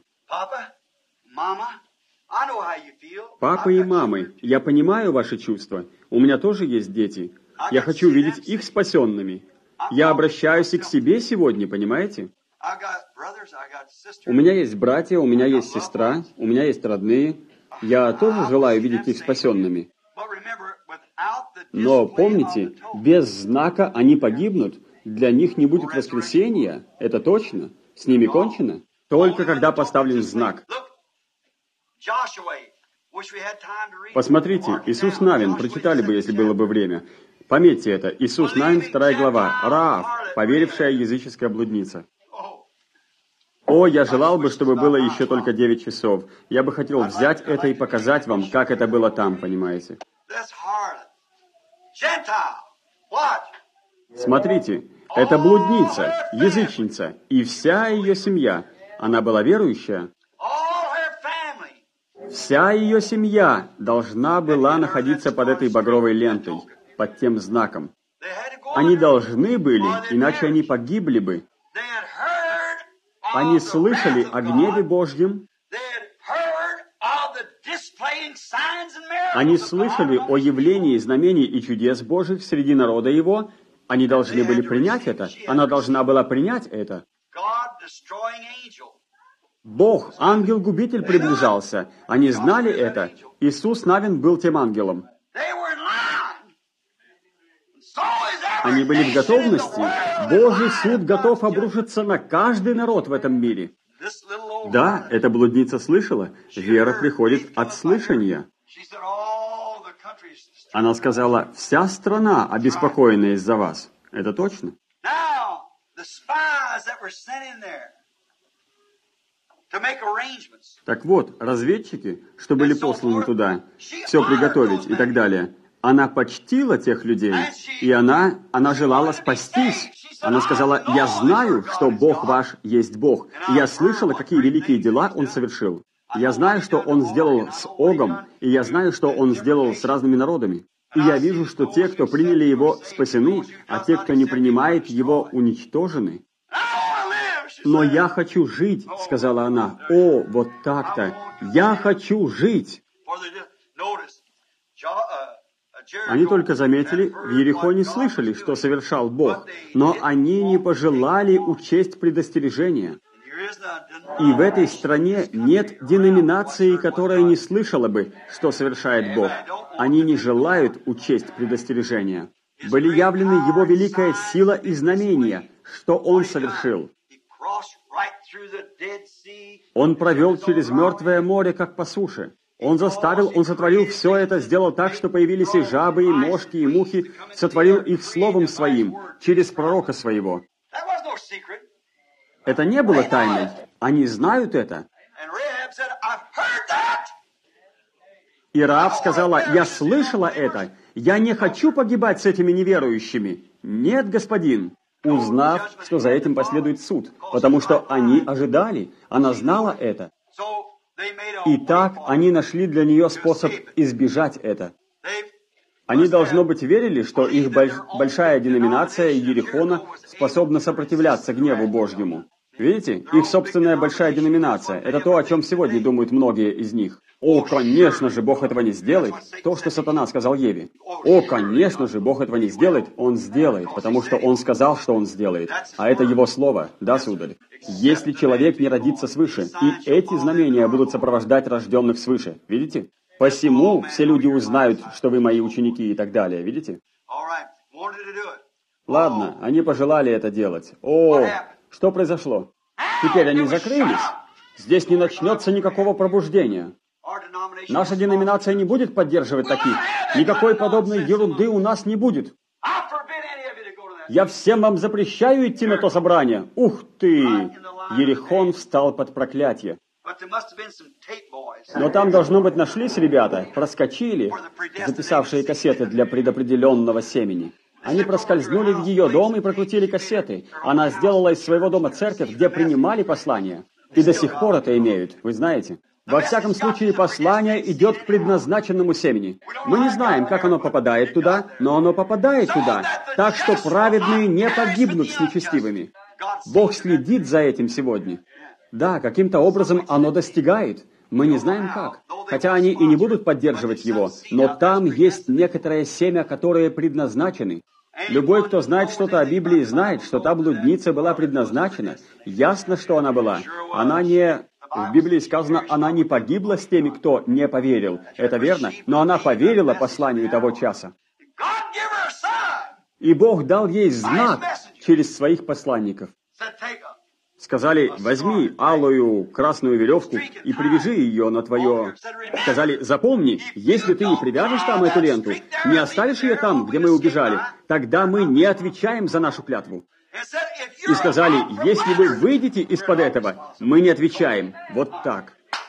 Папа и мамы, я понимаю ваши чувства. У меня тоже есть дети. Я хочу видеть их спасенными. Я обращаюсь и к себе сегодня, понимаете? У меня есть братья, у меня есть сестра, у меня есть родные. Я тоже желаю видеть их спасенными. Но помните, без знака они погибнут. Для них не будет воскресения. Это точно. С ними кончено. Только когда поставлен знак. Посмотрите, Иисус Навин, прочитали бы, если было бы время. Пометьте это, Иисус Навин, вторая глава, Раав, поверившая языческая блудница. О, я желал бы, чтобы было еще только девять часов. Я бы хотел взять это и показать вам, как это было там, понимаете? Смотрите, это блудница, язычница, и вся ее семья. Она была верующая. Вся ее семья должна была находиться под этой багровой лентой, под тем знаком. Они должны были, иначе они погибли бы. Они слышали о гневе Божьем. Они слышали о явлении знамений и чудес Божьих среди народа Его. Они должны были принять это. Она должна была принять это. Бог, ангел-губитель, приближался. Они знали это. Иисус Навин был тем ангелом. Они были в готовности. Божий суд готов обрушиться на каждый народ в этом мире. Да, эта блудница слышала. Вера приходит от слышания. Она сказала, вся страна обеспокоена из-за вас. Это точно. Так вот, разведчики, что были посланы туда, все приготовить и так далее, она почтила тех людей, и она, она желала спастись. Она сказала, я знаю, что Бог ваш есть Бог, и я слышала, какие великие дела Он совершил. Я знаю, что Он сделал с Огом, и я знаю, что Он сделал с разными народами. И я вижу, что те, кто приняли Его, спасены, а те, кто не принимает Его, уничтожены. «Но я хочу жить», — сказала она. «О, вот так-то! Я хочу жить!» Они только заметили, в Иерихоне слышали, что совершал Бог, но они не пожелали учесть предостережения. И в этой стране нет деноминации, которая не слышала бы, что совершает Бог. Они не желают учесть предостережения. Были явлены Его великая сила и знамения, что Он совершил. Он провел через мертвое море, как по суше. Он заставил, Он сотворил все это, сделал так, что появились и жабы, и мошки, и мухи, сотворил их Словом Своим, через пророка Своего. Это не было тайной. Они знают это. И Раав сказала, я слышала это, я не хочу погибать с этими неверующими. Нет, господин. Узнав, что за этим последует суд, потому что они ожидали, она знала это. Итак, они нашли для нее способ избежать это. Они, должно быть, верили, что их большая деноминация Иерихона способна сопротивляться гневу Божьему. Видите, их собственная большая деноминация – это то, о чем сегодня думают многие из них. О, конечно же, Бог этого не сделает. То, что сатана сказал Еве. О, конечно же, Бог этого не сделает. Он сделает, потому что Он сказал, что Он сделает. А это Его слово, да, сударь? Если человек не родится свыше, и эти знамения будут сопровождать рожденных свыше. Видите? Посему все люди узнают, что вы мои ученики и так далее. Видите? Ладно, они пожелали это делать. О, что произошло? Теперь они закрылись. Здесь не начнется никакого пробуждения. Наша деноминация не будет поддерживать таких. Никакой подобной ерунды у нас не будет. Я всем вам запрещаю идти на то собрание. Ух ты! Иерихон встал под проклятие. Но там, должно быть, нашлись ребята, проскочили, записавшие кассеты для предопределенного семени. Они проскользнули в ее дом и прокрутили кассеты. Она сделала из своего дома церковь, где принимали послания. И до сих пор это имеют, вы знаете. Во всяком случае, послание идет к предназначенному семени. Мы не знаем, как оно попадает туда, но оно попадает туда. Так что праведные не погибнут с нечестивыми. Бог следит за этим сегодня. Да, каким-то образом оно достигает. Мы не знаем как. Хотя они и не будут поддерживать его, но там есть некоторое семя, которое предназначено. Любой, кто знает что-то о Библии, знает, что та блудница была предназначена. Ясно, что она была. Она не... В Библии сказано, она не погибла с теми, кто не поверил. Это верно, но она поверила посланию того часа. И Бог дал ей знак через своих посланников. Сказали, возьми алую красную веревку и привяжи ее на твое... Сказали, запомни, если ты не привяжешь там эту ленту, не оставишь ее там, где мы убежали, тогда мы не отвечаем за нашу клятву. И сказали, если вы выйдете из-под этого, мы не отвечаем. Вот так.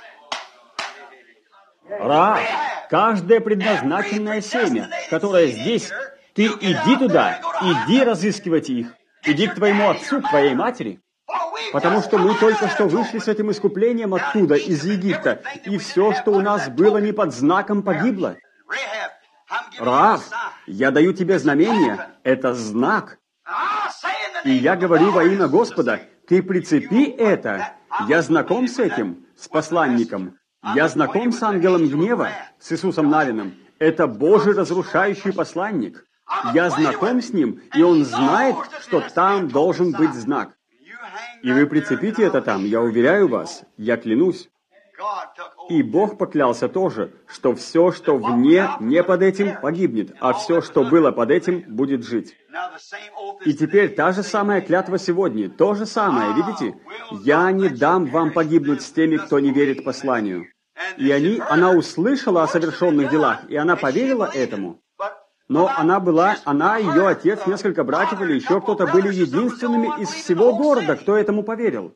Ра, каждое предназначенное семя, которое здесь, ты иди туда, иди разыскивать их. Иди к твоему отцу, к твоей матери. Потому что мы только что вышли с этим искуплением оттуда, из Египта, и все, что у нас было не под знаком, погибло. Раав, я даю тебе знамение, это знак. И я говорю во имя Господа, ты прицепи это. Я знаком с этим, с посланником. Я знаком с ангелом гнева, с Иисусом Навином. Это Божий разрушающий посланник. Я знаком с ним, и он знает, что там должен быть знак. И вы прицепите это там, я уверяю вас, я клянусь. И Бог поклялся тоже, что все, что вне, не под этим, погибнет, а все, что было под этим, будет жить. И теперь та же самая клятва сегодня, то же самое, видите? Я не дам вам погибнуть с теми, кто не верит посланию. И они, она услышала о совершенных делах, и она поверила этому. Но она была, она, ее отец, несколько братьев или еще кто-то были единственными из всего города, кто этому поверил.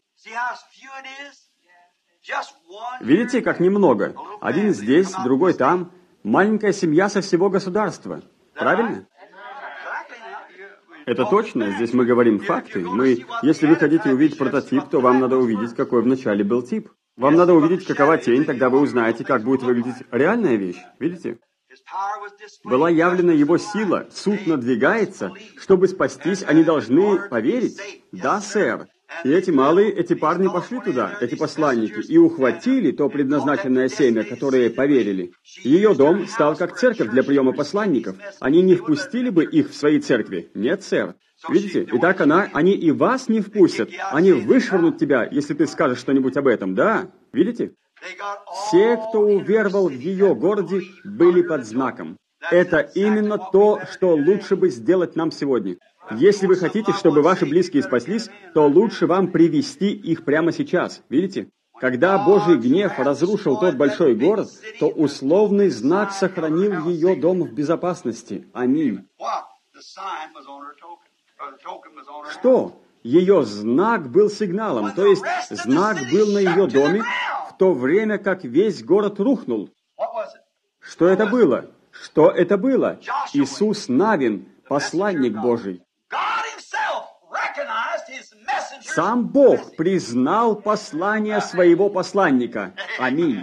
Видите, как немного. Один здесь, другой там. Маленькая семья со всего государства. Правильно? Это точно. Здесь мы говорим факты. Мы, если вы хотите увидеть прототип, то вам надо увидеть, какой вначале был тип. Вам надо увидеть, какова тень, тогда вы узнаете, как будет выглядеть реальная вещь. Видите? Была явлена его сила, суд надвигается, чтобы спастись, они должны поверить. Да, сэр. И эти малые, эти парни пошли туда, эти посланники, и ухватили то предназначенное семя, которые поверили. Ее дом стал как церковь для приема посланников. Они не впустили бы их в свои церкви. Нет, сэр. Видите? Итак, она, они и вас не впустят. Они вышвырнут тебя, если ты скажешь что-нибудь об этом. Да? Видите? Все, кто уверовал в ее городе, были под знаком. Это именно то, что лучше бы сделать нам сегодня. Если вы хотите, чтобы ваши близкие спаслись, то лучше вам привести их прямо сейчас. Видите? Когда Божий гнев разрушил тот большой город, то условный знак сохранил ее дом в безопасности. Аминь. Что? Ее знак был сигналом, то есть знак был на ее доме, в то время как весь город рухнул. Что это было? Что это было? Иисус Навин, посланник Божий. Сам Бог признал послание своего посланника. Аминь.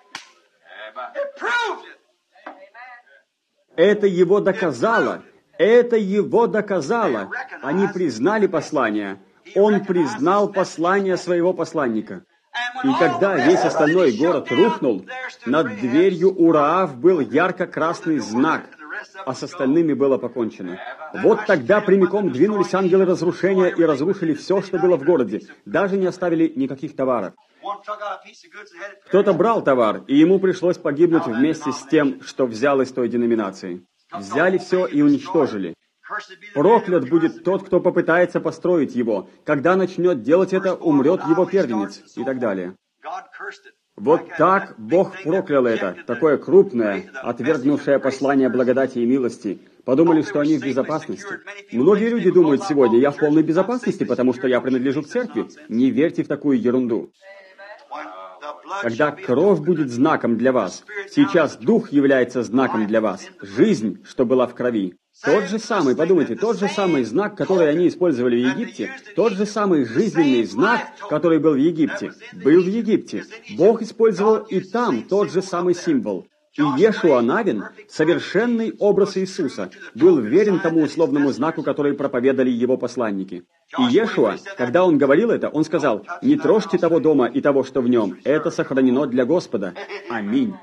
Это его доказало. Это его доказало. Они признали послание. Он признал послание своего посланника. И когда весь остальной город рухнул, над дверью у Раав был ярко-красный знак, а с остальными было покончено. Вот тогда прямиком двинулись ангелы разрушения и разрушили все, что было в городе. Даже не оставили никаких товаров. Кто-то брал товар, и ему пришлось погибнуть вместе с тем, что взял из той деноминации. Взяли все и уничтожили. Проклят будет тот, кто попытается построить его. Когда начнет делать это, умрет его первенец, и так далее. Вот так Бог проклял это, такое крупное, отвергнувшее послание благодати и милости. Подумали, что они в безопасности. Многие люди думают сегодня, я в полной безопасности, потому что я принадлежу к церкви. Не верьте в такую ерунду. Когда кровь будет знаком для вас, сейчас Дух является знаком для вас. Жизнь, что была в крови. Тот же самый, подумайте, тот же самый знак, который они использовали в Египте, тот же самый жизненный знак, который был в Египте, был в Египте. Бог использовал и там тот же самый символ. И Иешуа Навин, совершенный образ Иисуса, был верен тому условному знаку, который проповедали его посланники. И Иешуа, когда он говорил это, он сказал: «Не трожьте того дома и того, что в нем, это сохранено для Господа». Аминь.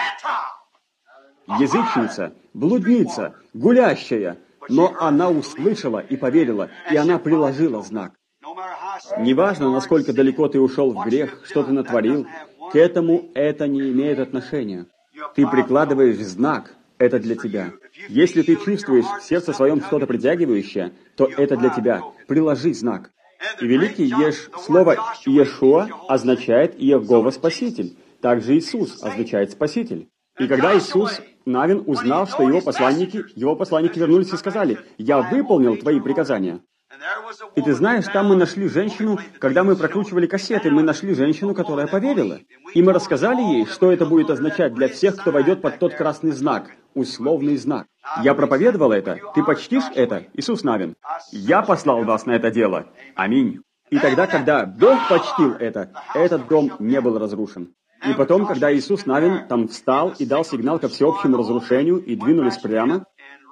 Язычница, блудница, гулящая, но она услышала и поверила, и она приложила знак. Неважно, насколько далеко ты ушел в грех, что ты натворил, к этому это не имеет отношения. Ты прикладываешь знак, это для тебя. Если ты чувствуешь в сердце своем что-то притягивающее, то это для тебя. Приложи знак. И великий Еш, слово Иешуа означает Иегова Спаситель. Также Иисус означает Спаситель. И когда Иисус Навин узнал, что его посланники, его посланники вернулись и сказали: «Я выполнил твои приказания». И ты знаешь, там мы нашли женщину, когда мы прокручивали кассеты, мы нашли женщину, которая поверила. И мы рассказали ей, что это будет означать для всех, кто войдет под тот красный знак, условный знак. Я проповедовал это. Ты почтишь это, Иисус Навин? Я послал вас на это дело. Аминь. И тогда, когда Бог почтил это, этот дом не был разрушен. И потом, когда Иисус Навин там встал и дал сигнал ко всеобщему разрушению, и двинулись прямо,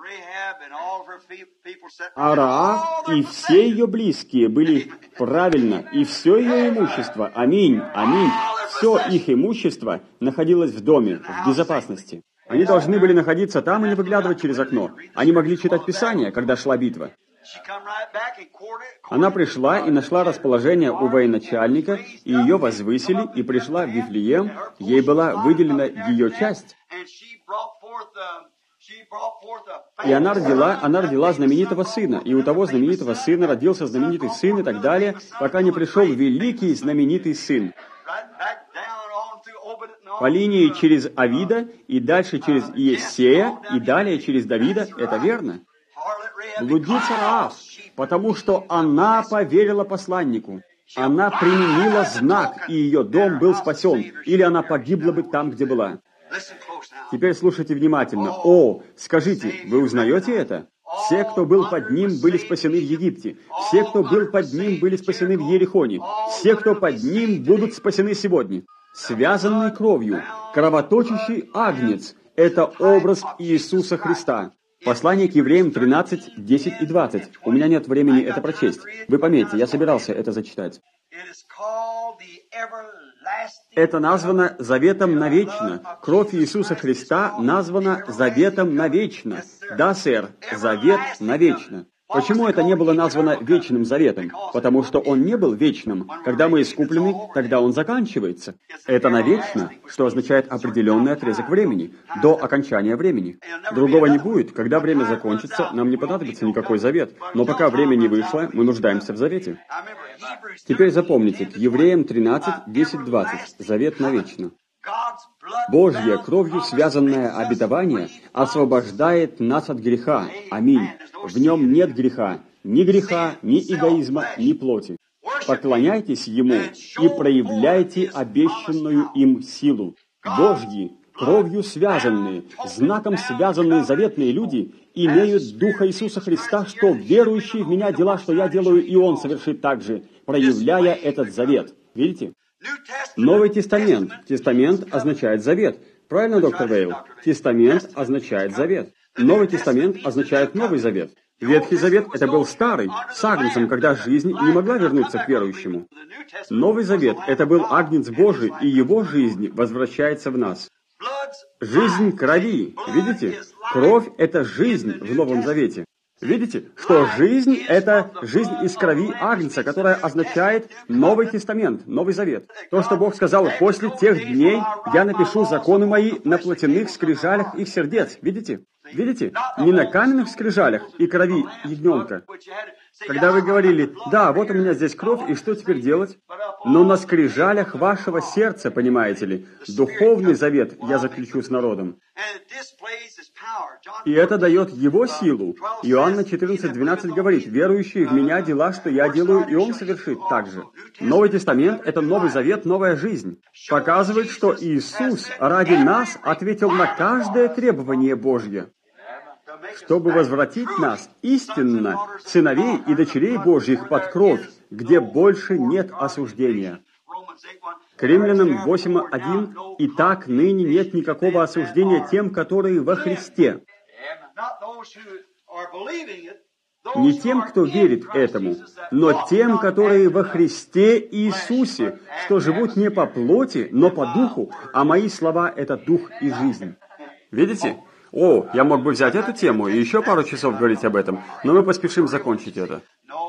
а Раав и все ее близкие были правильно, и все ее имущество, аминь, аминь, все их имущество находилось в доме, в безопасности. Они должны были находиться там и не выглядывать через окно. Они могли читать Писание, когда шла битва. Она пришла и нашла расположение у военачальника, и ее возвысили, и пришла в Вифлеем, ей была выделена ее часть. И она родила, она родила знаменитого сына, и у того знаменитого сына родился знаменитый сын и так далее, пока не пришел великий знаменитый сын. По линии через Авида, и дальше через Иессея, и далее через Давида, это верно. Блудница Раав, потому что она поверила посланнику. Она применила знак, и ее дом был спасен, или она погибла бы там, где была. Теперь слушайте внимательно. О, скажите, вы узнаете это? Все, кто был под ним, были спасены в Египте. Все, кто был под ним, были спасены в Иерихоне. Все, кто под ним, будут спасены сегодня. Связанный кровью, кровоточащий агнец – это образ Иисуса Христа. Послание к Евреям тринадцать, десять и двадцать. У меня нет времени это прочесть. Вы пометьте, я собирался это зачитать. Это названо заветом навечно. Кровь Иисуса Христа названа заветом навечно. Да, сэр, завет навечно. Почему это не было названо Вечным Заветом? Потому что он не был вечным. Когда мы искуплены, тогда он заканчивается. Это навечно, что означает определенный отрезок времени, до окончания времени. Другого не будет. Когда время закончится, нам не понадобится никакой завет. Но пока время не вышло, мы нуждаемся в завете. Теперь запомните, к Евреям тринадцать, десять, двадцать. Завет навечно. Божье кровью связанное обетование освобождает нас от греха. Аминь. В нем нет греха, ни греха, ни эгоизма, ни плоти. Поклоняйтесь Ему и проявляйте обещанную им силу. Божьи, кровью связанные, знаком связанные заветные люди имеют Духа Иисуса Христа, что верующие в Меня дела, что я делаю, и Он совершит так же, проявляя этот завет. Видите? Новый Тестамент. Тестамент означает завет. Правильно, доктор Вейл? Тестамент означает завет. Новый Тестамент означает Новый Завет. Ветхий Завет — это был старый, с агнцем, когда жизнь не могла вернуться к верующему. Новый Завет — это был агнец Божий, и его жизнь возвращается в нас. Жизнь крови. Видите? Кровь — это жизнь в Новом Завете. Видите, что жизнь — это жизнь из крови агнца, которая означает Новый Тестамент, Новый Завет. То, что Бог сказал: «После тех дней я напишу законы мои на плотяных скрижалях их сердец». Видите? Видите? Не на каменных скрижалях и крови ягненка. Когда вы говорили: «Да, вот у меня здесь кровь, и что теперь делать?» Но на скрижалях вашего сердца, понимаете ли, духовный завет я заключу с народом. И это дает его силу. Иоанна четырнадцать, двенадцать говорит: «Верующий в Меня дела, что я делаю, и он совершит так же». Новый Тестамент — это Новый Завет, новая жизнь. Показывает, что Иисус ради нас ответил на каждое требование Божье, чтобы возвратить нас истинно, сыновей и дочерей Божьих, под кровь, где больше нет осуждения. К Римлянам восемь один: «Итак, ныне нет никакого осуждения тем, которые во Христе». Не тем, кто верит этому, но тем, которые во Христе Иисусе, что живут не по плоти, но по духу, а мои слова — это дух и жизнь. Видите? О, я мог бы взять эту тему и еще пару часов говорить об этом, но мы поспешим закончить это.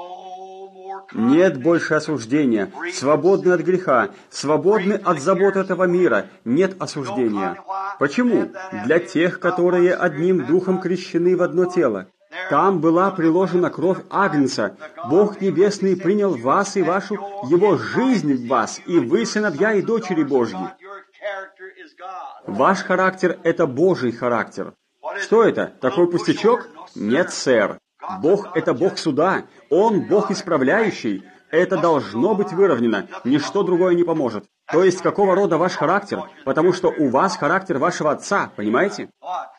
Нет больше осуждения, свободны от греха, свободны от забот этого мира, нет осуждения. Почему? Для тех, которые одним духом крещены в одно тело. Там была приложена кровь агнца. Бог Небесный принял вас и вашу, Его жизнь в вас, и вы сыновья и дочери Божьи. Ваш характер — это Божий характер. Что это? Такой пустячок? Нет, сэр. Бог — это Бог суда. Он — Бог исправляющий. Это должно быть выровнено. Ничто другое не поможет. То есть, какого рода ваш характер? Потому что у вас характер вашего отца, понимаете?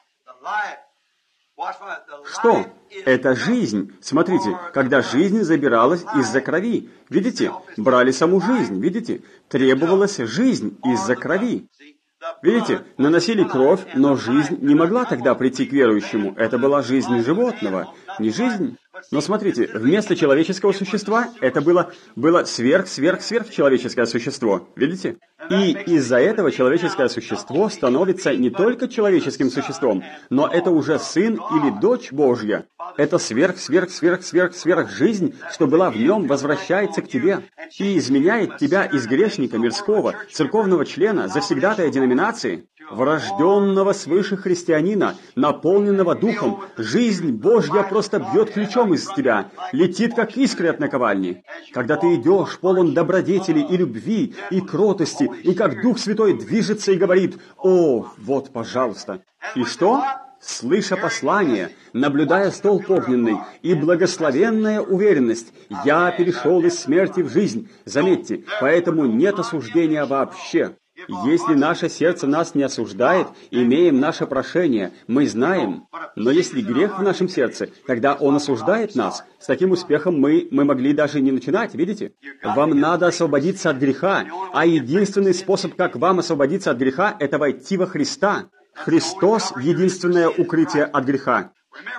Что? Это жизнь. Смотрите, когда жизнь забиралась из-за крови. Видите? Брали саму жизнь. Видите? Требовалась жизнь из-за крови. Видите? Наносили кровь, но жизнь не могла тогда прийти к верующему. Это была жизнь животного, не жизнь. Но смотрите, вместо человеческого существа это было, было сверх-сверх-сверхчеловеческое существо. Видите? И из-за этого человеческое существо становится не только человеческим существом, но это уже сын или дочь Божья. Это сверх-сверх-сверх-сверх-сверх жизнь, что была в нем, возвращается к тебе и изменяет тебя из грешника мирского, церковного члена, завсегдатая деноминации, врожденного свыше христианина, наполненного духом. Жизнь Божья просто бьет ключом из тебя, летит, как искры от наковальни. Когда ты идешь, полон добродетели и любви, и кротости, и как Дух Святой движется и говорит: «О, вот, пожалуйста». И что? Слыша послание, наблюдая столб огненный и благословенная уверенность: «Я перешел из смерти в жизнь». Заметьте, поэтому нет осуждения вообще. Если наше сердце нас не осуждает, имеем наше прошение, мы знаем. Но если грех в нашем сердце, тогда он осуждает нас. С таким успехом мы, мы могли даже не начинать, видите? Вам надо освободиться от греха, а единственный способ, как вам освободиться от греха, это войти во Христа. Христос — единственное укрытие от греха.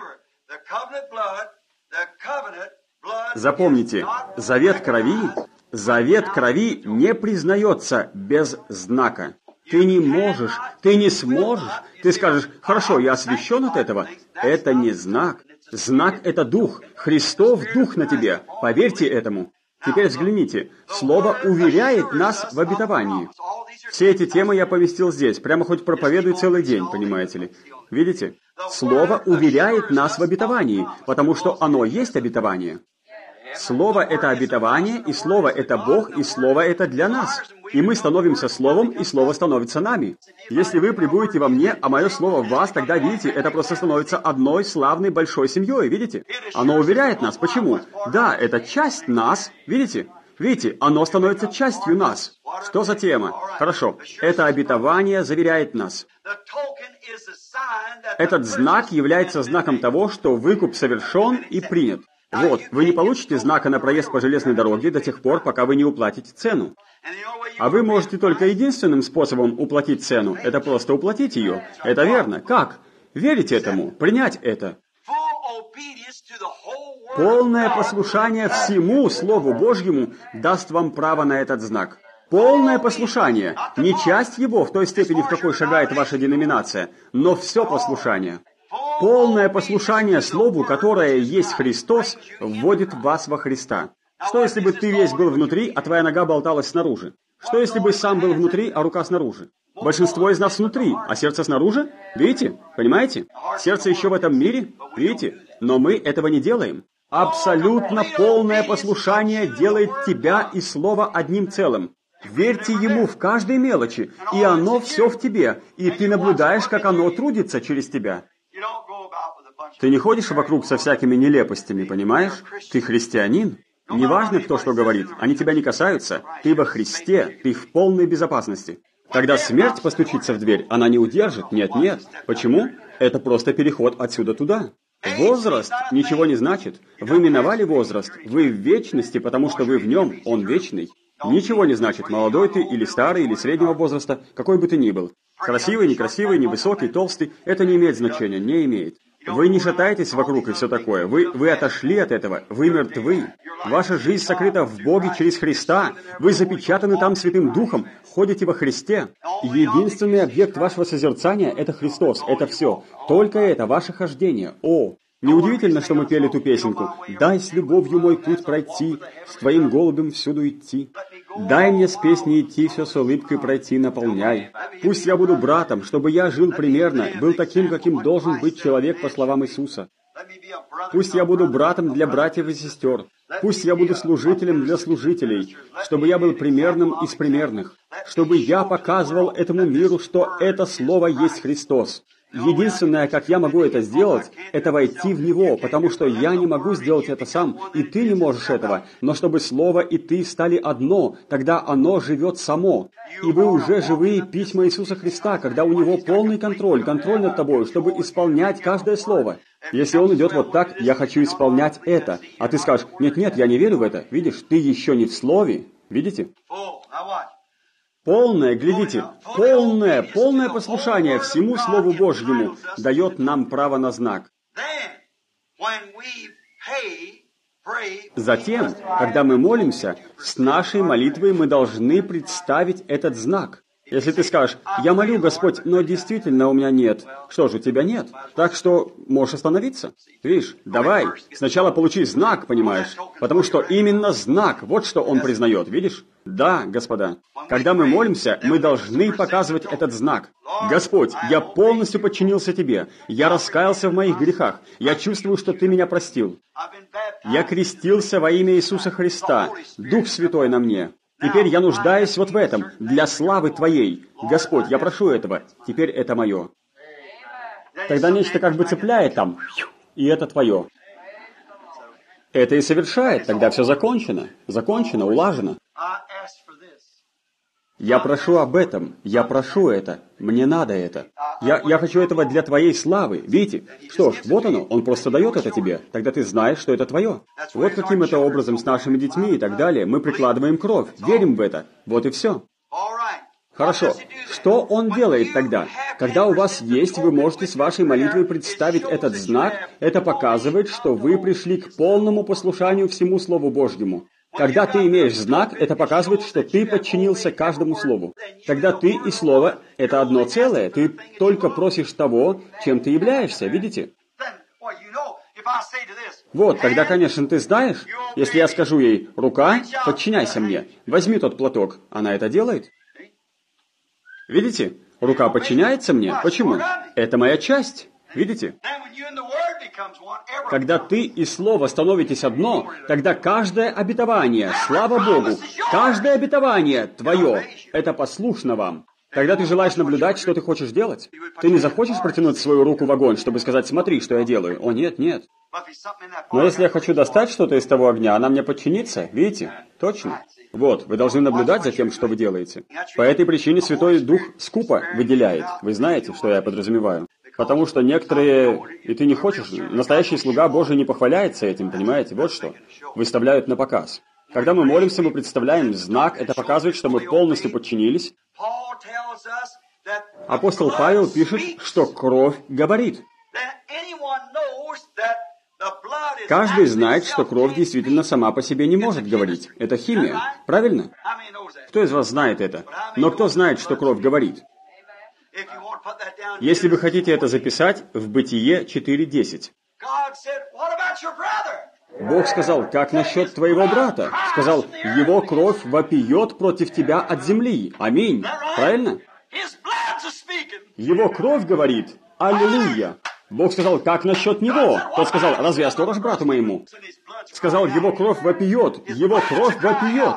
Запомните, завет крови, завет крови не признается без знака. Ты не можешь, ты не сможешь. Ты скажешь: «Хорошо, я освящен от этого». Это не знак. Знак — это Дух. Христов Дух на тебе. Поверьте этому. Теперь взгляните. Слово уверяет нас в обетовании. Все эти темы я поместил здесь. Прямо хоть проповедуй целый день, понимаете ли. Видите? Слово уверяет нас в обетовании, потому что оно есть обетование. Слово — это обетование, и Слово — это Бог, и Слово — это для нас. И мы становимся Словом, и Слово становится нами. Если вы пребудете во мне, а мое Слово в вас, тогда, видите, это просто становится одной славной большой семьей, видите? Оно уверяет нас. Почему? Да, это часть нас, видите? Видите, оно становится частью нас. Что за тема? Хорошо. Это обетование заверяет нас. Этот знак является знаком того, что выкуп совершен и принят. Вот, вы не получите знака на проезд по железной дороге до тех пор, пока вы не уплатите цену. А вы можете только единственным способом уплатить цену – это просто уплатить ее. Это верно. Как? Верить этому, принять это. Полное послушание всему Слову Божьему даст вам право на этот знак. Полное послушание. Не часть его в той степени, в какой шагает ваша деноминация, но все послушание. Полное послушание Слову, которое есть Христос, вводит вас во Христа. Что, если бы ты весь был внутри, а твоя нога болталась снаружи? Что, если бы сам был внутри, а рука снаружи? Большинство из нас внутри, а сердце снаружи? Видите? Понимаете? Сердце еще в этом мире? Видите? Но мы этого не делаем. Абсолютно полное послушание делает тебя и Слово одним целым. Верьте Ему в каждой мелочи, и оно все в тебе, и ты наблюдаешь, как оно трудится через тебя. Ты не ходишь вокруг со всякими нелепостями, понимаешь? Ты христианин. Неважно, кто что говорит, они тебя не касаются. Ты во Христе, ты в полной безопасности. Когда смерть постучится в дверь, она не удержит. Нет, нет. Почему? Это просто переход отсюда туда. Возраст ничего не значит. Вы миновали возраст. Вы в вечности, потому что вы в нем. Он вечный. Ничего не значит, молодой ты или старый, или среднего возраста, какой бы ты ни был. Красивый, некрасивый, невысокий, толстый, это не имеет значения, не имеет. Вы не шатаетесь вокруг и все такое. Вы, вы отошли от этого. Вы мертвы. Ваша жизнь сокрыта в Боге через Христа. Вы запечатаны там Святым Духом. Ходите во Христе. Единственный объект вашего созерцания — это Христос. Это все. Только это ваше хождение. О! Неудивительно, что мы пели ту песенку «Дай с любовью мой путь пройти, с твоим голубем всюду идти. Дай мне с песней идти, все с улыбкой пройти, наполняй. Пусть я буду братом, чтобы я жил примерно, был таким, каким должен быть человек по словам Иисуса. Пусть я буду братом для братьев и сестер. Пусть я буду служителем для служителей, чтобы я был примерным из примерных, чтобы я показывал этому миру, что это Слово есть Христос». Единственное, как я могу это сделать, это войти в Него, потому что я не могу сделать это сам, и ты не можешь этого, но чтобы Слово и ты стали одно, тогда оно живет само. И вы уже живые письма Иисуса Христа, когда у Него полный контроль, контроль над тобой, чтобы исполнять каждое слово. Если Он идет вот так, я хочу исполнять это, а ты скажешь, нет-нет, я не верю в это, видишь, ты еще не в Слове, видите? Полное, глядите, полное, полное послушание всему Слову Божьему дает нам право на знак. Затем, когда мы молимся, с нашей молитвой мы должны представить этот знак. Если ты скажешь, я молю, Господь, но действительно у меня нет. Что ж, у тебя нет. Так что можешь остановиться. Видишь, давай, сначала получи знак, понимаешь? Потому что именно знак, вот что он признает, видишь? Да, господа. Когда мы молимся, мы должны показывать этот знак. Господь, я полностью подчинился Тебе. Я раскаялся в моих грехах. Я чувствую, что Ты меня простил. Я крестился во имя Иисуса Христа. Дух Святой на мне. Теперь я нуждаюсь вот в этом, для славы Твоей. Господь, я прошу этого. Теперь это мое. Тогда нечто как бы цепляет там, и это Твое. Это и совершает, тогда все закончено. Закончено, улажено. Я прошу об этом, я прошу это, мне надо это. Я, я хочу этого для Твоей славы. Видите? Что ж, вот оно, Он просто дает это тебе. Тогда ты знаешь, что это Твое. Вот каким это образом с нашими детьми и так далее. Мы прикладываем кровь, верим в это. Вот и все. Хорошо. Что Он делает тогда? Когда у вас есть, вы можете с вашей молитвой представить этот знак. Это показывает, что вы пришли к полному послушанию всему Слову Божьему. Когда ты имеешь знак, это показывает, что ты подчинился каждому слову. Тогда ты и слово — это одно целое. Ты только просишь того, чем ты являешься, видите? Вот, тогда, конечно, ты знаешь, если я скажу ей: «Рука, подчиняйся мне, возьми тот платок», она это делает. Видите? Рука подчиняется мне. Почему? Это моя часть. Видите? Когда ты и Слово становитесь одно, тогда каждое обетование, слава Богу, каждое обетование твое, это послушно вам. Когда ты желаешь наблюдать, что ты хочешь делать, ты не захочешь протянуть свою руку в огонь, чтобы сказать: «Смотри, что я делаю». О, нет, нет. Но если я хочу достать что-то из того огня, она мне подчинится. Видите? Точно. Вот, вы должны наблюдать за тем, что вы делаете. По этой причине Святой Дух скупо выделяет. Вы знаете, что я подразумеваю. Потому что некоторые, и ты не хочешь, настоящий слуга Божий не похваляется этим, понимаете? Вот что. Выставляют на показ. Когда мы молимся, мы представляем знак, это показывает, что мы полностью подчинились. Апостол Павел пишет, что кровь говорит. Каждый знает, что кровь действительно сама по себе не может говорить. Это химия. Правильно? Кто из вас знает это? Но кто знает, что кровь говорит? Если вы хотите это записать, в Бытие четыре десять. Бог сказал: «Как насчет твоего брата?» Сказал: «Его кровь вопиет против тебя от земли». Аминь. Правильно? Его кровь говорит. Аллилуйя. Бог сказал: «Как насчет него?» Тот сказал: «Разве я сторож брату моему?» Сказал: «Его кровь вопиет». Его кровь вопиет.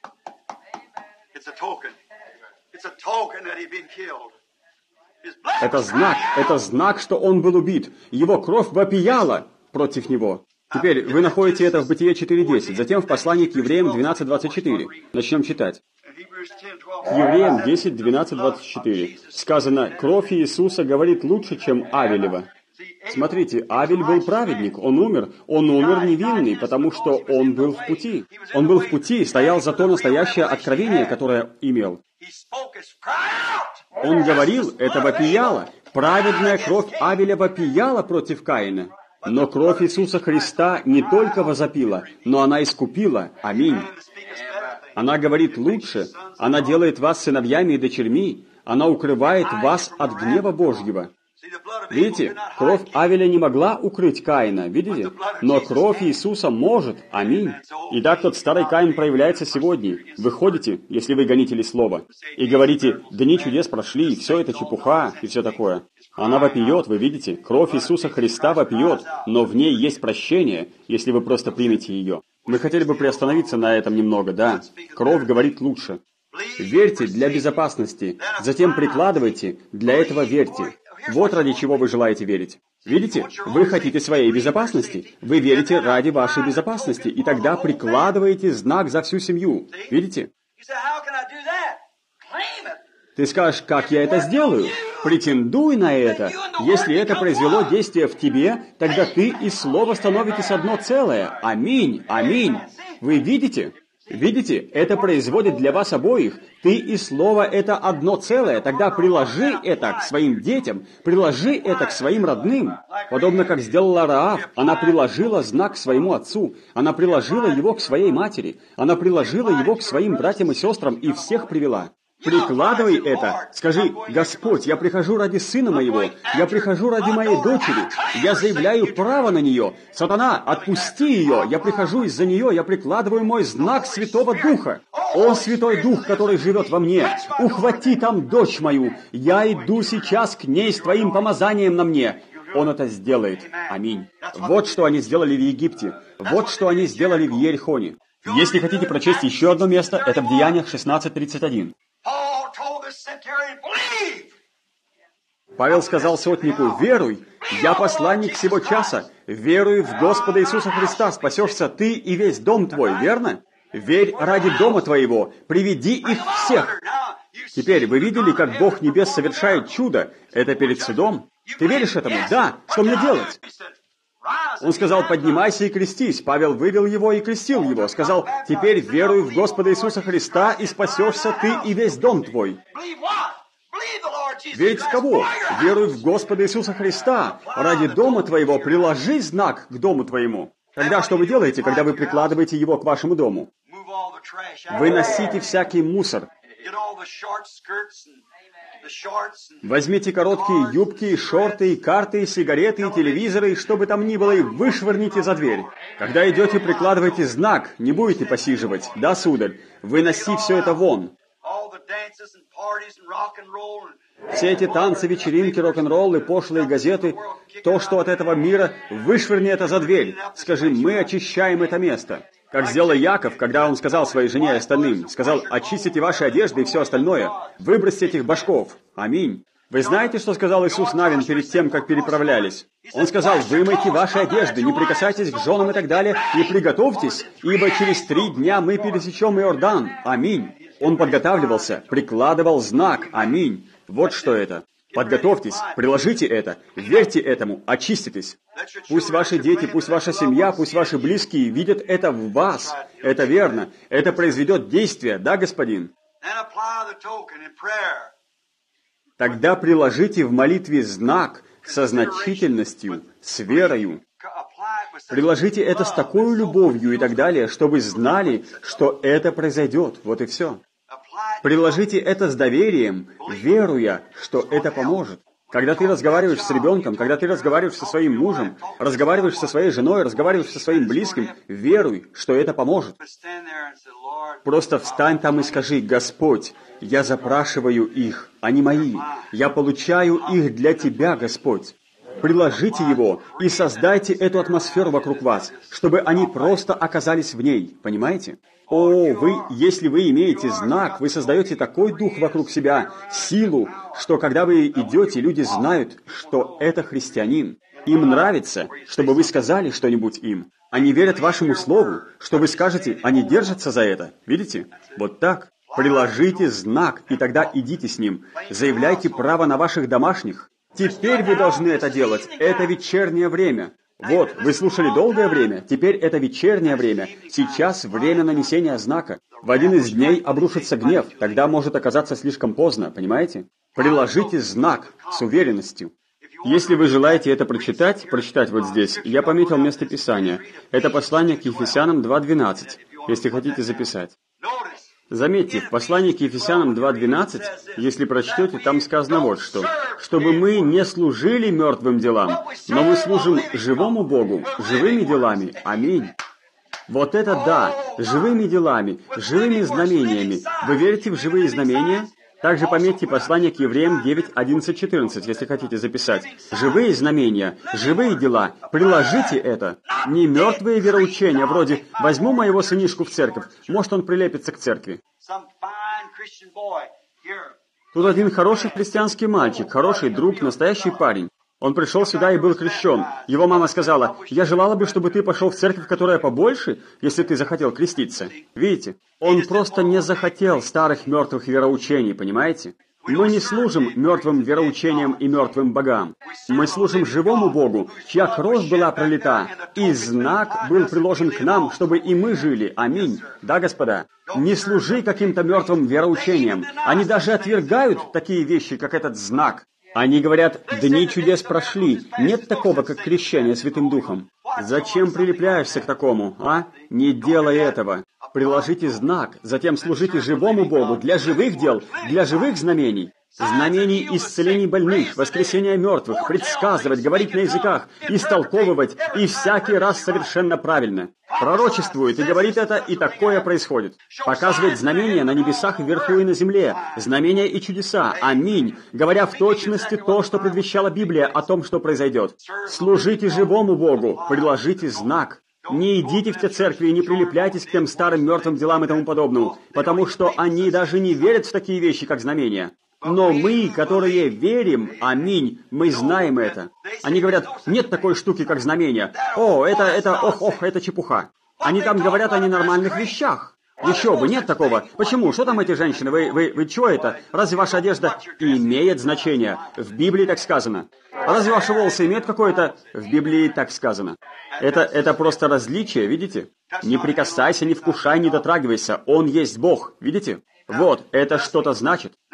Это знак, это знак, что он был убит. Его кровь вопияла против него. Теперь вы находите это в Бытие четыре десять, затем в послании к Евреям двенадцать двадцать четыре. Начнем читать. К Евреям десять, двенадцать, двадцать четыре. Сказано: «Кровь Иисуса говорит лучше, чем Авелева». Смотрите, Авель был праведник, он умер. Он умер невинный, потому что он был в пути. Он был в пути и стоял за то настоящее откровение, которое имел. Он говорил, это вопияло. Праведная кровь Авеля вопияла против Каина. Но кровь Иисуса Христа не только возопила, но она искупила. Аминь. Она говорит лучше. Она делает вас сыновьями и дочерьми. Она укрывает вас от гнева Божьего. Видите, кровь Авеля не могла укрыть Каина, видите? Но кровь Иисуса может. Аминь. Итак, тот старый Каин проявляется сегодня. Вы ходите, если вы гонители слова, и говорите: «Дни чудес прошли, все это чепуха», и все такое. Она вопиет, вы видите? Кровь Иисуса Христа вопиет, но в ней есть прощение, если вы просто примете ее. Мы хотели бы приостановиться на этом немного, да. Кровь говорит лучше. Верьте для безопасности, затем прикладывайте, для этого верьте. Вот ради чего вы желаете верить. Видите? Вы хотите своей безопасности. Вы верите ради вашей безопасности, и тогда прикладываете знак за всю семью. Видите? Ты скажешь: «Как я это сделаю?» Претендуй на это. Если это произвело действие в тебе, тогда ты и Слово становитесь одно целое. Аминь. Аминь. Вы видите? Видите, это производит для вас обоих. Ты и Слово — это одно целое. Тогда приложи это к своим детям, приложи это к своим родным. Подобно как сделала Раав, она приложила знак к своему отцу, она приложила его к своей матери, она приложила его к своим братьям и сестрам и всех привела. Прикладывай это. Скажи: «Господь, я прихожу ради сына моего, я прихожу ради моей дочери, я заявляю право на нее. Сатана, отпусти ее, я прихожу из-за нее, я прикладываю мой знак Святого Духа. О, Святой Дух, который живет во мне, ухвати там дочь мою, я иду сейчас к ней с твоим помазанием на мне». Он это сделает. Аминь. Вот что они сделали в Египте, вот что они сделали в Иерихоне. Если хотите прочесть еще одно место, это в Деяниях шестнадцать тридцать один. Павел сказал сотнику: «Веруй, я посланник сего часа, веруй в Господа Иисуса Христа, спасешься ты и весь дом твой», верно? «Верь ради дома твоего, приведи их всех». Теперь вы видели, как Бог небес совершает чудо? Это перед судом. Ты веришь этому? Да. Что мне делать? Он сказал: «Поднимайся и крестись». Павел вывел его и крестил его. Сказал: «Теперь веруй в Господа Иисуса Христа, и спасешься ты и весь дом твой». Верить в кого? Веруй в Господа Иисуса Христа. Ради дома твоего приложи знак к дому твоему. Тогда что вы делаете, когда вы прикладываете его к вашему дому? Вы носите всякий мусор. Возьмите короткие юбки, шорты, карты, сигареты, телевизоры, и что бы там ни было, и вышвырните за дверь. Когда идете, прикладывайте знак, не будете посиживать. Да, сударь? Выноси все это вон. Все эти танцы, вечеринки, рок-н-ролл и пошлые газеты, то, что от этого мира, вышвырни это за дверь. Скажи, мы очищаем это место. Как сделал Яков, когда он сказал своей жене и остальным, сказал, очистите ваши одежды и все остальное, выбросьте этих башков. Аминь. Вы знаете, что сказал Иисус Навин перед тем, как переправлялись? Он сказал, вымойте ваши одежды, не прикасайтесь к женам и так далее, и приготовьтесь, ибо через три дня мы пересечем Иордан. Аминь. Он подготавливался, прикладывал знак. Аминь. Вот что это. Подготовьтесь, приложите это, верьте этому, очиститесь. Пусть ваши дети, пусть ваша семья, пусть ваши близкие видят это в вас. Это верно. Это произведет действие, да, господин? Тогда приложите в молитве знак со значительностью, с верою. Приложите это с такой любовью и так далее, чтобы знали, что это произойдет. Вот и все. Приложите это с доверием, веруя, что это поможет. Когда ты разговариваешь с ребенком, когда ты разговариваешь со своим мужем, разговариваешь со своей женой, разговариваешь со своим близким, веруй, что это поможет. Просто встань там и скажи, Господь, я запрашиваю их, они мои. Я получаю их для Тебя, Господь. Приложите его и создайте эту атмосферу вокруг вас, чтобы они просто оказались в ней, понимаете? О, вы, если вы имеете знак, вы создаете такой дух вокруг себя, силу, что когда вы идете, люди знают, что это христианин. Им нравится, чтобы вы сказали что-нибудь им. Они верят вашему слову, что вы скажете, они держатся за это. Видите? Вот так. Приложите знак, и тогда идите с ним. Заявляйте право на ваших домашних. Теперь вы должны это делать. Это вечернее время. Вот, вы слушали долгое время, теперь это вечернее время. Сейчас время нанесения знака. В один из дней обрушится гнев, тогда может оказаться слишком поздно, понимаете? Приложите знак с уверенностью. Если вы желаете это прочитать, прочитать вот здесь, я пометил место Писания. Это послание к Ефесянам два двенадцать, если хотите записать. Заметьте, в послании к Ефесянам два двенадцать, если прочтете, там сказано вот что. «Чтобы мы не служили мертвым делам, но мы служим живому Богу, живыми делами». Аминь. Вот это да, живыми делами, живыми знамениями. Вы верите в живые знамения? Также пометьте послание к Евреям девять одиннадцать четырнадцать, если хотите записать. Живые знамения, живые дела. Приложите это. Не мертвые вероучения, вроде «возьму моего сынишку в церковь, может, он прилепится к церкви». Тут один хороший христианский мальчик, хороший друг, настоящий парень. Он пришел сюда и был крещен. Его мама сказала, «Я желала бы, чтобы ты пошел в церковь, которая побольше, если ты захотел креститься». Видите? Он просто не захотел старых мертвых вероучений, понимаете? Мы не служим мертвым вероучениям и мертвым богам. Мы служим живому Богу, чья кровь была пролита, и знак был приложен к нам, чтобы и мы жили. Аминь. Да, господа? Не служи каким-то мертвым вероучениям. Они даже отвергают такие вещи, как этот знак. Они говорят, дни чудес прошли, нет такого, как крещение Святым Духом. Зачем прилепляешься к такому, а? Не делай этого. Приложите знак, затем служите живому Богу для живых дел, для живых знамений. Знамений исцелений больных, воскресения мертвых, предсказывать, говорить на языках, истолковывать, и всякий раз совершенно правильно. Пророчествует и говорит это, и такое происходит. Показывает знамения на небесах вверху и на земле, знамения и чудеса, аминь, говоря в точности то, что предвещала Библия о том, что произойдет. Служите живому Богу, приложите знак. Не идите в те церкви и не прилепляйтесь к тем старым мертвым делам и тому подобному, потому что они даже не верят в такие вещи, как знамения. Но мы, которые верим, аминь, мы знаем это. Они говорят, нет такой штуки, как знамения. О, это, это, ох, ох, это чепуха. Они там говорят о ненормальных вещах. Еще бы, нет такого. Почему? Что там эти женщины? Вы, вы, вы чего это? Разве ваша одежда имеет значение? В Библии так сказано. Разве ваши волосы имеют какое-то? В Библии так сказано. Это, это просто различие, видите? Не прикасайся, не вкушай, не дотрагивайся. Он есть Бог, видите? Вот, это что-то значит.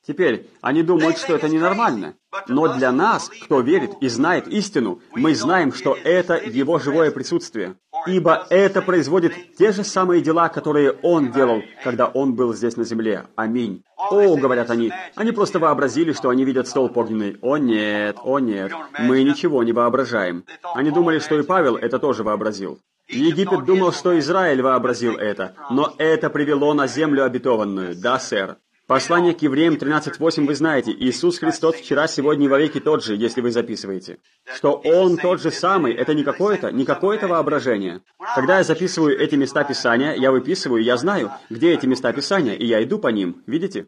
Теперь, они думают, что это ненормально. Но для нас, кто верит и знает истину, мы знаем, что это Его живое присутствие. Ибо это производит те же самые дела, которые Он делал, когда Он был здесь на земле. Аминь. О, говорят они, они просто вообразили, что они видят столб огненный. О нет, о нет, мы ничего не воображаем. Они думали, что и Павел это тоже вообразил. Египет думал, что Израиль вообразил это, но это привело на землю обетованную. Да, сэр. Послание к Евреям тринадцать восемь вы знаете. Иисус Христос вчера, сегодня и вовеки тот же, если вы записываете. Что Он тот же самый, это не какое-то, не какое-то воображение. Когда я записываю эти места Писания, я выписываю, я знаю, где эти места Писания, и я иду по ним. Видите?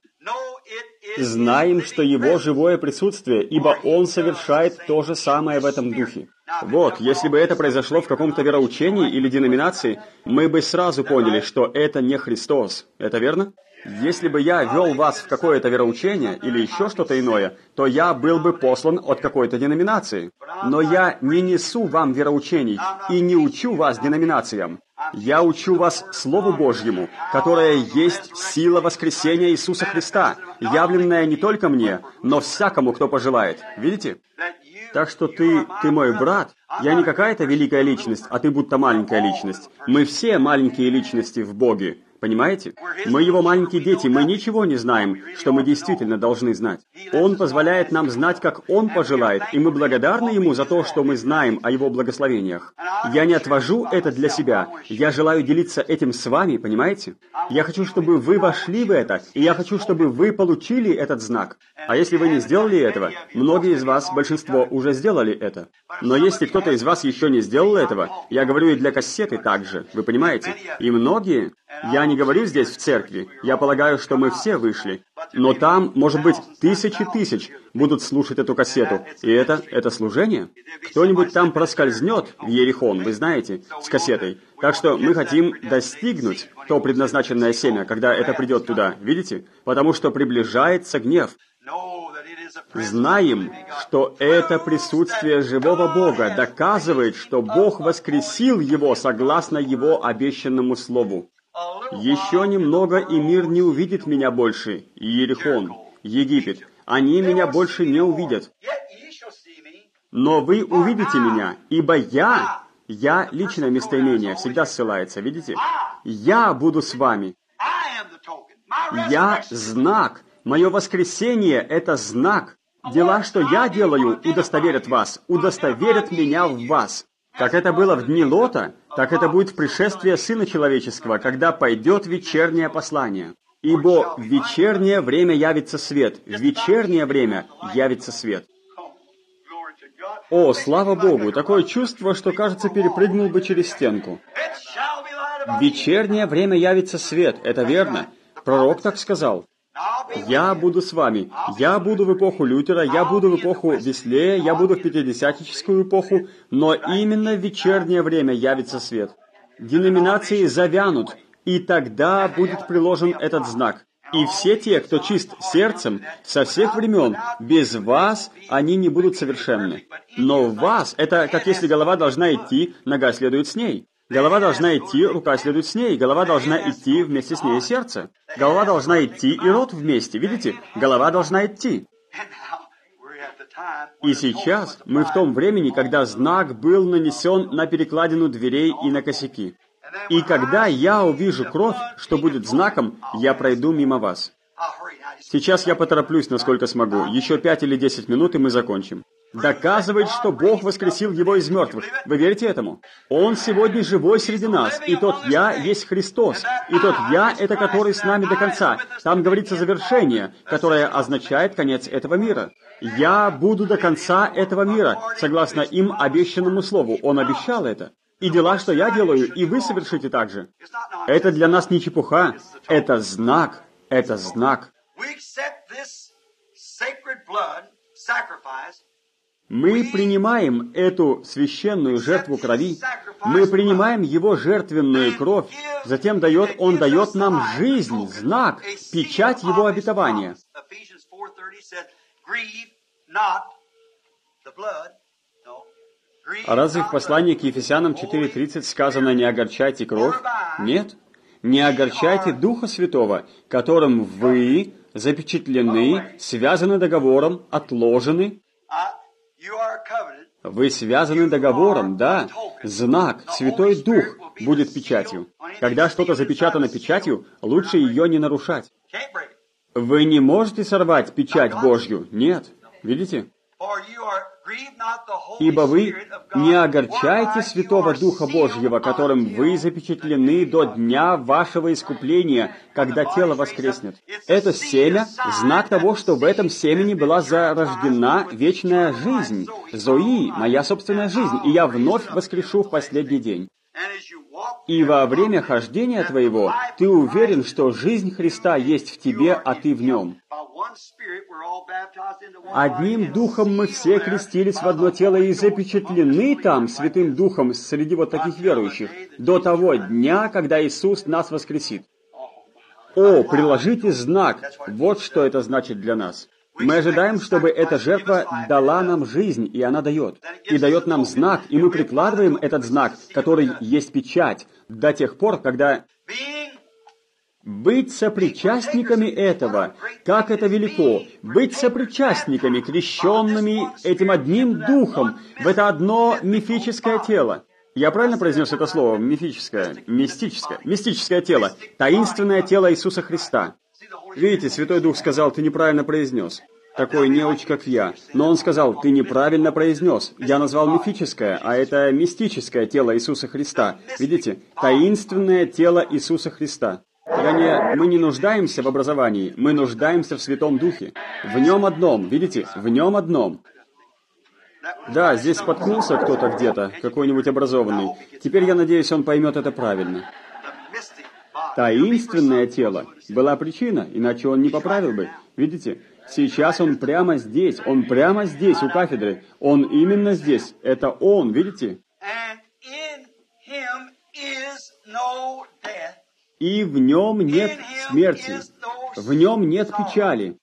Знаем, что Его живое присутствие, ибо Он совершает то же самое в этом духе. Вот, если бы это произошло в каком-то вероучении или деноминации, мы бы сразу поняли, что это не Христос. Это верно? Если бы я вел вас в какое-то вероучение или еще что-то иное, то я был бы послан от какой-то деноминации. Но я не несу вам вероучений и не учу вас деноминациям. Я учу вас Слову Божьему, которое есть сила воскресения Иисуса Христа, явленная не только мне, но всякому, кто пожелает. Видите? Так что ты, ты мой брат. Я не какая-то великая личность, а ты будто маленькая личность. Мы все маленькие личности в Боге. Понимаете? Мы Его маленькие дети, мы ничего не знаем, что мы действительно должны знать. Он позволяет нам знать, как Он пожелает, и мы благодарны Ему за то, что мы знаем о Его благословениях. Я не отвожу это для себя, я желаю делиться этим с вами, понимаете? Я хочу, чтобы вы вошли в это, и я хочу, чтобы вы получили этот знак. А если вы не сделали этого, многие из вас, большинство, уже сделали это. Но если кто-то из вас еще не сделал этого, я говорю и для кассеты также, вы понимаете? И многие... Я не говорю здесь в церкви, я полагаю, что мы все вышли. Но там, может быть, тысячи тысяч будут слушать эту кассету. И это, это служение. Кто-нибудь там проскользнет в Иерихон, вы знаете, с кассетой. Так что мы хотим достигнуть то предназначенное семя, когда это придет туда, видите? Потому что приближается гнев. Знаем, что это присутствие живого Бога доказывает, что Бог воскресил Его согласно Его обещанному Слову. Еще немного, и мир не увидит меня больше, Иерихон, Египет. Они меня больше не увидят. Но вы увидите меня, ибо я, я, личное местоимение, всегда ссылается, видите? Я буду с вами. Я знак. Мое воскресение — это знак. Дела, что я делаю, удостоверят вас, удостоверят меня в вас. Как это было в дни Лота, так это будет в пришествии Сына Человеческого, когда пойдет вечернее послание. Ибо в вечернее время явится свет, в вечернее время явится свет. О, слава Богу, такое чувство, что, кажется, перепрыгнул бы через стенку. В вечернее время явится свет, это верно. Пророк так сказал. Я буду с вами. Я буду в эпоху Лютера, я буду в эпоху Веслея, я буду в пятидесятническую эпоху, но именно в вечернее время явится свет. Деноминации завянут, и тогда будет приложен этот знак. И все те, кто чист сердцем, со всех времен, без вас они не будут совершенны. Но в вас, это как если голова должна идти, нога следует с ней. Голова должна идти, рука следует с ней. Голова должна идти, вместе с ней сердце. Голова должна идти и рот вместе. Видите? Голова должна идти. И сейчас мы в том времени, когда знак был нанесен на перекладину дверей и на косяки. И когда я увижу кровь, что будет знаком, я пройду мимо вас. Сейчас я потороплюсь, насколько смогу. Еще пять или десять минут, и мы закончим. Доказывает, что Бог воскресил Его из мертвых. Вы верите этому? Он сегодня живой среди нас, и тот «Я» есть Христос, и тот «Я» — это который с нами до конца. Там говорится завершение, которое означает конец этого мира. «Я буду до конца этого мира», согласно им обещанному слову. Он обещал это. И дела, что я делаю, и вы совершите так же. Это для нас не чепуха, это знак, это знак. Мы принимаем эту священную жертву крови, мы принимаем Его жертвенную кровь, затем дает, Он дает нам жизнь, знак, печать Его обетования. А разве в послании к Ефесянам четыре тридцать сказано «не огорчайте кровь»? Нет. Не огорчайте Духа Святого, которым вы запечатлены, связаны договором, отложены. Вы связаны договором, да. Знак, Святой Дух будет печатью. Когда что-то запечатано печатью, лучше ее не нарушать. Вы не можете сорвать печать Божью. Нет. Видите? Ибо вы не огорчаете Святого Духа Божьего, которым вы запечатлены до дня вашего искупления, когда тело воскреснет. Это семя — знак того, что в этом семени была зарождена вечная жизнь. Зои, моя собственная жизнь, и я вновь воскрешу в последний день. И во время хождения твоего ты уверен, что жизнь Христа есть в тебе, а ты в нем. Одним духом мы все крестились в одно тело и запечатлены там Святым Духом среди вот таких верующих до того дня, когда Иисус нас воскресит. О, приложите знак! Вот что это значит для нас. Мы ожидаем, чтобы эта жертва дала нам жизнь, и она дает. И дает нам знак, и мы прикладываем этот знак, который есть печать, до тех пор, когда... Быть сопричастниками этого, как это велико, быть сопричастниками, крещенными этим одним духом, в это одно мифическое тело. Я правильно произнес это слово? Мифическое, мистическое, мистическое тело, таинственное тело Иисуса Христа. Видите, Святой Дух сказал, ты неправильно произнес. Такой неуч, как я. Но он сказал, ты неправильно произнес. Я назвал мифическое, а это мистическое тело Иисуса Христа. Видите, таинственное тело Иисуса Христа. Вернее, мы не нуждаемся в образовании, мы нуждаемся в Святом Духе. В нем одном, видите, в нем одном. Да, здесь споткнулся кто-то где-то, какой-нибудь образованный. Теперь, я надеюсь, он поймет это правильно. Таинственное тело была причина, иначе он не поправил бы. Видите, сейчас он прямо здесь, он прямо здесь, у кафедры. Он именно здесь, это он, видите? И в нем нет смерти, в нем нет печали,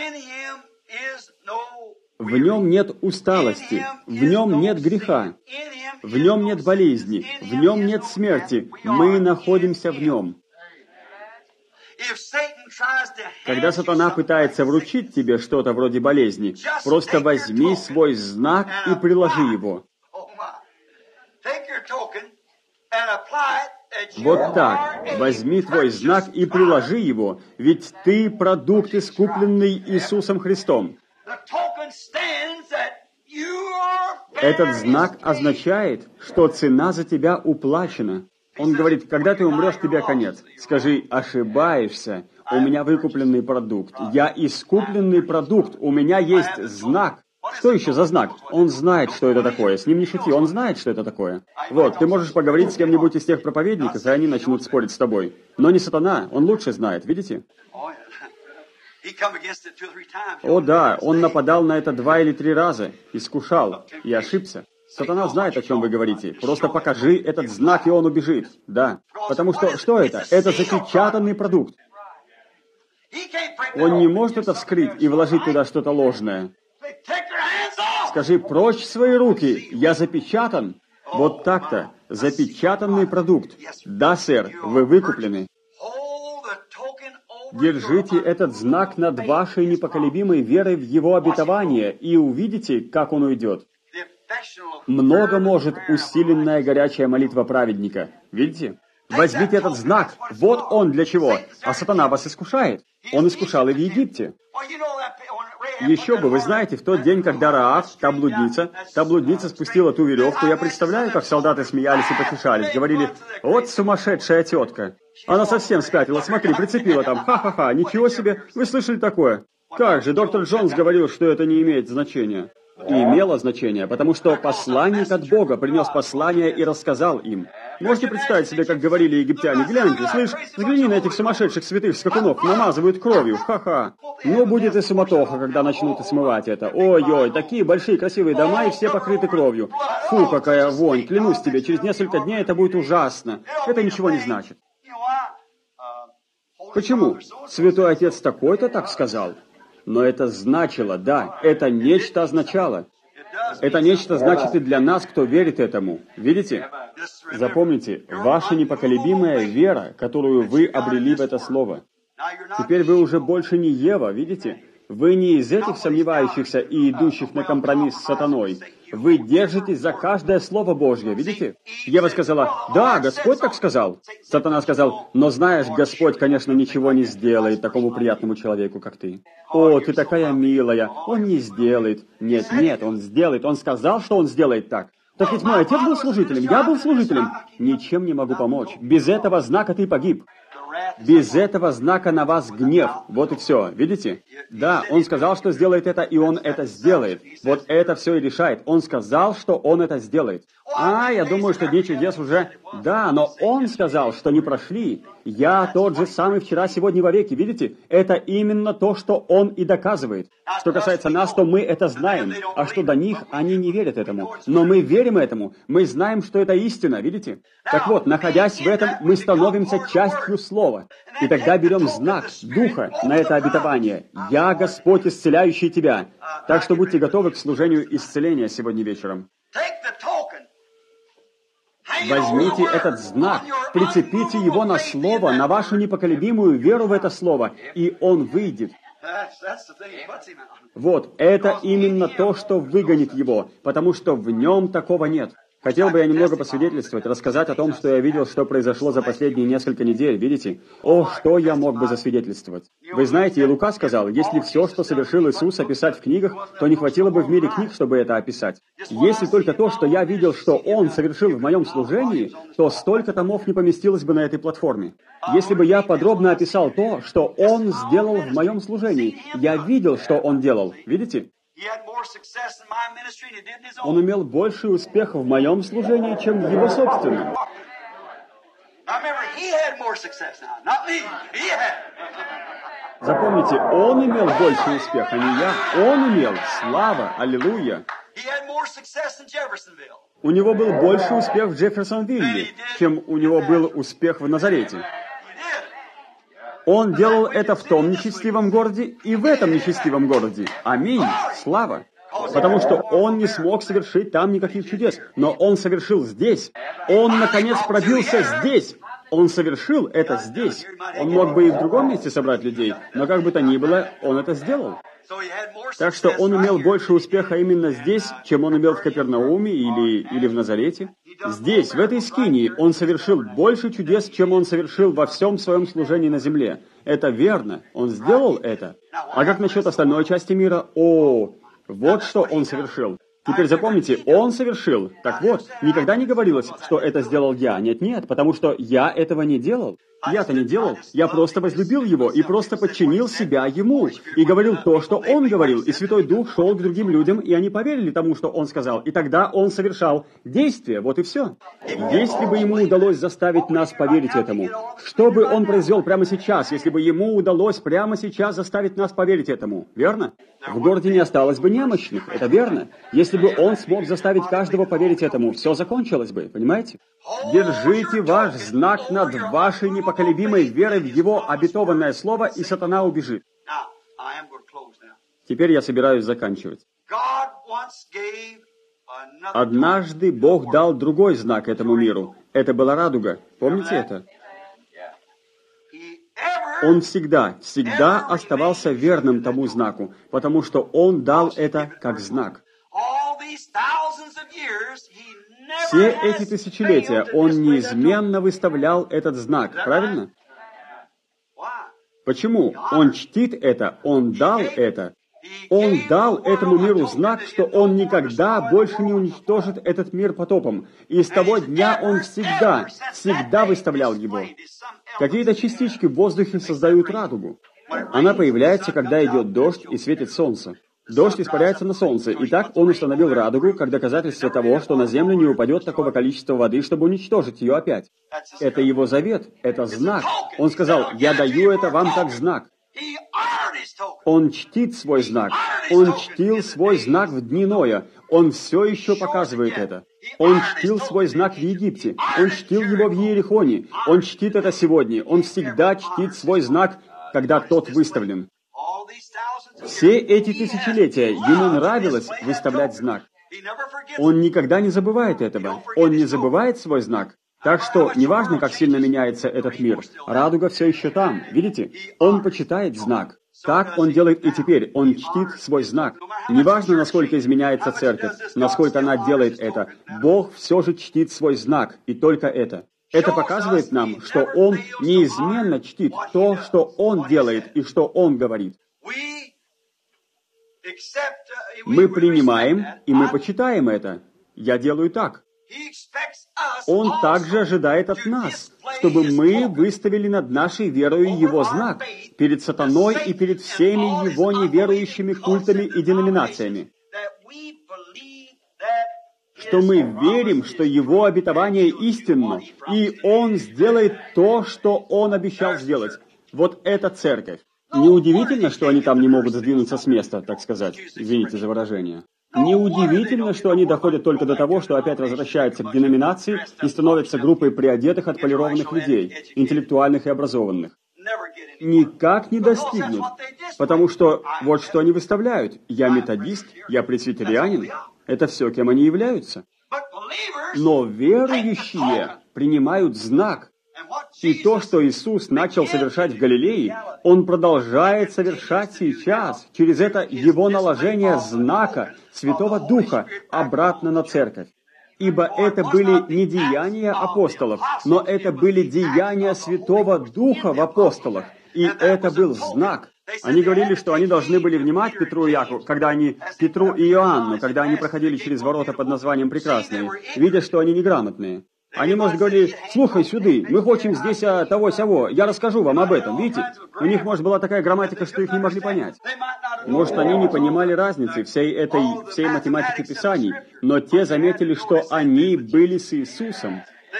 в нем нет усталости, в нем нет греха, в нем нет болезни, в нем нет смерти. Мы находимся в нем. Когда сатана пытается вручить тебе что-то вроде болезни, просто возьми свой знак и приложи его. Вот так. Возьми твой знак и приложи его, ведь ты продукт, искупленный Иисусом Христом. Этот знак означает, что цена за тебя уплачена. Он говорит, когда ты умрешь, тебе конец. Скажи, ошибаешься, у меня выкупленный продукт. Я искупленный продукт, у меня есть знак. Что еще за знак? Он знает, что это такое. С ним не шути, он знает, что это такое. Вот, ты можешь поговорить с кем-нибудь из тех проповедников, и они начнут спорить с тобой. Но не сатана, он лучше знает, видите? О да, он нападал на это два или три раза, искушал, и ошибся. Сатана знает, о чем вы говорите. Просто покажи этот знак, и он убежит. Да. Потому что, что это? Это запечатанный продукт. Он не может это вскрыть и вложить туда что-то ложное. Скажи, прочь свои руки, я запечатан. Вот так-то, запечатанный продукт. Да, сэр, вы выкуплены. Держите этот знак над вашей непоколебимой верой в его обетование, и увидите, как он уйдет. Много может усиленная горячая молитва праведника. Видите? Возьмите этот знак. Вот он для чего. А сатана вас искушает. Он искушал и в Египте. Еще бы, вы знаете, в тот день, когда Раав, та блудница, та блудница спустила ту веревку, я представляю, как солдаты смеялись и потешались, говорили, вот сумасшедшая тетка. Она совсем спятила, смотри, прицепила там, ха-ха-ха, ничего себе, вы слышали такое? Как же, доктор Джонс говорил, что это не имеет значения. И имело значение, потому что посланник от Бога принес послание и рассказал им. Можете представить себе, как говорили египтяне, гляньте, слышь, взгляни на этих сумасшедших святых скакунов, намазывают кровью, ха-ха. Ну, будет и суматоха, когда начнут смывать это. Ой-ой, такие большие красивые дома и все покрыты кровью. Фу, какая вонь, клянусь тебе, через несколько дней это будет ужасно. Это ничего не значит. Почему? Святой Отец такой-то так сказал. Но это значило, да, это нечто означало. Это нечто значит и для нас, кто верит этому. Видите? Запомните, ваша непоколебимая вера, которую вы обрели в это слово. Теперь вы уже больше не Ева, видите? Вы не из этих сомневающихся и идущих на компромисс с сатаной. Вы держитесь за каждое слово Божье, видите? Ева сказала, да, Господь так сказал. Сатана сказал, но знаешь, Господь, конечно, ничего не сделает такому приятному человеку, как ты. О, ты такая милая, он не сделает. Нет, нет, он сделает, он сказал, что он сделает так. Так ведь мой отец был служителем, я был служителем. Ничем не могу помочь. Без этого знака ты погиб. Без этого знака на вас гнев. Вот и все. Видите? Да, он сказал, что сделает это, и он это сделает. Вот это все и решает. Он сказал, что он это сделает. А, я думаю, что дни чудес уже... Да, но он сказал, что не прошли. Я тот же самый вчера, сегодня, вовеки. Видите? Это именно то, что он и доказывает. Что касается нас, то мы это знаем. А что до них, они не верят этому. Но мы верим этому. Мы знаем, что это истина. Видите? Так вот, находясь в этом, мы становимся частью Слова. И тогда берем знак Духа на это обетование. «Я, Господь, исцеляющий тебя». Так что будьте готовы к служению исцеления сегодня вечером. Возьмите этот знак, прицепите его на Слово, на вашу непоколебимую веру в это Слово, и он выйдет. Вот, это именно то, что выгонит его, потому что в нем такого нет. Хотел бы я немного посвидетельствовать, рассказать о том, что я видел, что произошло за последние несколько недель, видите? О, что я мог бы засвидетельствовать. Вы знаете, и Лука сказал, если все, что совершил Иисус, описать в книгах, то не хватило бы в мире книг, чтобы это описать. Если только то, что я видел, что Он совершил в моем служении, то столько томов не поместилось бы на этой платформе. Если бы я подробно описал то, что Он сделал в моем служении, я видел, что Он делал, видите? Он имел больший успех в моем служении, чем в его собственном. Запомните, он имел больший успех, а не я. Он имел. Слава, аллилуйя. У него был больший успех в Джефферсонвилле, чем у него был успех в Назарете. Он делал это в том нечестивом городе и в этом нечестивом городе. Аминь. Слава. Потому что он не смог совершить там никаких чудес, но он совершил здесь. Он, наконец, пробился здесь. Он совершил это здесь. Он мог бы и в другом месте собрать людей, но как бы то ни было, он это сделал. Так что он имел больше успеха именно здесь, чем он имел в Капернауме или, или в Назарете. Здесь, в этой скинии, он совершил больше чудес, чем он совершил во всем своем служении на земле. Это верно, он сделал это. А как насчет остальной части мира? О, вот что он совершил. Теперь запомните, он совершил. Так вот, никогда не говорилось, что это сделал я. Нет-нет, потому что я этого не делал. Я-то не делал. Я просто возлюбил его и просто подчинил себя ему. И говорил то, что он говорил. И Святой Дух шел к другим людям, и они поверили тому, что он сказал. И тогда он совершал действие. Вот и все. Если бы ему удалось заставить нас поверить этому, что бы он произвел прямо сейчас, если бы ему удалось прямо сейчас заставить нас поверить этому? Верно? В городе не осталось бы немощных. Это верно. Если бы он смог заставить каждого поверить этому, все закончилось бы. Понимаете? Держите ваш знак над вашей непоколебимой верой в его обетованное слово, и сатана убежит. Теперь я собираюсь заканчивать. Однажды Бог дал другой знак этому миру. Это была радуга. Помните это? Он всегда, всегда оставался верным тому знаку, потому что Он дал это как знак. Все эти тысячелетия Он неизменно выставлял этот знак, правильно? Почему? Он чтит это, Он дал это. Он дал этому миру знак, что Он никогда больше не уничтожит этот мир потопом. И с того дня Он всегда, всегда выставлял его. Какие-то частички в воздухе создают радугу. Она появляется, когда идет дождь и светит солнце. Дождь испаряется на солнце, и так Он установил радугу, как доказательство того, что на землю не упадет такого количества воды, чтобы уничтожить ее опять. Это Его завет, это знак. Он сказал, «Я даю это вам как знак». Он чтит свой знак. Он чтил свой знак в дни Ноя. Он все еще показывает это. Он чтил свой знак в Египте. Он чтил его в Иерихоне. Он чтит это сегодня. Он всегда чтит свой знак, когда тот выставлен. Все эти тысячелетия ему нравилось выставлять знак. Он никогда не забывает этого. Он не забывает свой знак. Так что, неважно, как сильно меняется этот мир, радуга все еще там. Видите? Он почитает знак. Так он делает и теперь. Он чтит свой знак. Неважно, насколько изменяется церковь, насколько она делает это, Бог все же чтит свой знак, и только это. Это показывает нам, что Он неизменно чтит то, что Он делает и что Он говорит. Мы принимаем, и мы почитаем это. Я делаю так. Он также ожидает от нас, чтобы мы выставили над нашей верою Его знак перед сатаной и перед всеми Его неверующими культами и деноминациями. Что мы верим, что Его обетование истинно, и Он сделает то, что Он обещал сделать. Вот это церковь. Неудивительно, что они там не могут сдвинуться с места, так сказать. Извините за выражение. Неудивительно, что они доходят только до того, что опять возвращаются к деноминации и становятся группой приодетых, отполированных людей, интеллектуальных и образованных. Никак не достигнут, потому что вот что они выставляют. Я методист, я пресвитерианин. Это все, кем они являются. Но верующие принимают знак. И то, что Иисус начал совершать в Галилее, Он продолжает совершать сейчас, через это Его наложение знака Святого Духа обратно на церковь. Ибо это были не деяния апостолов, но это были деяния Святого Духа в апостолах. И это был знак. Они говорили, что они должны были внимать Петру и Якову, когда они, Петру и Иоанну, когда они проходили через ворота под названием «Прекрасные», видя, что они неграмотные. Они, может, говорили: «Слухай сюды, мы хотим здесь а, того-сего, я расскажу вам об этом». Видите, у них, может, была такая грамматика, что их не могли понять. Может, они не понимали разницы всей этой, всей математики Писаний, но те заметили, что они были с Иисусом.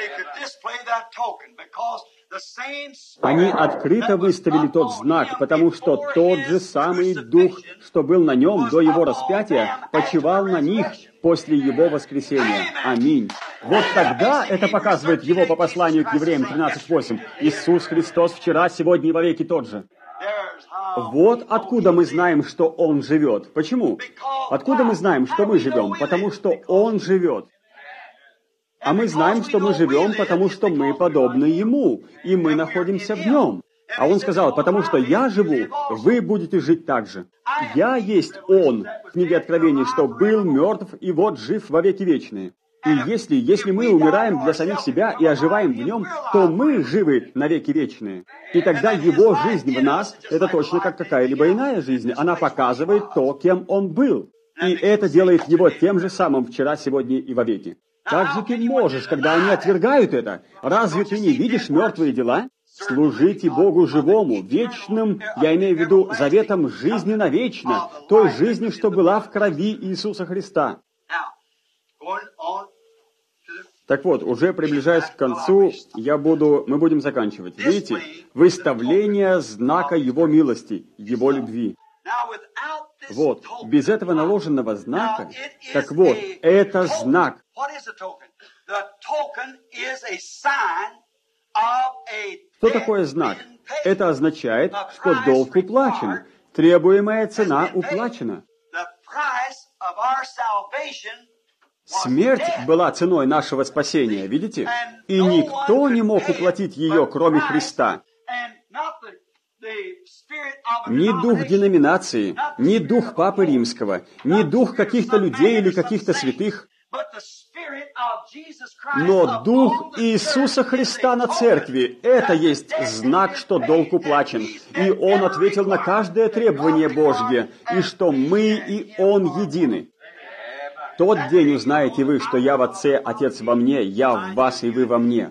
Они открыто выставили тот знак, потому что тот же самый Дух, что был на нем до Его распятия, почивал на них после Его воскресения. Аминь. Вот тогда это показывает Его по посланию к Евреям тринадцать восемь. Иисус Христос вчера, сегодня и вовеки тот же. Вот откуда мы знаем, что Он живет. Почему? Откуда мы знаем, что мы живем? Потому что Он живет. А мы знаем, что мы живем, потому что мы подобны Ему, и мы находимся в Нем. А Он сказал: «Потому что Я живу, вы будете жить так же». «Я есть Он», в книге Откровений, что был мертв и вот жив во веки вечные. И если, если мы умираем для самих себя и оживаем в Нем, то мы живы на веки вечные. И тогда Его жизнь в нас — это точно как какая-либо иная жизнь. Она показывает то, кем Он был. И это делает Его тем же самым вчера, сегодня и вовеки. Как же ты можешь, когда они отвергают это? Разве ты не видишь мертвые дела? Служите Богу живому, вечным, я имею в виду заветом жизни навечно, той жизни, что была в крови Иисуса Христа. Так вот, уже приближаясь к концу, я буду, мы будем заканчивать. Видите? Выставление знака Его милости, Его любви. Вот, без этого наложенного знака, так вот, это знак. Что такое знак? Это означает, что долг уплачен, требуемая цена уплачена. Смерть была ценой нашего спасения, видите? И никто не мог уплатить ее, кроме Христа. Ни дух деноминации, ни дух Папы Римского, ни дух каких-то людей или каких-то святых, но дух Иисуса Христа на церкви — это есть знак, что долг уплачен. И Он ответил на каждое требование Божье, и что мы и Он едины. Тот день узнаете вы, что я в Отце, Отец во мне, я в вас и вы во мне.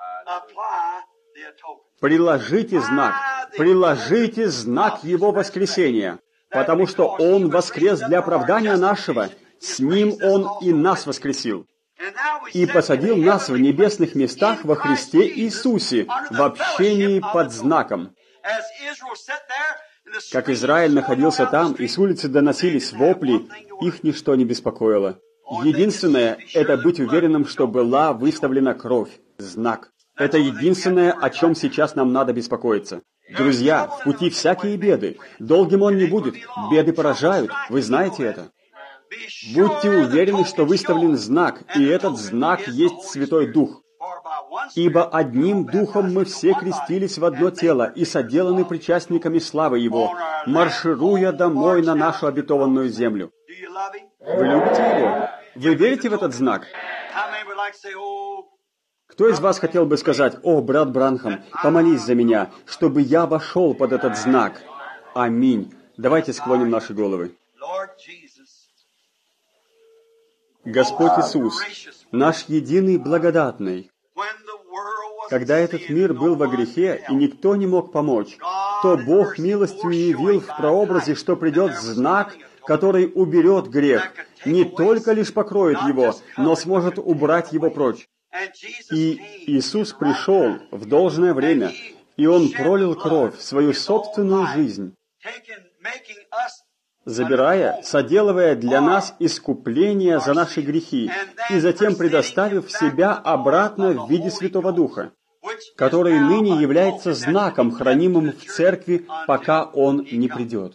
Приложите знак, приложите знак Его воскресения, потому что Он воскрес для оправдания нашего, с Ним Он и нас воскресил, и посадил нас в небесных местах во Христе Иисусе, в общении под знаком. Как Израиль находился там, и с улицы доносились вопли, их ничто не беспокоило. Единственное — это быть уверенным, что была выставлена кровь, знак. Это единственное, о чем сейчас нам надо беспокоиться. Друзья, в пути всякие беды. Долгим он не будет. Беды поражают. Вы знаете это. Будьте уверены, что выставлен знак, и этот знак есть Святой Дух. Ибо одним духом мы все крестились в одно тело и соделаны причастниками славы Его, маршируя домой на нашу обетованную землю. Вы любите Его? Вы верите в этот знак? Кто из вас хотел бы сказать: «О, брат Бранхам, помолись за меня, чтобы я вошел под этот знак»? Аминь. Давайте склоним наши головы. Господь Иисус, наш единый благодатный, когда этот мир был во грехе, и никто не мог помочь, то Бог милостью явил в прообразе, что придет знак, который уберет грех, не только лишь покроет его, но сможет убрать его прочь. И Иисус пришел в должное время, и Он пролил кровь, свою собственную жизнь, забирая, соделывая для нас искупление за наши грехи, и затем предоставив себя обратно в виде Святого Духа, который ныне является знаком, хранимым в церкви, пока Он не придет.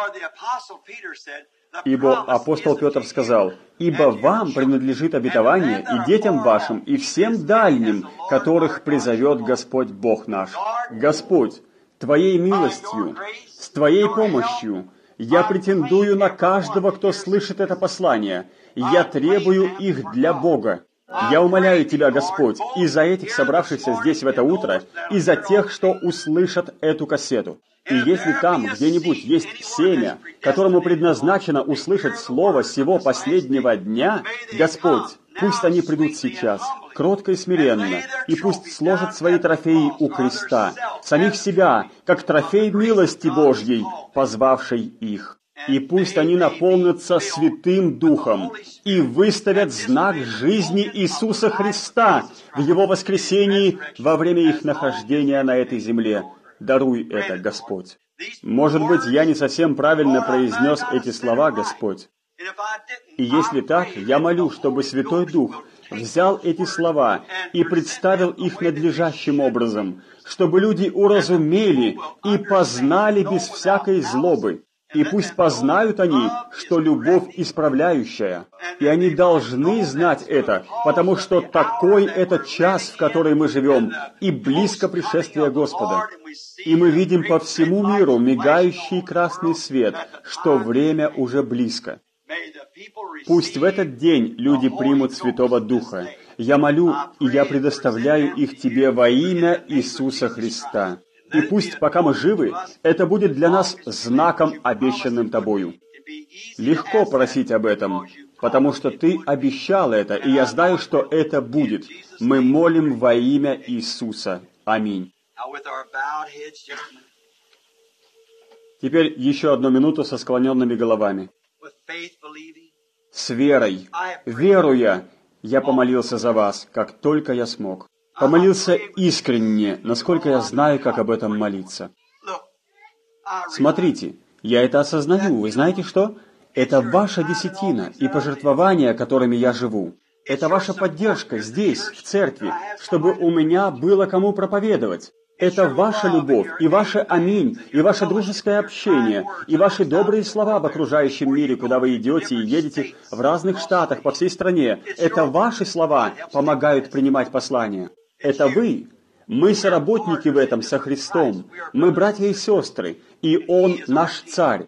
Ибо апостол Петр сказал: «Ибо вам принадлежит обетование и детям вашим, и всем дальним, которых призовет Господь Бог наш». Господь, Твоей милостью, с Твоей помощью я претендую на каждого, кто слышит это послание. Я требую их для Бога. Я умоляю Тебя, Господь, и за этих собравшихся здесь в это утро, и за тех, что услышат эту кассету. И если там где-нибудь есть семя, которому предназначено услышать слово сего последнего дня, Господь, пусть они придут сейчас, кротко и смиренно, и пусть сложат свои трофеи у креста, самих себя, как трофей милости Божьей, позвавшей их. И пусть они наполнятся Святым Духом и выставят знак жизни Иисуса Христа в Его воскресении во время их нахождения на этой земле. Даруй это, Господь. Может быть, я не совсем правильно произнес эти слова, Господь. И если так, я молю, чтобы Святой Дух взял эти слова и представил их надлежащим образом, чтобы люди уразумели и познали без всякой злобы. И пусть познают они, что любовь исправляющая. И они должны знать это, потому что такой этот час, в который мы живем, и близко пришествие Господа. И мы видим по всему миру мигающий красный свет, что время уже близко. Пусть в этот день люди примут Святого Духа. Я молю, и я предоставляю их Тебе во имя Иисуса Христа. И пусть, пока мы живы, это будет для нас знаком, обещанным Тобою. Легко просить об этом, потому что Ты обещал это, и я знаю, что это будет. Мы молим во имя Иисуса. Аминь. Теперь еще одну минуту со склоненными головами. С верой, веруя, я помолился за вас, как только я смог. Помолился искренне, насколько я знаю, как об этом молиться. Смотрите, я это осознаю. Вы знаете что? Это ваша десятина и пожертвования, которыми я живу. Это ваша поддержка здесь, в церкви, чтобы у меня было кому проповедовать. Это ваша любовь, и ваше аминь, и ваше дружеское общение, и ваши добрые слова в окружающем мире, куда вы идете и едете в разных штатах по всей стране. Это ваши слова помогают принимать послание. Это вы. Мы соработники в этом со Христом. Мы братья и сестры, и Он наш Царь.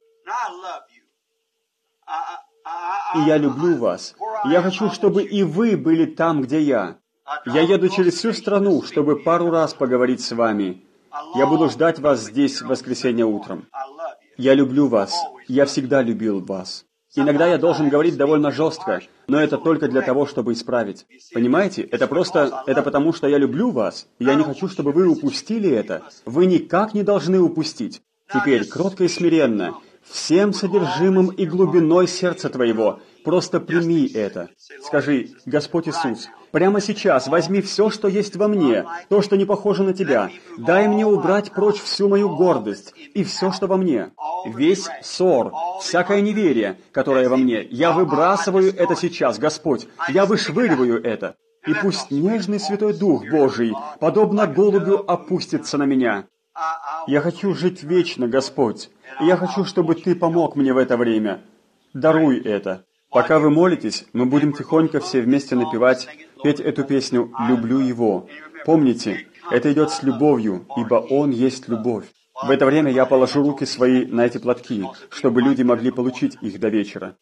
И я люблю вас. Я хочу, чтобы и вы были там, где я. Я еду через всю страну, чтобы пару раз поговорить с вами. Я буду ждать вас здесь в воскресенье утром. Я люблю вас. Я всегда любил вас. Иногда я должен говорить довольно жестко, но это только для того, чтобы исправить. Понимаете? Это просто... Это потому, что я люблю вас. И я не хочу, чтобы вы упустили это. Вы никак не должны упустить. Теперь, кротко и смиренно, всем содержимым и глубиной сердца твоего, просто прими это. Скажи: Господь Иисус, прямо сейчас возьми все, что есть во мне, то, что не похоже на Тебя. Дай мне убрать прочь всю мою гордость и все, что во мне. Весь ссор, всякое неверие, которое во мне. Я выбрасываю это сейчас, Господь. Я вышвыриваю это. И пусть нежный Святой Дух Божий, подобно голубю, опустится на меня. Я хочу жить вечно, Господь. И я хочу, чтобы Ты помог мне в это время. Даруй это. Пока вы молитесь, мы будем тихонько все вместе напевать, петь эту песню «Люблю Его». Помните, это идет с любовью, ибо Он есть любовь. В это время я положу руки свои на эти платки, чтобы люди могли получить их до вечера.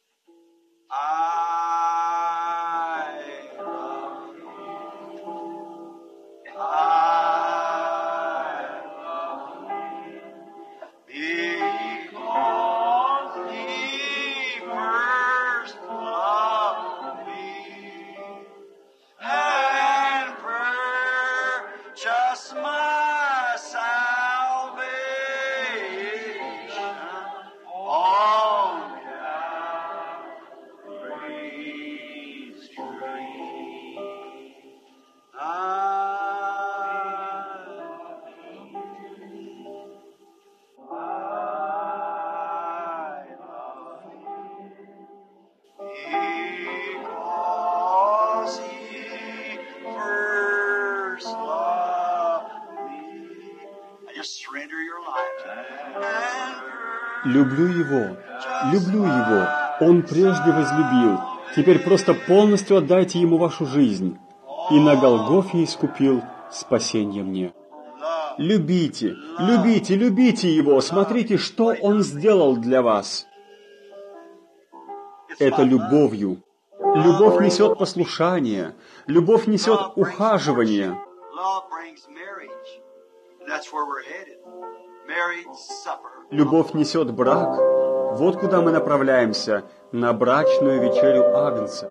Люблю Его, люблю Его, Он прежде возлюбил. Теперь просто полностью отдайте Ему вашу жизнь. И на Голгофе искупил спасение мне. Любите, любите, любите Его, смотрите, что Он сделал для вас. Это любовью. Любовь несет послушание, любовь несет ухаживание. Любовь несет брак. Вот куда мы направляемся, на брачную вечерю Агнца.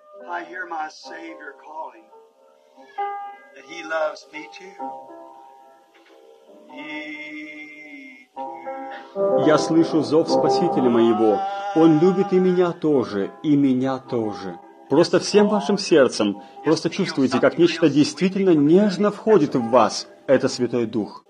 Я слышу зов Спасителя моего. Он любит и меня тоже, и меня тоже. Просто всем вашим сердцем, просто чувствуйте, как нечто действительно нежно входит в вас. Это Святой Дух.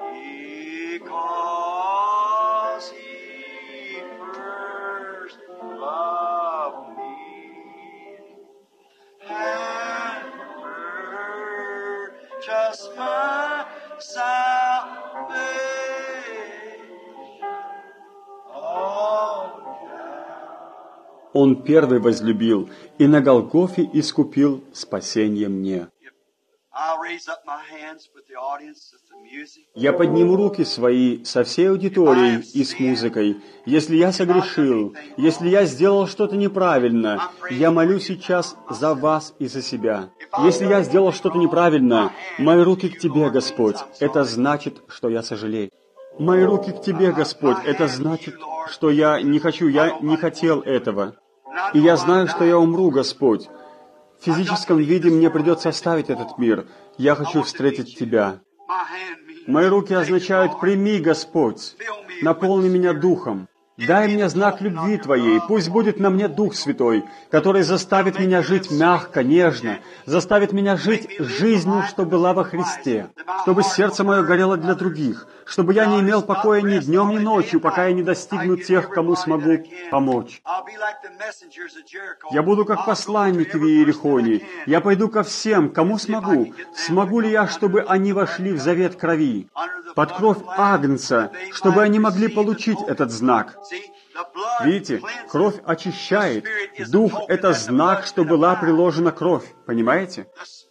Он первый возлюбил и на Голгофе искупил спасение мне. Я подниму руки свои со всей аудиторией и с музыкой. Если я согрешил, если я сделал что-то неправильно, я молю сейчас за вас и за себя. Если я сделал что-то неправильно, мои руки к Тебе, Господь, это значит, что я сожалею. Мои руки к Тебе, Господь, это значит, что я не хочу, я не хотел этого. И я знаю, что я умру, Господь. В физическом виде мне придется оставить этот мир. Я хочу встретить Тебя. Мои руки означают «прими, Господь, наполни меня Духом». Дай мне знак любви Твоей, пусть будет на мне Дух Святой, который заставит меня жить мягко, нежно, заставит меня жить жизнью, что была во Христе, чтобы сердце мое горело для других, чтобы я не имел покоя ни днем, ни ночью, пока я не достигну тех, кому смогу помочь. Я буду как посланники в Иерихоне, я пойду ко всем, кому смогу. Смогу ли я, чтобы они вошли в завет крови, под кровь Агнца, чтобы они могли получить этот знак? Видите, кровь очищает. Дух — это знак, что была приложена кровь. Понимаете?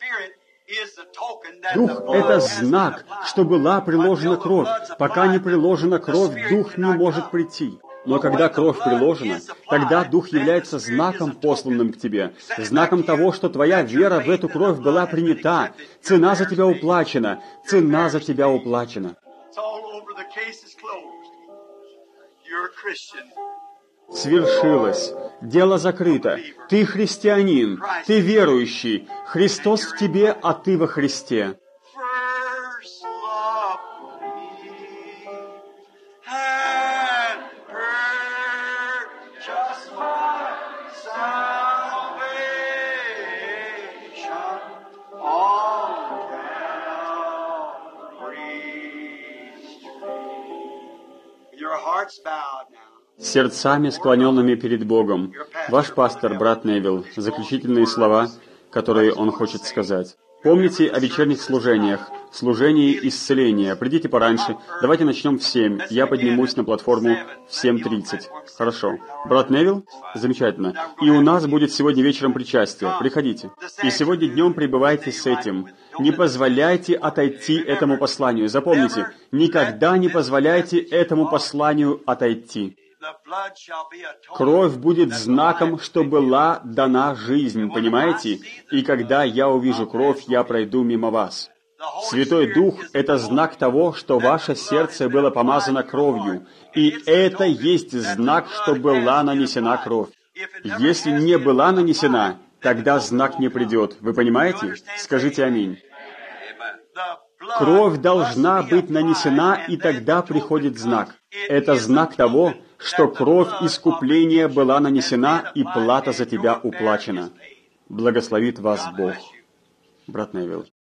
Дух — это знак, что была приложена кровь. Пока не приложена кровь, Дух не может прийти. Но когда кровь приложена, тогда Дух является знаком, посланным к тебе, знаком того, что твоя вера в эту кровь была принята. Цена за тебя уплачена. Цена за тебя уплачена. Свершилось. Дело закрыто. Ты христианин. Ты верующий. Христос в тебе, а ты во Христе. Сердцами, склоненными перед Богом. Ваш пастор, брат Невилл, заключительные слова, которые он хочет сказать. Помните о вечерних служениях. служение исцеления. Придите пораньше. Давайте начнем в семь. Я поднимусь на платформу в семь тридцать. Хорошо. Брат Невилл? Замечательно. И у нас будет сегодня вечером причастие. Приходите. И сегодня днем пребывайте с этим. Не позволяйте отойти этому посланию. Запомните, никогда не позволяйте этому посланию отойти. Кровь будет знаком, что была дана жизнь, понимаете? И когда я увижу кровь, я пройду мимо вас. Святой Дух — это знак того, что ваше сердце было помазано кровью. И это есть знак, что была нанесена кровь. Если не была нанесена, тогда знак не придет. Вы понимаете? Скажите аминь. Кровь должна быть нанесена, и тогда приходит знак. Это знак того, что кровь искупления была нанесена, и плата за тебя уплачена. Благословит вас Бог. Брат Невилл.